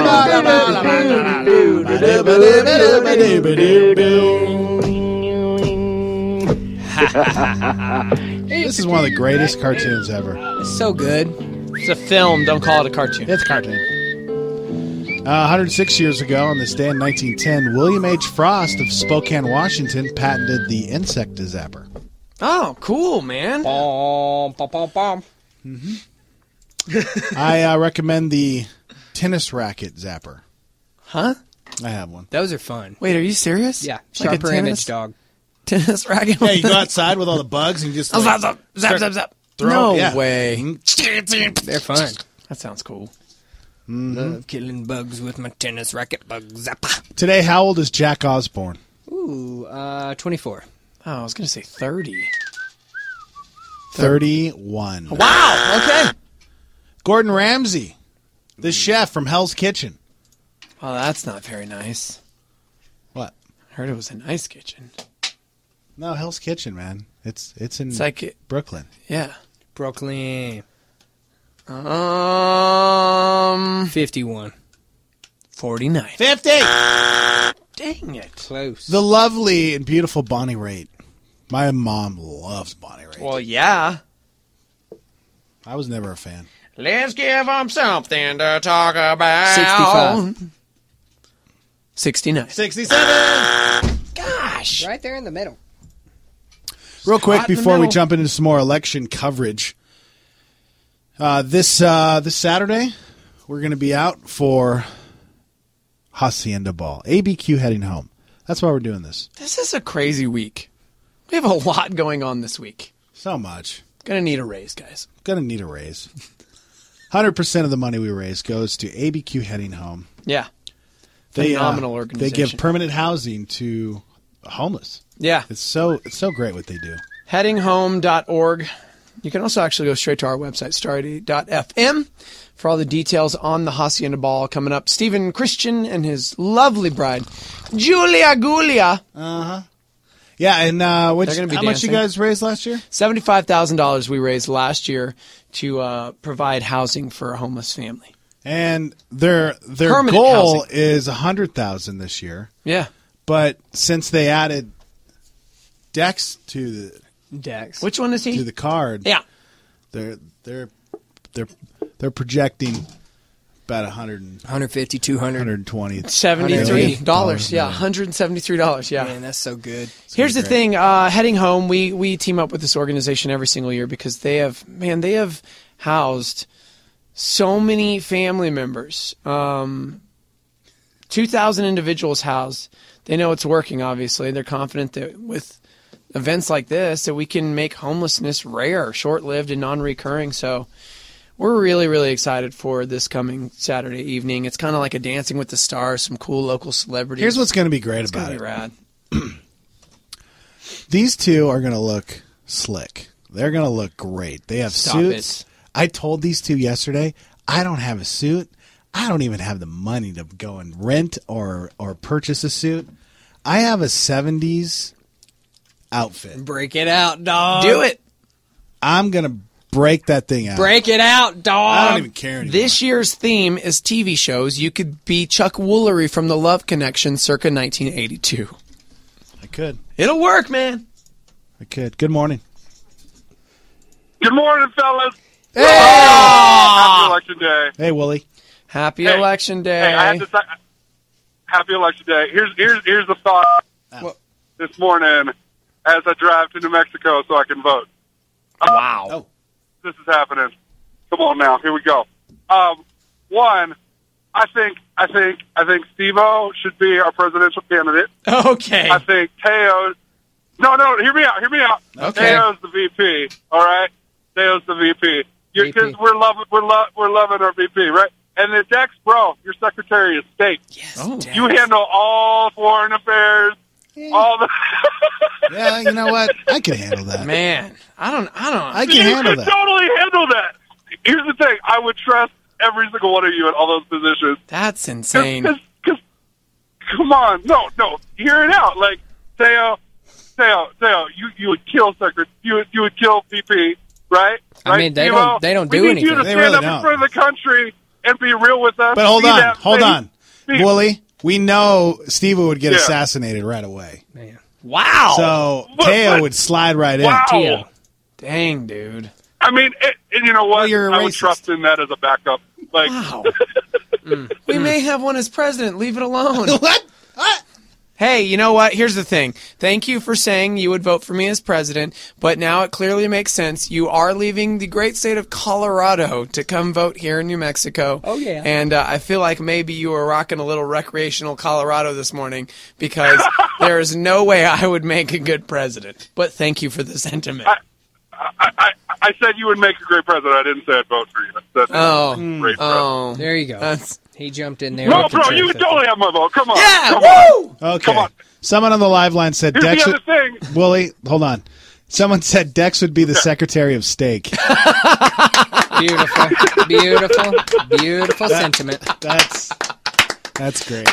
This is one of the greatest cartoons ever. It's so good. It's a film. Don't call it a cartoon. It's a cartoon. 106 years ago, on this day in 1910, William H. Frost of Spokane, Washington, patented the insect zapper. Oh, cool, man. I recommend the tennis racket zapper. Huh? I have one. Those are fun. Wait, are you serious? Yeah. Like Sharper a tennis image dog. Tennis racket? Yeah, you go outside with all the bugs and you just zap, zap, zap, zap, zap. No way. They're fun. That sounds cool. Love killing bugs with my tennis racket bug zapper. Today, how old is Jack Osborne? Ooh, 24. Oh, I was going to say 30. 31. Wow, okay. Gordon Ramsay, the chef from Hell's Kitchen. Oh, that's not very nice. What? I heard it was a nice kitchen. No, Hell's Kitchen, man. It's in like Brooklyn. Yeah. Brooklyn. 51. 49. 50! Dang it. Close. The lovely and beautiful Bonnie Raitt. My mom loves Bonnie Raitt. Well, yeah. I was never a fan. Let's give them something to talk about. 65. 69. 67! Gosh. Right there in the middle. Real quick, Hot in the before we middle. jump into some more election coverage, this Saturday, we're going to be out for Hacienda Ball. ABQ heading home. That's why we're doing this. This is a crazy week. We have a lot going on this week. So much. Gonna need a raise, guys. Gonna need a raise. 100% of the money we raise goes to ABQ heading home. Yeah. They, Phenomenal They organization. give permanent housing to homeless. Yeah. It's so great what they do. Headinghome.org. You can also actually go straight to our website, starry.fm, for all the details on the Hacienda Ball coming up. Stephen Christian and his lovely bride, Julia Gulia. Uh-huh. Yeah, and how much you guys raised last year? $75,000 we raised last year to provide housing for a homeless family. And their Permanent goal housing. is $100,000 this year. Yeah. But since they added Dex to Which one is he? to the card, Yeah. they're projecting about 150, 200. 120. $73. Yeah, $173. Yeah. Man, that's so good. Here's the thing. Heading home, we team up with this organization every single year because they have housed so many family members. 2,000 individuals housed. They know it's working, obviously. They're confident that with events like this that we can make homelessness rare, short-lived, and non-recurring. So we're really, really excited for this coming Saturday evening. It's kind of like a Dancing with the Stars, some cool local celebrities. Here's what's going to be great It's about gonna it. be rad. These two are going to look slick. They're going to look great. They have Stop suits. it. I told these two yesterday, I don't have a suit. I don't even have the money to go and rent or purchase a suit. I have a 70s outfit. Break it out, dog. Do it. I'm going to break that thing out. Break it out, dog. I don't even care anymore. This year's theme is TV shows. You could be Chuck Woolery from The Love Connection circa 1982. I could. It'll work, man. I could. Good morning. Good morning, fellas. Hey! Happy Election Day. Hey, Wooly. Happy Election Day. Hey, I have to say, Happy Election Day. Here's the thought this morning as I drive to New Mexico so I can vote. Wow. This is happening. Come on now. Here we go. One, I think Steve-O should be our presidential candidate. Okay. I think Teo. No, hear me out. Okay. Teo's the VP. All right. Teo's the VP. Because we're loving our VP, right? And then Dex, bro, you're Secretary of State. Yes, you handle all foreign affairs, all the. Yeah, you know what? I can handle that. Man, I can handle that. Totally handle that. Here's the thing: I would trust every single one of you in all those positions. That's insane. Because, come on, no, hear it out. Like, Teo, you would kill Secretary. You would kill VP, right? I mean, they don't do anything. We need you to stand up in front of the country and be real with us. But hold on. Wooly, we know Steve would get assassinated right away. Man. Wow. So Teo would slide right in. Wow. Dang, dude. I mean, and you know what? Well, I would trust in that as a backup. Like, wow. We may have one as president. Leave it alone. What? Hey, you know what? Here's the thing. Thank you for saying you would vote for me as president, but now it clearly makes sense. You are leaving the great state of Colorado to come vote here in New Mexico. Oh, yeah. And I feel like maybe you were rocking a little recreational Colorado this morning because there is no way I would make a good president. But thank you for the sentiment. I said you would make a great president. I didn't say I'd vote for you. I said great president. There you go. He jumped in there. No, bro, you would totally have my vote. Come on. Yeah, come woo! on. Okay. Come on. Someone on the live line said Here's Dex. the other thing. Wooly, hold on. Someone said Dex would be the Secretary of Steak. Beautiful sentiment. That's great.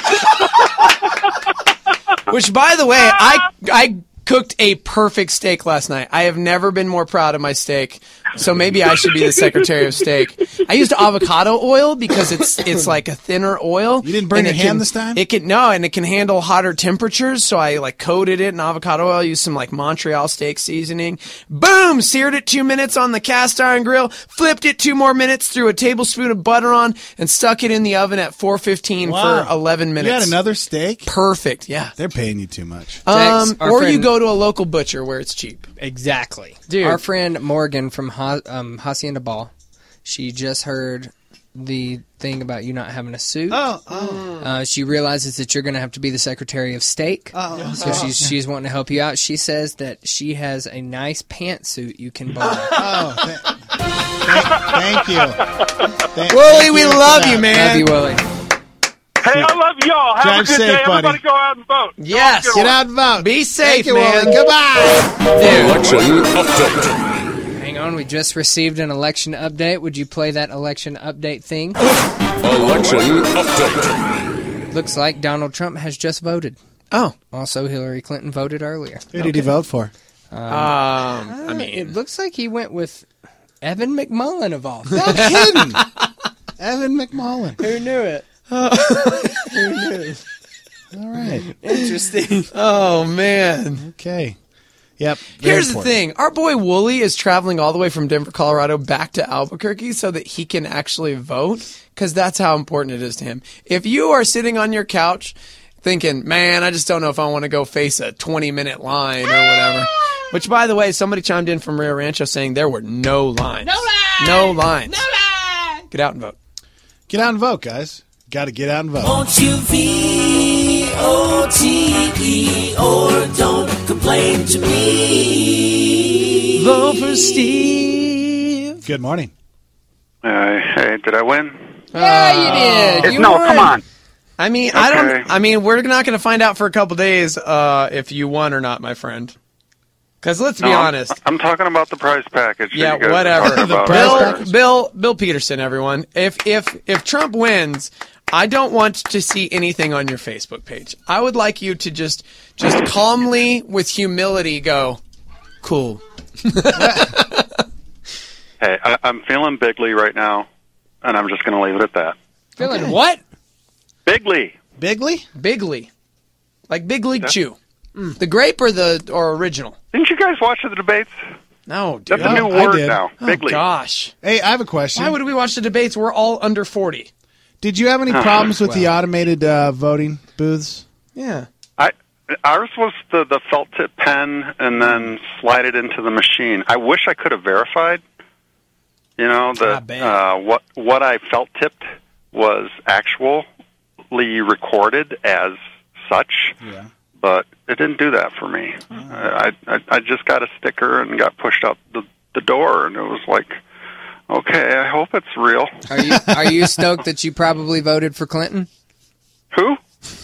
Which, by the way, I cooked a perfect steak last night. I have never been more proud of my steak. So maybe I should be the Secretary of Steak. I used avocado oil because it's like a thinner oil. You didn't burn your hand this time? It can and it can handle hotter temperatures. So I like coated it in avocado oil. Used some like Montreal steak seasoning. Boom! Seared it 2 minutes on the cast iron grill. Flipped it 2 more minutes. Threw a tablespoon of butter on and stuck it in the oven at 415 for 11 minutes. You had another steak? Perfect. Yeah. They're paying you too much. Or you go to a local butcher where it's cheap. Exactly. Dude. Our friend Morgan from Hacienda Ball, she just heard the thing about you not having a suit. She realizes that you're going to have to be the Secretary of State. So she's wanting to help you out. She says that she has a nice pantsuit you can borrow. Thank you. Wooly, we love you, man. Love you, Wooly. Hey, I love y'all. Have Drive a good safe, day. buddy. Everybody go out and vote. Yes. Get out and vote. Be safe, Thank you, man. Wooly. Goodbye. Election update. Hang on, we just received an election update. Would you play that election update thing? Election update. Looks like Donald Trump has just voted. Oh. Also, Hillary Clinton voted earlier. Who did he vote for? I mean, it looks like he went with Evan McMullin of all. No kidding. Evan McMullin. Who knew it? Who knew? All right. Interesting. Oh, man. Okay. Yep. Here's the thing. Our boy Wooly is traveling all the way from Denver, Colorado back to Albuquerque so that he can actually vote because that's how important it is to him. If you are sitting on your couch thinking, man, I just don't know if I want to go face a 20-minute line or whatever. Which, by the way, somebody chimed in from Rio Rancho saying there were no lines. No lines. Get out and vote. Get out and vote, guys. Got to get out and vote. Won't you V-O-T-E or don't complain to me? Vote for Steve. Good morning. Hey, did I win? Yeah, you did. No, come on. I mean, we're not going to find out for a couple days if you won or not, my friend. Because let's be honest. I'm talking about the prize package. Yeah, you guys whatever. are talking about. Bill Peterson, everyone. If Trump wins, I don't want to see anything on your Facebook page. I would like you to just calmly, with humility, go, cool. Hey, I'm feeling bigly right now, and I'm just going to leave it at that. Feeling what? Bigly. Bigly? Bigly. Like Big League Chew. The grape or original? Didn't you guys watch the debates? No, dude. That's a new word now. Oh, Bigly. gosh. Hey, I have a question. Why would we watch the debates? We're all under 40. Did you have any problems with the automated voting booths? Yeah. Ours was the felt tip pen and then slide it into the machine. I wish I could have verified. You know, what I felt tipped was actually recorded as such. Yeah. But it didn't do that for me. I just got a sticker and got pushed out the door, and it was like, Okay, I hope it's real. Are you stoked that you probably voted for Clinton? Who?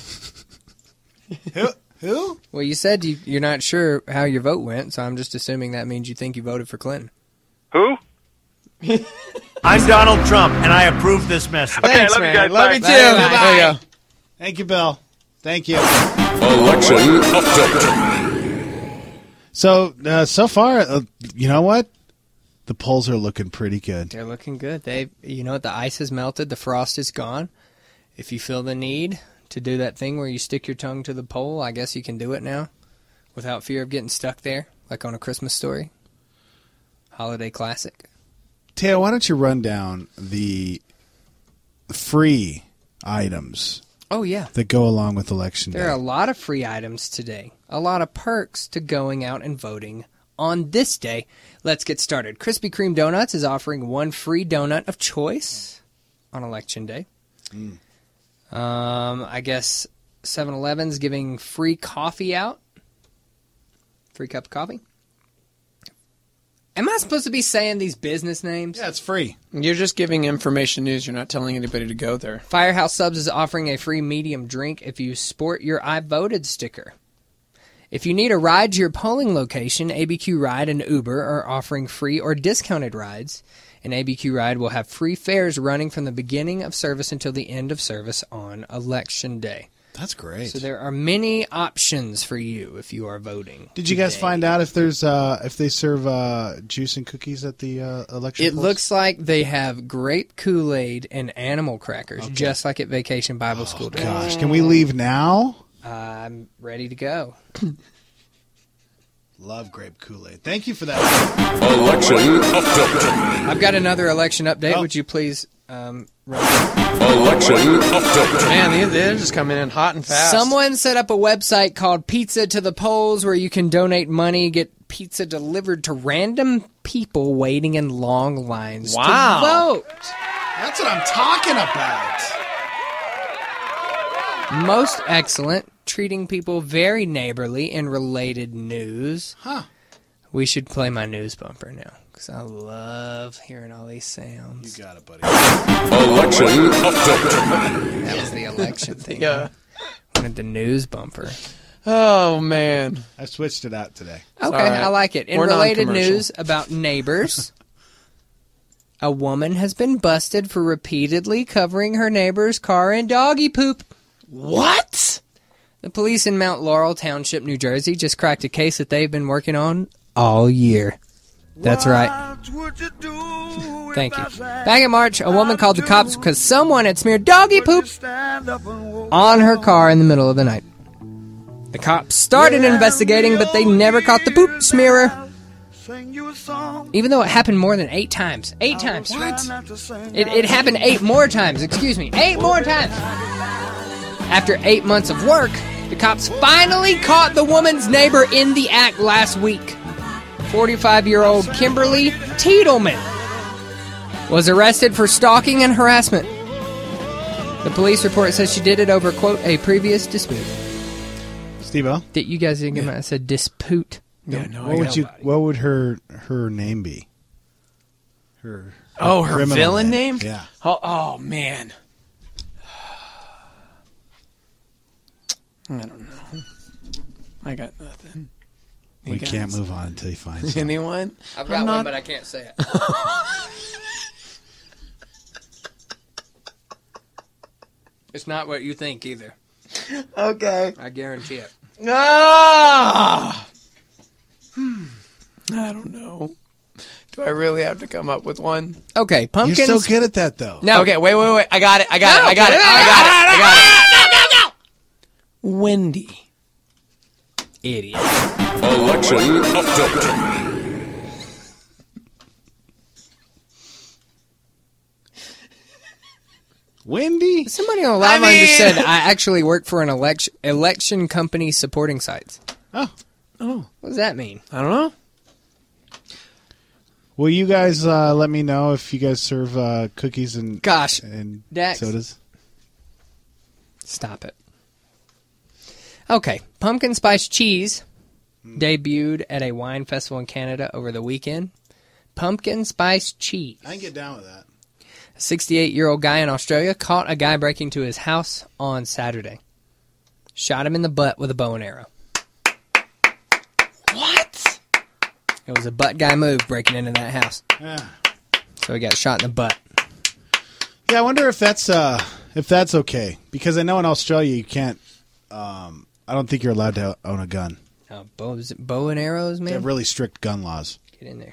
Who? Well, you said you're not sure how your vote went, so I'm just assuming that means you think you voted for Clinton. Who? I'm Donald Trump, and I approve this message. Okay, Thanks, love you man. guys. Love Bye. you too. Bye. There you go. Thank you, Bill. Thank you. Election update. So far, you know what? The polls are looking pretty good. They're looking good. You know what? The ice has melted. The frost is gone. If you feel the need to do that thing where you stick your tongue to the pole, I guess you can do it now without fear of getting stuck there, like on A Christmas Story. Holiday classic. Teo, why don't you run down the free items Oh, yeah. that go along with Election Day? There are a lot of free items today. A lot of perks to going out and voting on this day. Let's get started. Krispy Kreme Donuts is offering one free donut of choice on Election Day. I guess 7-Eleven's giving free coffee out. Free cup of coffee. Am I supposed to be saying these business names? Yeah, it's free. You're just giving information news. You're not telling anybody to go there. Firehouse Subs is offering a free medium drink if you sport your I voted sticker. If you need a ride to your polling location, ABQ Ride and Uber are offering free or discounted rides. And ABQ Ride will have free fares running from the beginning of service until the end of service on Election Day. That's great. So there are many options for you if you are voting. Did you guys find out if there's if they serve juice and cookies at the election It polls? looks like they have grape Kool-Aid and animal crackers, just like at Vacation Bible School Day. Gosh, can we leave now? I'm ready to go. Love grape Kool-Aid. Thank you for that. Election update. I've got another election update. Oh. Would you please run? Election update. Man, they're just coming in hot and fast. Someone set up a website called Pizza to the Polls where you can donate money, get pizza delivered to random people waiting in long lines to vote. That's what I'm talking about. Most excellent, treating people very neighborly in related news. Huh. We should play my news bumper now, because I love hearing all these sounds. You got it, buddy. Election update. That was the election thing. Yeah. Wanted the news bumper. Oh, man. I switched it out today. Okay, right. I like it. In We're related non-commercial. news about neighbors, a woman has been busted for repeatedly covering her neighbor's car in doggy poop. What? The police in Mount Laurel Township, New Jersey, just cracked a case that they've been working on all year. That's right. Thank you. Back in March, a woman called the cops because someone had smeared doggy poop on her car in the middle of the night. The cops started investigating, but they never caught the poop smearer. Even though it happened more than 8 times. 8 times. What? It happened 8 more times. Excuse me. 8 more times. After 8 months of work, the cops finally caught the woman's neighbor in the act last week. 45-year-old Kimberly Tiedelman was arrested for stalking and harassment. The police report says she did it over, quote, a previous dispute. Steve-O? You guys didn't get my... I said dispute. What would her name be? Her criminal villain name? Yeah. Oh, man. I don't know. I got nothing. We can't move on until you find something. Anyone? I've got one, but I can't say it. It's not what you think either. Okay. I guarantee it. Ah! I don't know. Do I really have to come up with one? Okay, pumpkins. You're so good at that, though. No. Okay, wait. I got it. Wendy. Idiot. Election update. Wendy? Somebody on the live line just said, I actually work for an election company supporting sites. Oh. What does that mean? I don't know. Will you guys let me know if you guys serve cookies and Dax. sodas? Stop it. Okay, pumpkin spice cheese debuted at a wine festival in Canada over the weekend. pumpkin spice cheese. I can get down with that. A 68-year-old guy in Australia caught a guy breaking into his house on Saturday. Shot him in the butt with a bow and arrow. What? It was a butt guy move breaking into that house. Yeah. So he got shot in the butt. Yeah, I wonder if that's okay. Because I know in Australia you can't. I don't think you're allowed to own a gun. Bow and arrows, man? They have really strict gun laws. Get in there.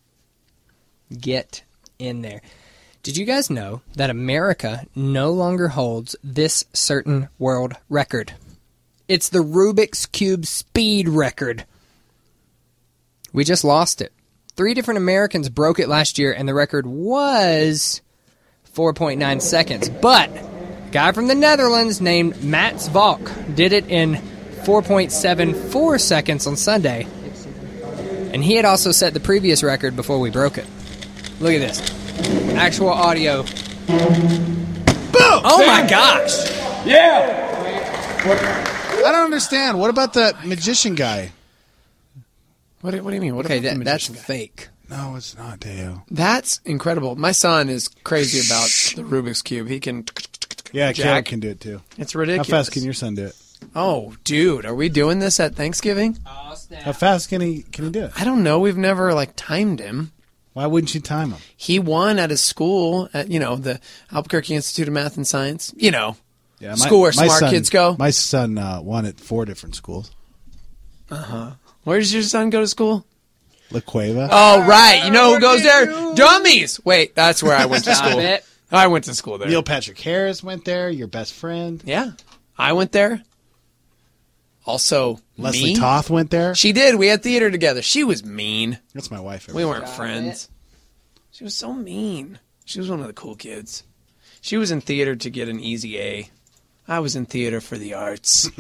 Get in there. Did you guys know that America no longer holds this certain world record? It's the Rubik's Cube speed record. We just lost it. 3 different Americans broke it last year, and the record was 4.9 seconds. But a guy from the Netherlands named Mats Valk did it in 4.74 seconds on Sunday. And he had also set the previous record before we broke it. Look at this. Actual audio. Boom! Oh my gosh! Yeah! I don't understand. What about the magician guy? What do you mean? What Okay, about the that's magician guy? fake. No, it's not, Deo. That's incredible. My son is crazy about the Rubik's Cube. He can. Yeah, jack. Caleb can do it too. It's ridiculous. How fast can your son do it? Oh, dude, are we doing this at Thanksgiving? How fast can he do it? I don't know. We've never timed him. Why wouldn't you time him? He won at his school at the Albuquerque Institute of Math and Science. Yeah, school where smart kids go. My son won at 4 different schools. Where does your son go to school? La Cueva. Oh, right. You know who goes there? Dummies. Wait, that's where I went to school. I went to school there. Neil Patrick Harris went there. Your best friend. Yeah, I went there. Also, Leslie Toth went there. She did. We had theater together. She was mean. That's my wife. We weren't friends. She was so mean. She was one of the cool kids. She was in theater to get an easy A. I was in theater for the arts.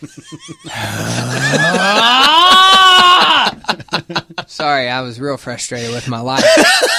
Sorry, I was real frustrated with my life.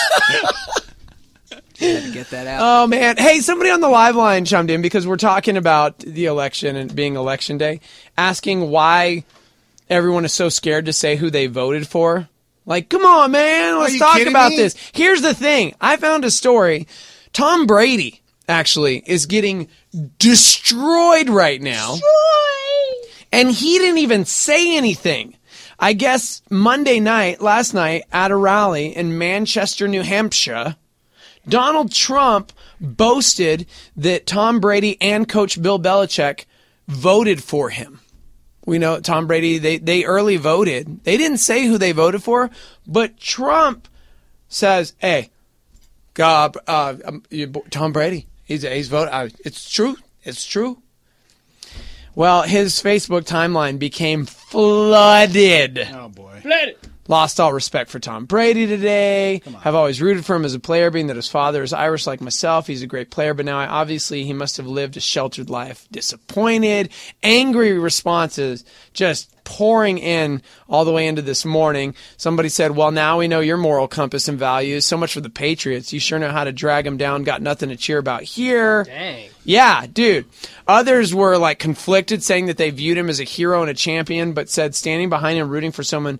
Had to get that out. Oh, man. Hey, somebody on the live line chimed in because we're talking about the election and being election day, asking why everyone is so scared to say who they voted for. Come on, man. Let's talk about this. Here's the thing. I found a story. Tom Brady, actually, is getting destroyed right now. And he didn't even say anything. I guess last night, at a rally in Manchester, New Hampshire, Donald Trump boasted that Tom Brady and Coach Bill Belichick voted for him. We know Tom Brady, they early voted. They didn't say who they voted for, but Trump says, hey, God, Tom Brady, he's voted. It's true. It's true. Well, his Facebook timeline became flooded. Oh, boy. Flooded. Lost all respect for Tom Brady today. Have always rooted for him as a player, being that his father is Irish like myself. He's a great player, but now obviously he must have lived a sheltered life. Disappointed, angry responses just pouring in all the way into this morning. Somebody said, well, now we know your moral compass and values. So much for the Patriots. You sure know how to drag them down. Got nothing to cheer about here. Dang. Yeah, dude. Others were conflicted, saying that they viewed him as a hero and a champion, but said standing behind him, rooting for someone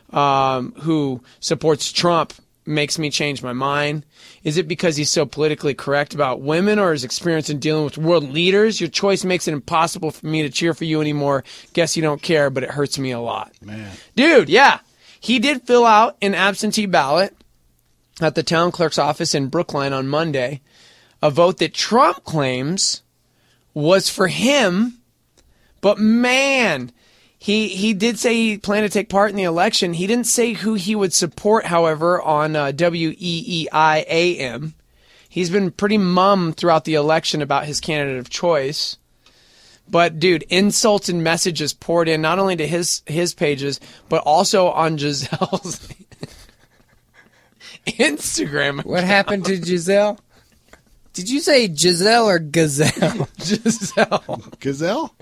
who supports Trump makes me change my mind. Is it because he's so politically correct about women or his experience in dealing with world leaders? Your choice makes it impossible for me to cheer for you anymore. Guess you don't care, but it hurts me a lot. Man. Dude, yeah. He did fill out an absentee ballot at the town clerk's office in Brookline on Monday, a vote that Trump claims was for him, but man, He did say he planned to take part in the election. He didn't say who he would support, however, on WEEI-AM. He's been pretty mum throughout the election about his candidate of choice. But, dude, insults and messages poured in not only to his pages, but also on Giselle's Instagram account. What happened to Giselle? Did you say Giselle or Gazelle? Giselle. Gazelle?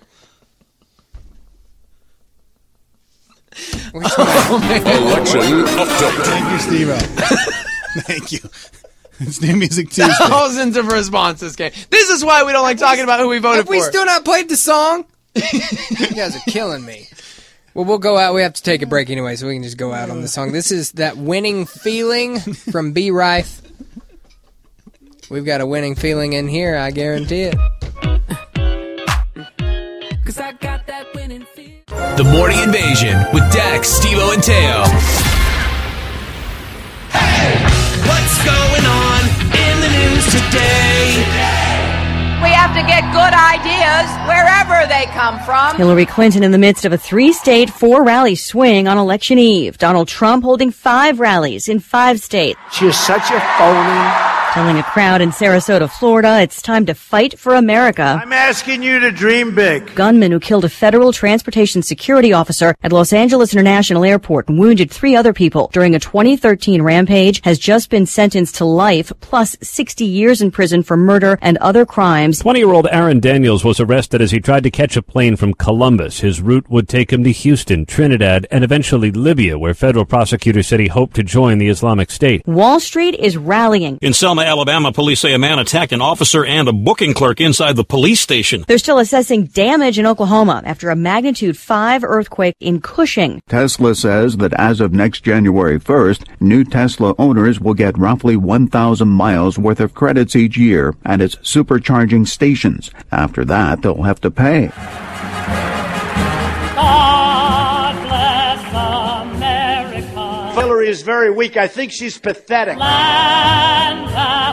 Election update. Thank you, Steve-O. Thank you. It's New Music Tuesday. Thousands of responses came. This is why we don't like talking about who we voted Have we for. still not played the song? You guys are killing me. Well, we'll go out. We have to take a break anyway, so we can just go out on the song. This is That Winning Feeling from B. Rife. We've got a winning feeling in here, I guarantee it. Cause I got that winning feeling. The Morning Invasion with Dex, Steve-O, and Teo. Hey! What's going on in the news today? We have to get good ideas wherever they come from. Hillary Clinton in the midst of a 3-state, 4-rally swing on election eve. Donald Trump holding 5 rallies in 5 states. She is such a phony. Telling a crowd in Sarasota, Florida, it's time to fight for America. I'm asking you to dream big. Gunman who killed a federal transportation security officer at Los Angeles International Airport and wounded 3 other people during a 2013 rampage has just been sentenced to life plus 60 years in prison for murder and other crimes. 20-year-old Aaron Daniels was arrested as he tried to catch a plane from Columbus. His route would take him to Houston, Trinidad, and eventually Libya, where federal prosecutors said he hoped to join the Islamic State. Wall Street is rallying. In Selma, Alabama, police say a man attacked an officer and a booking clerk inside the police station. They're still assessing damage in Oklahoma after a magnitude 5 earthquake in Cushing. Tesla says that as of next January 1st, new Tesla owners will get roughly 1,000 miles worth of credits each year at its supercharging stations. After that, they'll have to pay. God bless America. Hillary is very weak. I think she's pathetic. Land that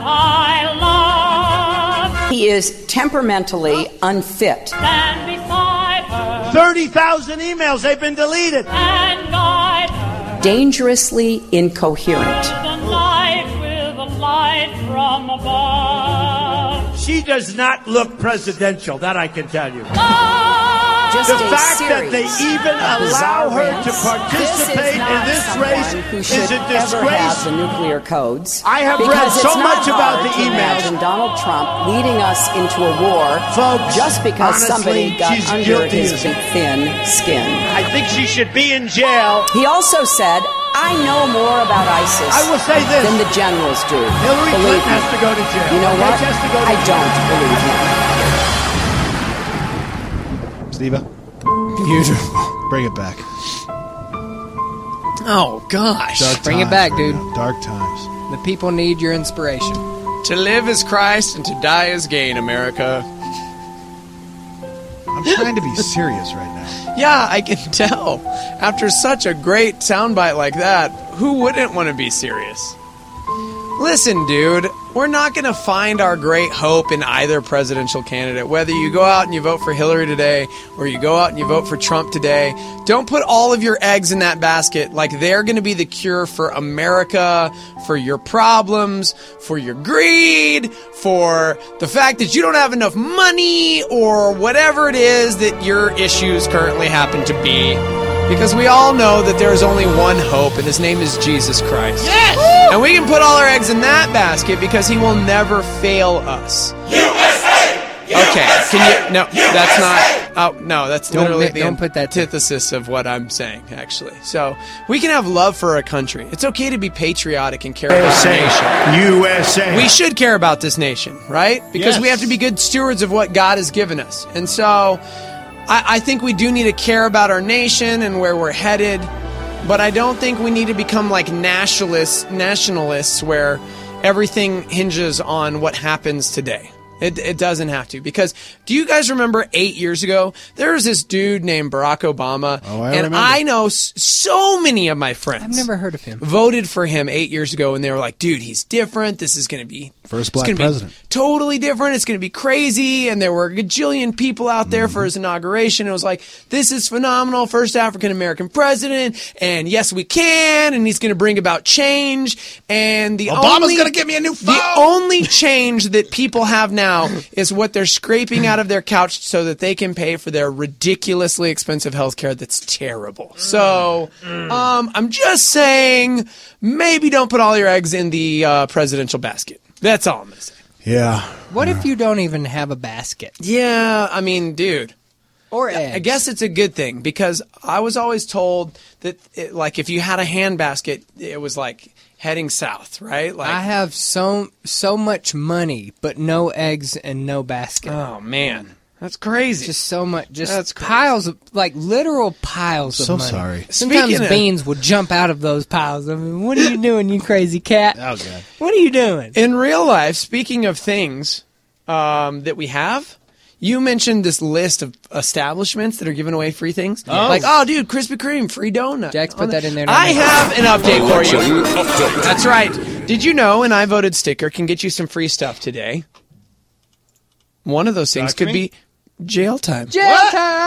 I love. He is temperamentally unfit. Stand beside her. 30,000 emails, they've been deleted. And guide her. Dangerously incoherent. The light with a light from above. She does not look presidential, that I can tell you. Just the fact that they even allow her to participate in this race is a disgrace. The nuclear codes. I have read so much about the emails. Imagine Donald Trump leading us into a war, folks, just because honestly, somebody got under his thin skin. I think she should be in jail. He also said, I know more about ISIS I will say this, than the generals do. Hillary Believe Clinton has to go to jail. You know what? Has to go to I jail. don't believe him. Steve-O? Beautiful. Bring it back. Oh, gosh. Dark Bring times, it back, man. dude. Dark times. The people need your inspiration. To live is Christ and to die is gain, America. I'm trying to be serious right now. Yeah, I can tell. After such a great soundbite like that, who wouldn't want to be serious? Listen, dude, we're not going to find our great hope in either presidential candidate. Whether you go out and you vote for Hillary today or you go out and you vote for Trump today, don't put all of your eggs in that basket like they're going to be the cure for America, for your problems, for your greed, for the fact that you don't have enough money or whatever it is that your issues currently happen to be. Because we all know that there is only one hope, and his name is Jesus Christ. Yes! And we can put all our eggs in that basket because he will never fail us. USA! Okay, can you... No, that's not... Oh, no, that's literally the don't put that antithesis of what I'm saying, actually. So, we can have love for a country. It's okay to be patriotic and care about our nation. USA. We should care about this nation, right? Because Yes. we have to be good stewards of what God has given us. And so... I think we do need to care about our nation and where we're headed, but I don't think we need to become like nationalists where everything hinges on what happens today. It doesn't have to. Because do you guys remember 8 years ago, there was this dude named Barack Obama, and I know so many of my friends. I've never heard of him. Voted for him 8 years ago, and they were like, dude, he's different. This is going to be... First black president. Totally different. It's going to be crazy. And there were a gajillion people out there for his inauguration. It was like, this is phenomenal. First African-American president. And yes, we can. And he's going to bring about change. And Obama's going to give me a new phone. The only change that people have now is what they're scraping out of their couch so that they can pay for their ridiculously expensive health care that's terrible. So, I'm just saying, maybe don't put all your eggs in the presidential basket. That's all I'm going to say. Yeah. What if you don't even have a basket? Yeah, I mean, dude. Or eggs. I guess it's a good thing because I was always told that, like, if you had a handbasket, it was like heading south, right? Like, I have so much money, but no eggs and no basket. Oh, man. That's crazy. Just so much. Just That's crazy. piles of, like, literal piles of So money. sorry. Sometimes Speaking of- beans will jump out of those piles. I mean, what are you doing, you crazy cat? Oh, God. What are you doing? In real life, speaking of things that we have, you mentioned this list of establishments that are giving away free things. Oh. Like, oh, dude, Krispy Kreme, free donut. Jack's put that in there. I have an update for you. Update. That's right. Did you know an I Voted sticker can get you some free stuff today? One of those things Talk to could me. be jail time. Jail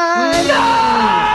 time!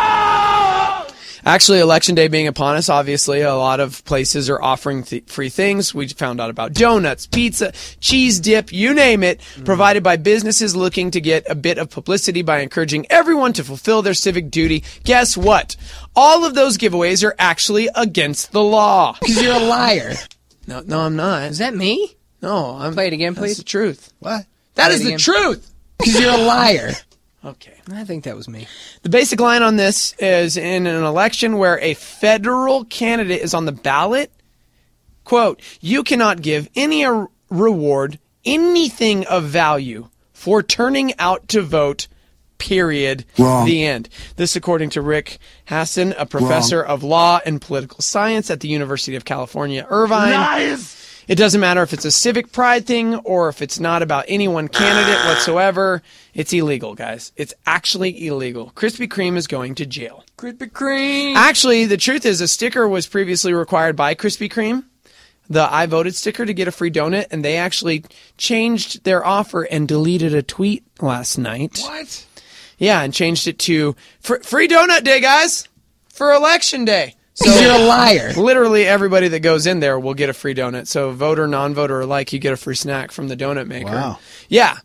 Actually, Election Day being upon us, obviously, a lot of places are offering free things. We found out about donuts, pizza, cheese dip, you name it, provided by businesses looking to get a bit of publicity by encouraging everyone to fulfill their civic duty. Guess what? All of those giveaways are actually against the law. Because you're a liar. No, I'm not. Is that me? No, I'm. Play it again, please. That's the truth. What? That Play is it the again. truth. Because you're a liar. Okay. I think that was me. The basic line on this is in an election where a federal candidate is on the ballot, quote, you cannot give any reward, anything of value for turning out to vote, period. Wrong. The end. This according to Rick Hassan, a professor of law and political science at the University of California, Irvine. Nice. It doesn't matter if it's a civic pride thing or if it's not about any one candidate whatsoever. It's illegal, guys. It's actually illegal. Krispy Kreme is going to jail. Krispy Kreme. Actually, the truth is a sticker was previously required by Krispy Kreme, the I Voted sticker, to get a free donut, and they actually changed their offer and deleted a tweet last night. What? Yeah, and changed it to free donut day, guys, for Election Day. So you're a liar. Literally everybody that goes in there will get a free donut. So voter, non-voter alike, you get a free snack from the donut maker. Wow. Yeah.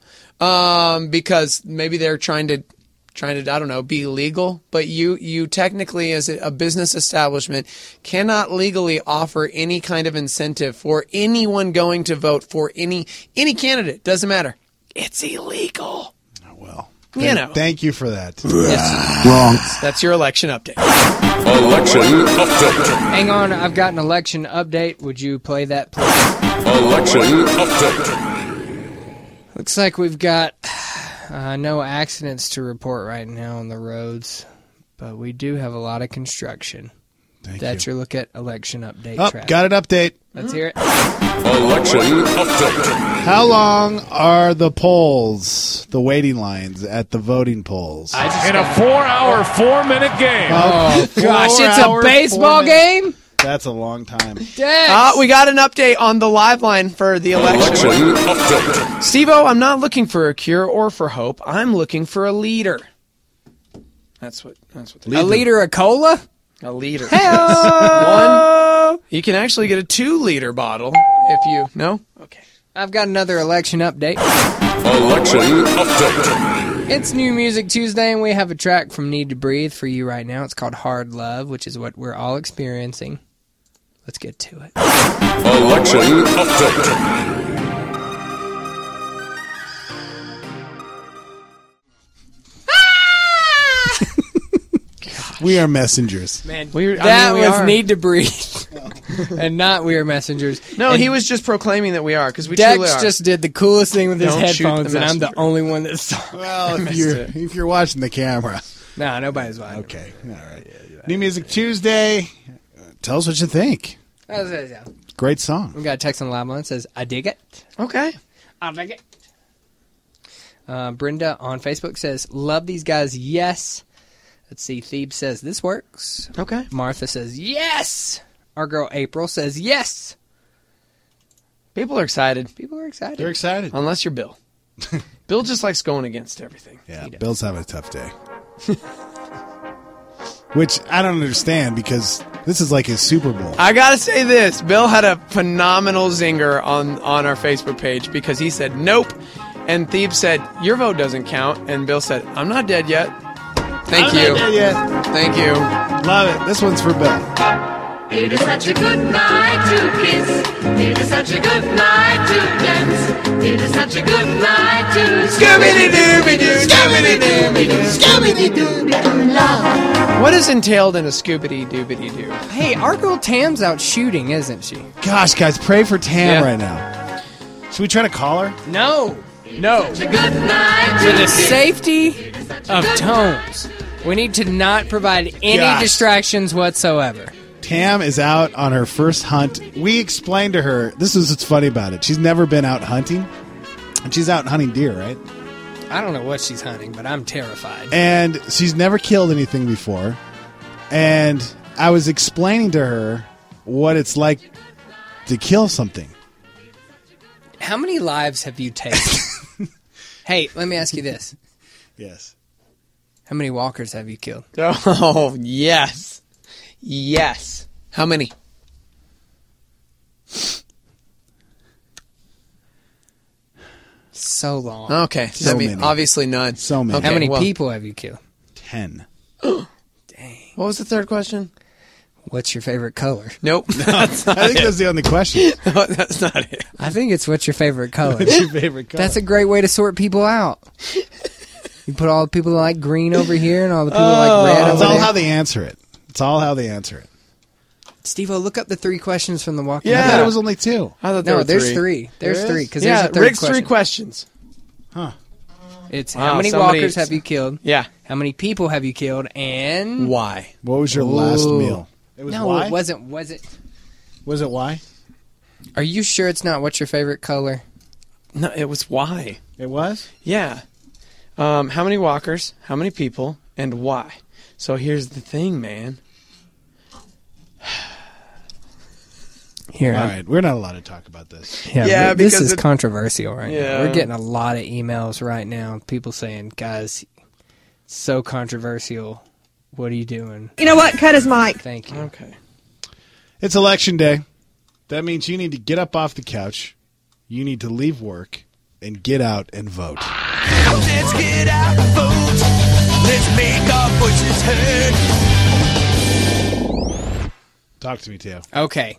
Because maybe they're trying to I don't know, be legal, but you technically as a business establishment cannot legally offer any kind of incentive for anyone going to vote for any candidate. Doesn't matter. It's illegal. Oh, well. You know. Thank you for that. Yes. Wrong. That's your election update. Election update. Hang on, I've got an election update. Would you play that, please? Election update. Looks like we've got no accidents to report right now on the roads, but we do have a lot of construction. That's your look at election update. Oh, traffic. got an update. Let's hear it. Election update. How long are the polls, the waiting lines at the voting polls? In a 4-hour, 4-minute game. Oh, gosh, it's a 4 baseball game? That's a long time. We got an update on the live line for the election. Election update. Steve-O, I'm not looking for a cure or for hope. I'm looking for a leader. That's what A liter of cola? A liter. Hello! One. You can actually get a 2-liter bottle if you... No? Okay. I've got another election update. Election update. It's New Music Tuesday, and we have a track from Need to Breathe for you right now. It's called Hard Love, which is what we're all experiencing. Let's get to it. Election update. We are messengers. Man, we was are. Need to Breathe, and not We Are Messengers. No, and he was just proclaiming that we are, because we truly Dex are. just did the coolest thing with his Don't shoot the headphones, and I'm the messenger. only one that saw it. Well, if you're watching the camera. No, nobody's watching. Okay, all right. New Music Tuesday. Tell us what you think. Great song. We got a text on the live line that says, I dig it. Okay. I dig it. Brenda on Facebook says, love these guys, yes. Let's see, Thebe says, this works. Okay. Martha says, yes. Our girl April says, yes. People are excited. People are excited. They're excited. Unless you're Bill. Bill just likes going against everything. Yeah, Bill's having a tough day. Which I don't understand because this is like his Super Bowl. I gotta say this. Bill had a phenomenal zinger on our Facebook page because he said, nope. And Thebe said, your vote doesn't count. And Bill said, I'm not dead yet. Thank you. Thank you. Love it. This one's for Bill. It is such a good night to kiss. It is such a good night to dance. It is such a good night to Scooby-Doo, Scooby-Doo, Scooby-Doo, love. What is entailed in a Scooby-Doo? Hey, our girl Tam's out shooting, isn't she? Gosh, guys, pray for Tam Yeah. right now. Should we try to call her? No. No. For the safety of Tones, we need to not provide any Gosh. distractions whatsoever. Tam is out on her first hunt. We explained to her, this is what's funny about it. She's never been out hunting. And she's out hunting deer, right? I don't know what she's hunting, but I'm terrified. And she's never killed anything before. And I was explaining to her what it's like to kill something. How many lives have you taken? Hey, let me ask you this. Yes. How many walkers have you killed? Oh, yes. Yes. How many? So long. Okay. So many. Obviously none. So many. Okay, How many well, people have you killed? 10. Dang. What was the third question? What's your favorite color? Nope. I think that's the only question. No, that's not it. I think it's what's your favorite color. What's your favorite color? That's a great way to sort people out. You put all the people that like green over here and all the people that like red It's over all there. how they answer it. It's all how they answer it. Steve-O, look up the 3 questions from the walking. I thought it was only 2. I thought there No, were there's 3. 3. There's There is? 3 because Yeah, there's a third Rick's question. 3 questions. Huh. It's Wow, how many somebody- walkers have you killed? Yeah. How many people have you killed? And Why? What was your last meal? It was no, why? it wasn't. Was it? Was it why? Are you sure it's not what's your favorite color? No, it was why. It was? Yeah. How many walkers? How many people? And why? So here's the thing, man. Here, All right. We're not allowed to talk about this. Yeah, this because is controversial right Yeah. now. We're getting a lot of emails right now. People saying, "Guys, it's so controversial. What are you doing?" You know what? Cut his mic. Thank you. Okay. It's election day. That means you need to get up off the couch. You need to leave work and get out and vote. Let's get out and vote. Let's make our voices heard. Talk to me, Teo. Okay.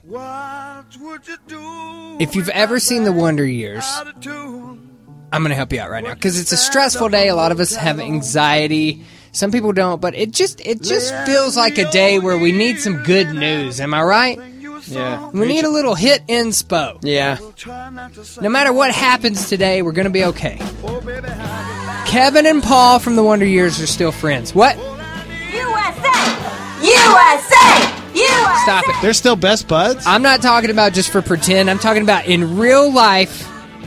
If you've ever seen The Wonder Years, I'm going to help you out right now because it's a stressful day. A lot of us have anxiety. Some people don't, but it just feels like a day where we need some good news. Am I right? Yeah. We need a little hit inspo. Yeah. No matter what happens today, we're going to be okay. Kevin and Paul from The Wonder Years are still friends. What? USA! USA! USA! Stop it. They're still best buds? I'm not talking about just for pretend. I'm talking about in real life,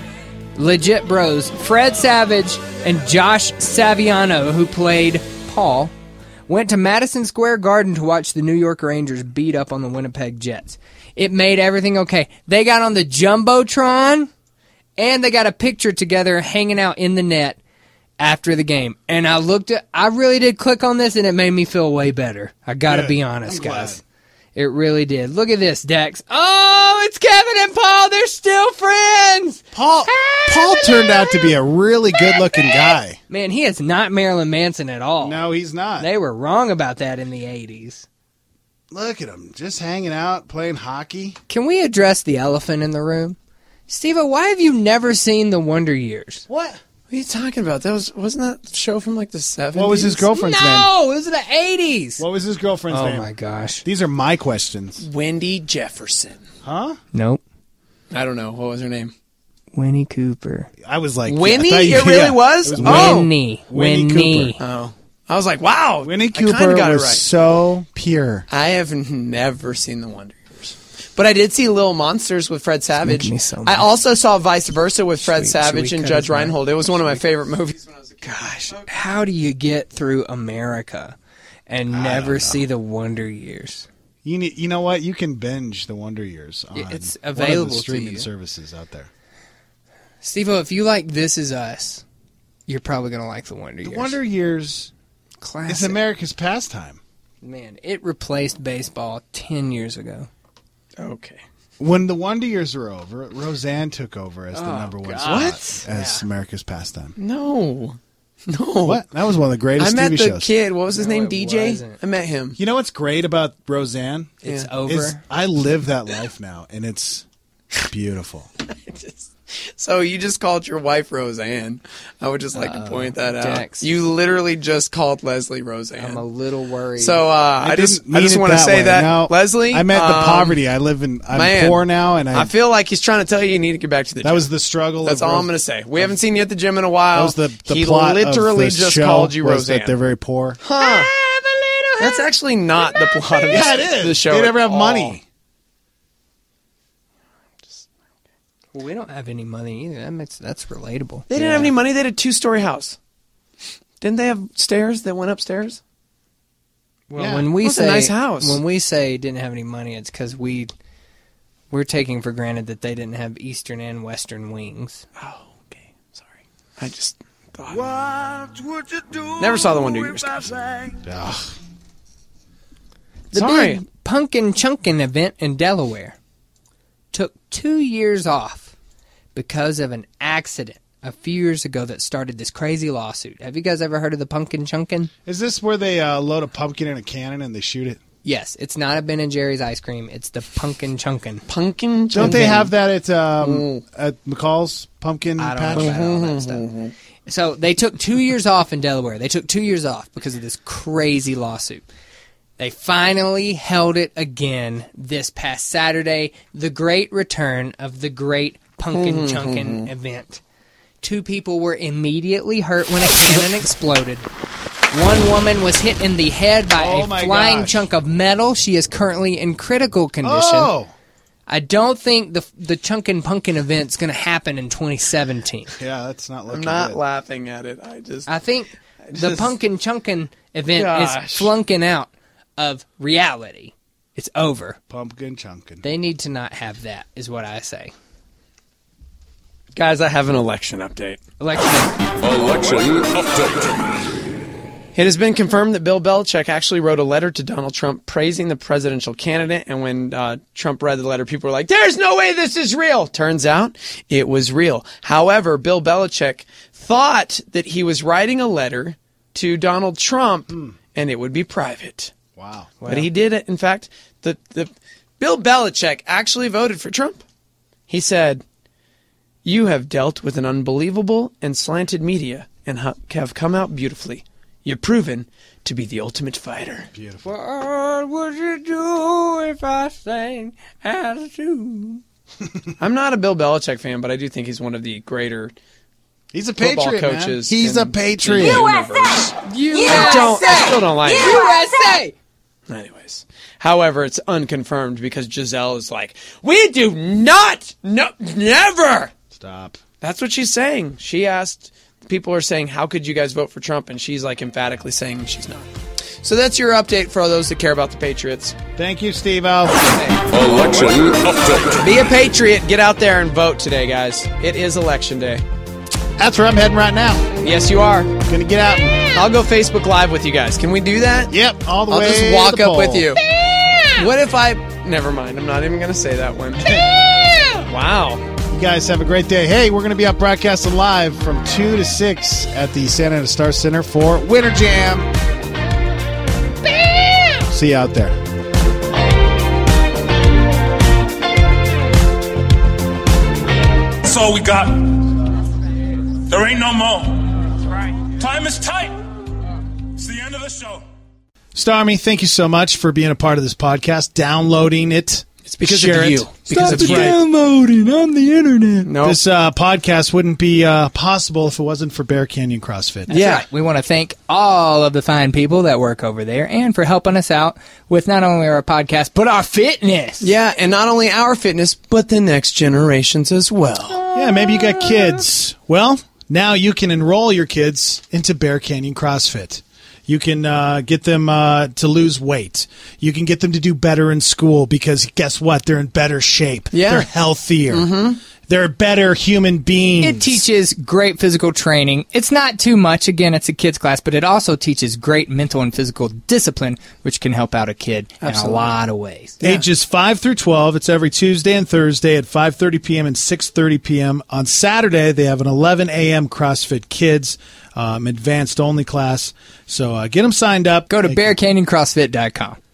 legit bros. Fred Savage and Josh Saviano, who played Paul, went to Madison Square Garden to watch the New York Rangers beat up on the Winnipeg Jets. It made everything okay. They got on the Jumbotron, and they got a picture together hanging out in the net after the game. And I really did click on this, and it made me feel way better. I gotta be honest, guys. It really did. Look at this, Dex. Oh, it's Kevin and Paul. They're still friends. Paul turned out to be a really good-looking guy. Man, he is not Marilyn Manson at all. No, he's not. They were wrong about that in the 80s. Look at him, just hanging out, playing hockey. Can we address the elephant in the room? Steve-O, why have you never seen The Wonder Years? What are you talking about? Wasn't that a show from like the 70s? What was his girlfriend's name? No, it was the 80s. What was his girlfriend's name? Oh, my gosh. These are my questions. Wendy Jefferson. Huh? Nope. I don't know. What was her name? Winnie Cooper. I was like... Winnie? I thought you- It really yeah, was? it Winnie. Winnie Winnie. Cooper. Oh. I was like, wow. Winnie I Cooper kinda got it was right. so pure. I have never seen The Wonder Years. But I did see Little Monsters with Fred Savage. making me so I also saw Vice Versa with Fred Savage should we and cut Judge his mic? Reinhold. It was one of my favorite movies when I was a kid. Gosh, how do you get through America and never see The Wonder Years? You know what? You can binge The Wonder Years on It's one of available the to streaming you. services out there. Steve-O, if you like This Is Us, you're probably going to like The Wonder The Years. Wonder Years Classic. is America's pastime. Man, it replaced baseball 10 years ago. Okay. When the Wonder Years were over, Roseanne took over as the number one God. spot as America's pastime. No. No. What? That was one of the greatest I met TV the shows. kid. What was his name? it DJ? wasn't. I met him. You know what's great about Roseanne? It's Yeah. over. Is I live that life now, and it's Beautiful. So you just called your wife Roseanne. I would just like to point that out. Dex. You literally just called Leslie Roseanne. I'm a little worried. So I just want to say way. that, No, Leslie. I meant the poverty. I'm poor now, and I feel like he's trying to tell you need to get back to the gym. That was the struggle. That's all I'm going to say. We haven't seen you at the gym in a while. That was the he plot literally of the just show called you was Roseanne. that they're very poor. Huh? That's actually not the plot of Yeah, it is. the show. They never at have all. money. Well, we don't have any money either. That's relatable. They didn't have any money. They had a 2-story house. Didn't they have stairs that went upstairs? Well, when we It was say a nice house. when we say didn't have any money, it's because we're taking for granted that they didn't have Eastern and Western wings. Oh, okay. Sorry. I just thought. Never saw the Wonder Years. The Sorry. big Pumpkin Chunkin event in Delaware took 2 years off because of an accident a few years ago that started this crazy lawsuit. Have you guys ever heard of the Pumpkin Chunkin? Is this where they load a pumpkin in a cannon and they shoot it? Yes, it's not a Ben & Jerry's ice cream. It's the Pumpkin Chunkin. Pumpkin Chunkin. Don't they have that at McCall's Pumpkin I Patch? don't know about all that stuff. So they took 2 years off in Delaware. They took 2 years off because of this crazy lawsuit. They finally held it again this past Saturday, the great return of the great Pumpkin Chunkin event. 2 people were immediately hurt when a cannon exploded. One woman was hit in the head by a flying chunk of metal. She is currently in critical condition. Oh! I don't think the Chunkin Pumpkin event's going to happen in 2017. Yeah, that's not looking I'm not good. laughing at it. I think the Pumpkin Chunkin event is flunking out of reality. It's over. Pumpkin Chunkin. They need to not have that, is what I say. Guys, I have an election update. Election update. It has been confirmed that Bill Belichick actually wrote a letter to Donald Trump praising the presidential candidate. And when Trump read the letter, people were like, there's no way this is real. Turns out it was real. However, Bill Belichick thought that he was writing a letter to Donald Trump and it would be private. Wow. But he did it. In fact, the Bill Belichick actually voted for Trump. He said, you have dealt with an unbelievable and slanted media and have come out beautifully. You're proven to be the ultimate fighter. Beautiful. What would you do if I sang as you? I'm not a Bill Belichick fan, but I do think he's one of the greater He's a football patriot, coaches. man. He's a patriot. I still don't like it. USA! Anyways. However, it's unconfirmed because Giselle is like, we do not, never. Stop. That's what she's saying. She asked, people are saying, how could you guys vote for Trump? And she's like emphatically saying she's not. So that's your update for all those that care about the Patriots. Thank you, Steve-O. Election update. Be a patriot. Get out there and vote today, guys. It is Election Day. That's where I'm heading right now. Yes, you are. Gonna get out. I'll go Facebook Live with you guys. Can we do that? Yep, all the I'll way just to walk the up pole. with you. What if I... Never mind. I'm not even going to say that one. Wow. You guys have a great day. Hey, we're going to be up broadcasting live from 2 to 6 at the Santa Ana Star Center for Winter Jam. See you out there. That's all we got. There ain't no more. Time is tight. It's the end of the show. Starmy, thank you so much for being a part of this podcast, downloading it. It's because Share of it. you. Because Stop of you. downloading on the internet. Nope. This podcast wouldn't be possible if it wasn't for Bear Canyon CrossFit. That's right. We want to thank all of the fine people that work over there and for helping us out with not only our podcast, but our fitness. Yeah, and not only our fitness, but the next generations as well. Yeah, maybe you got kids. Well, now you can enroll your kids into Bear Canyon CrossFit. You can get them to lose weight. You can get them to do better in school because guess what? They're in better shape. Yeah. They're healthier. Mm-hmm. They're better human beings. It teaches great physical training. It's not too much. Again, it's a kid's class, but it also teaches great mental and physical discipline, which can help out a kid in a lot of ways. Ages 5 through 12. It's every Tuesday and Thursday at 5:30 p.m. and 6:30 p.m. On Saturday, they have an 11 a.m. CrossFit Kids advanced only class. So get them signed up. Go to BearCanyonCrossFit.com.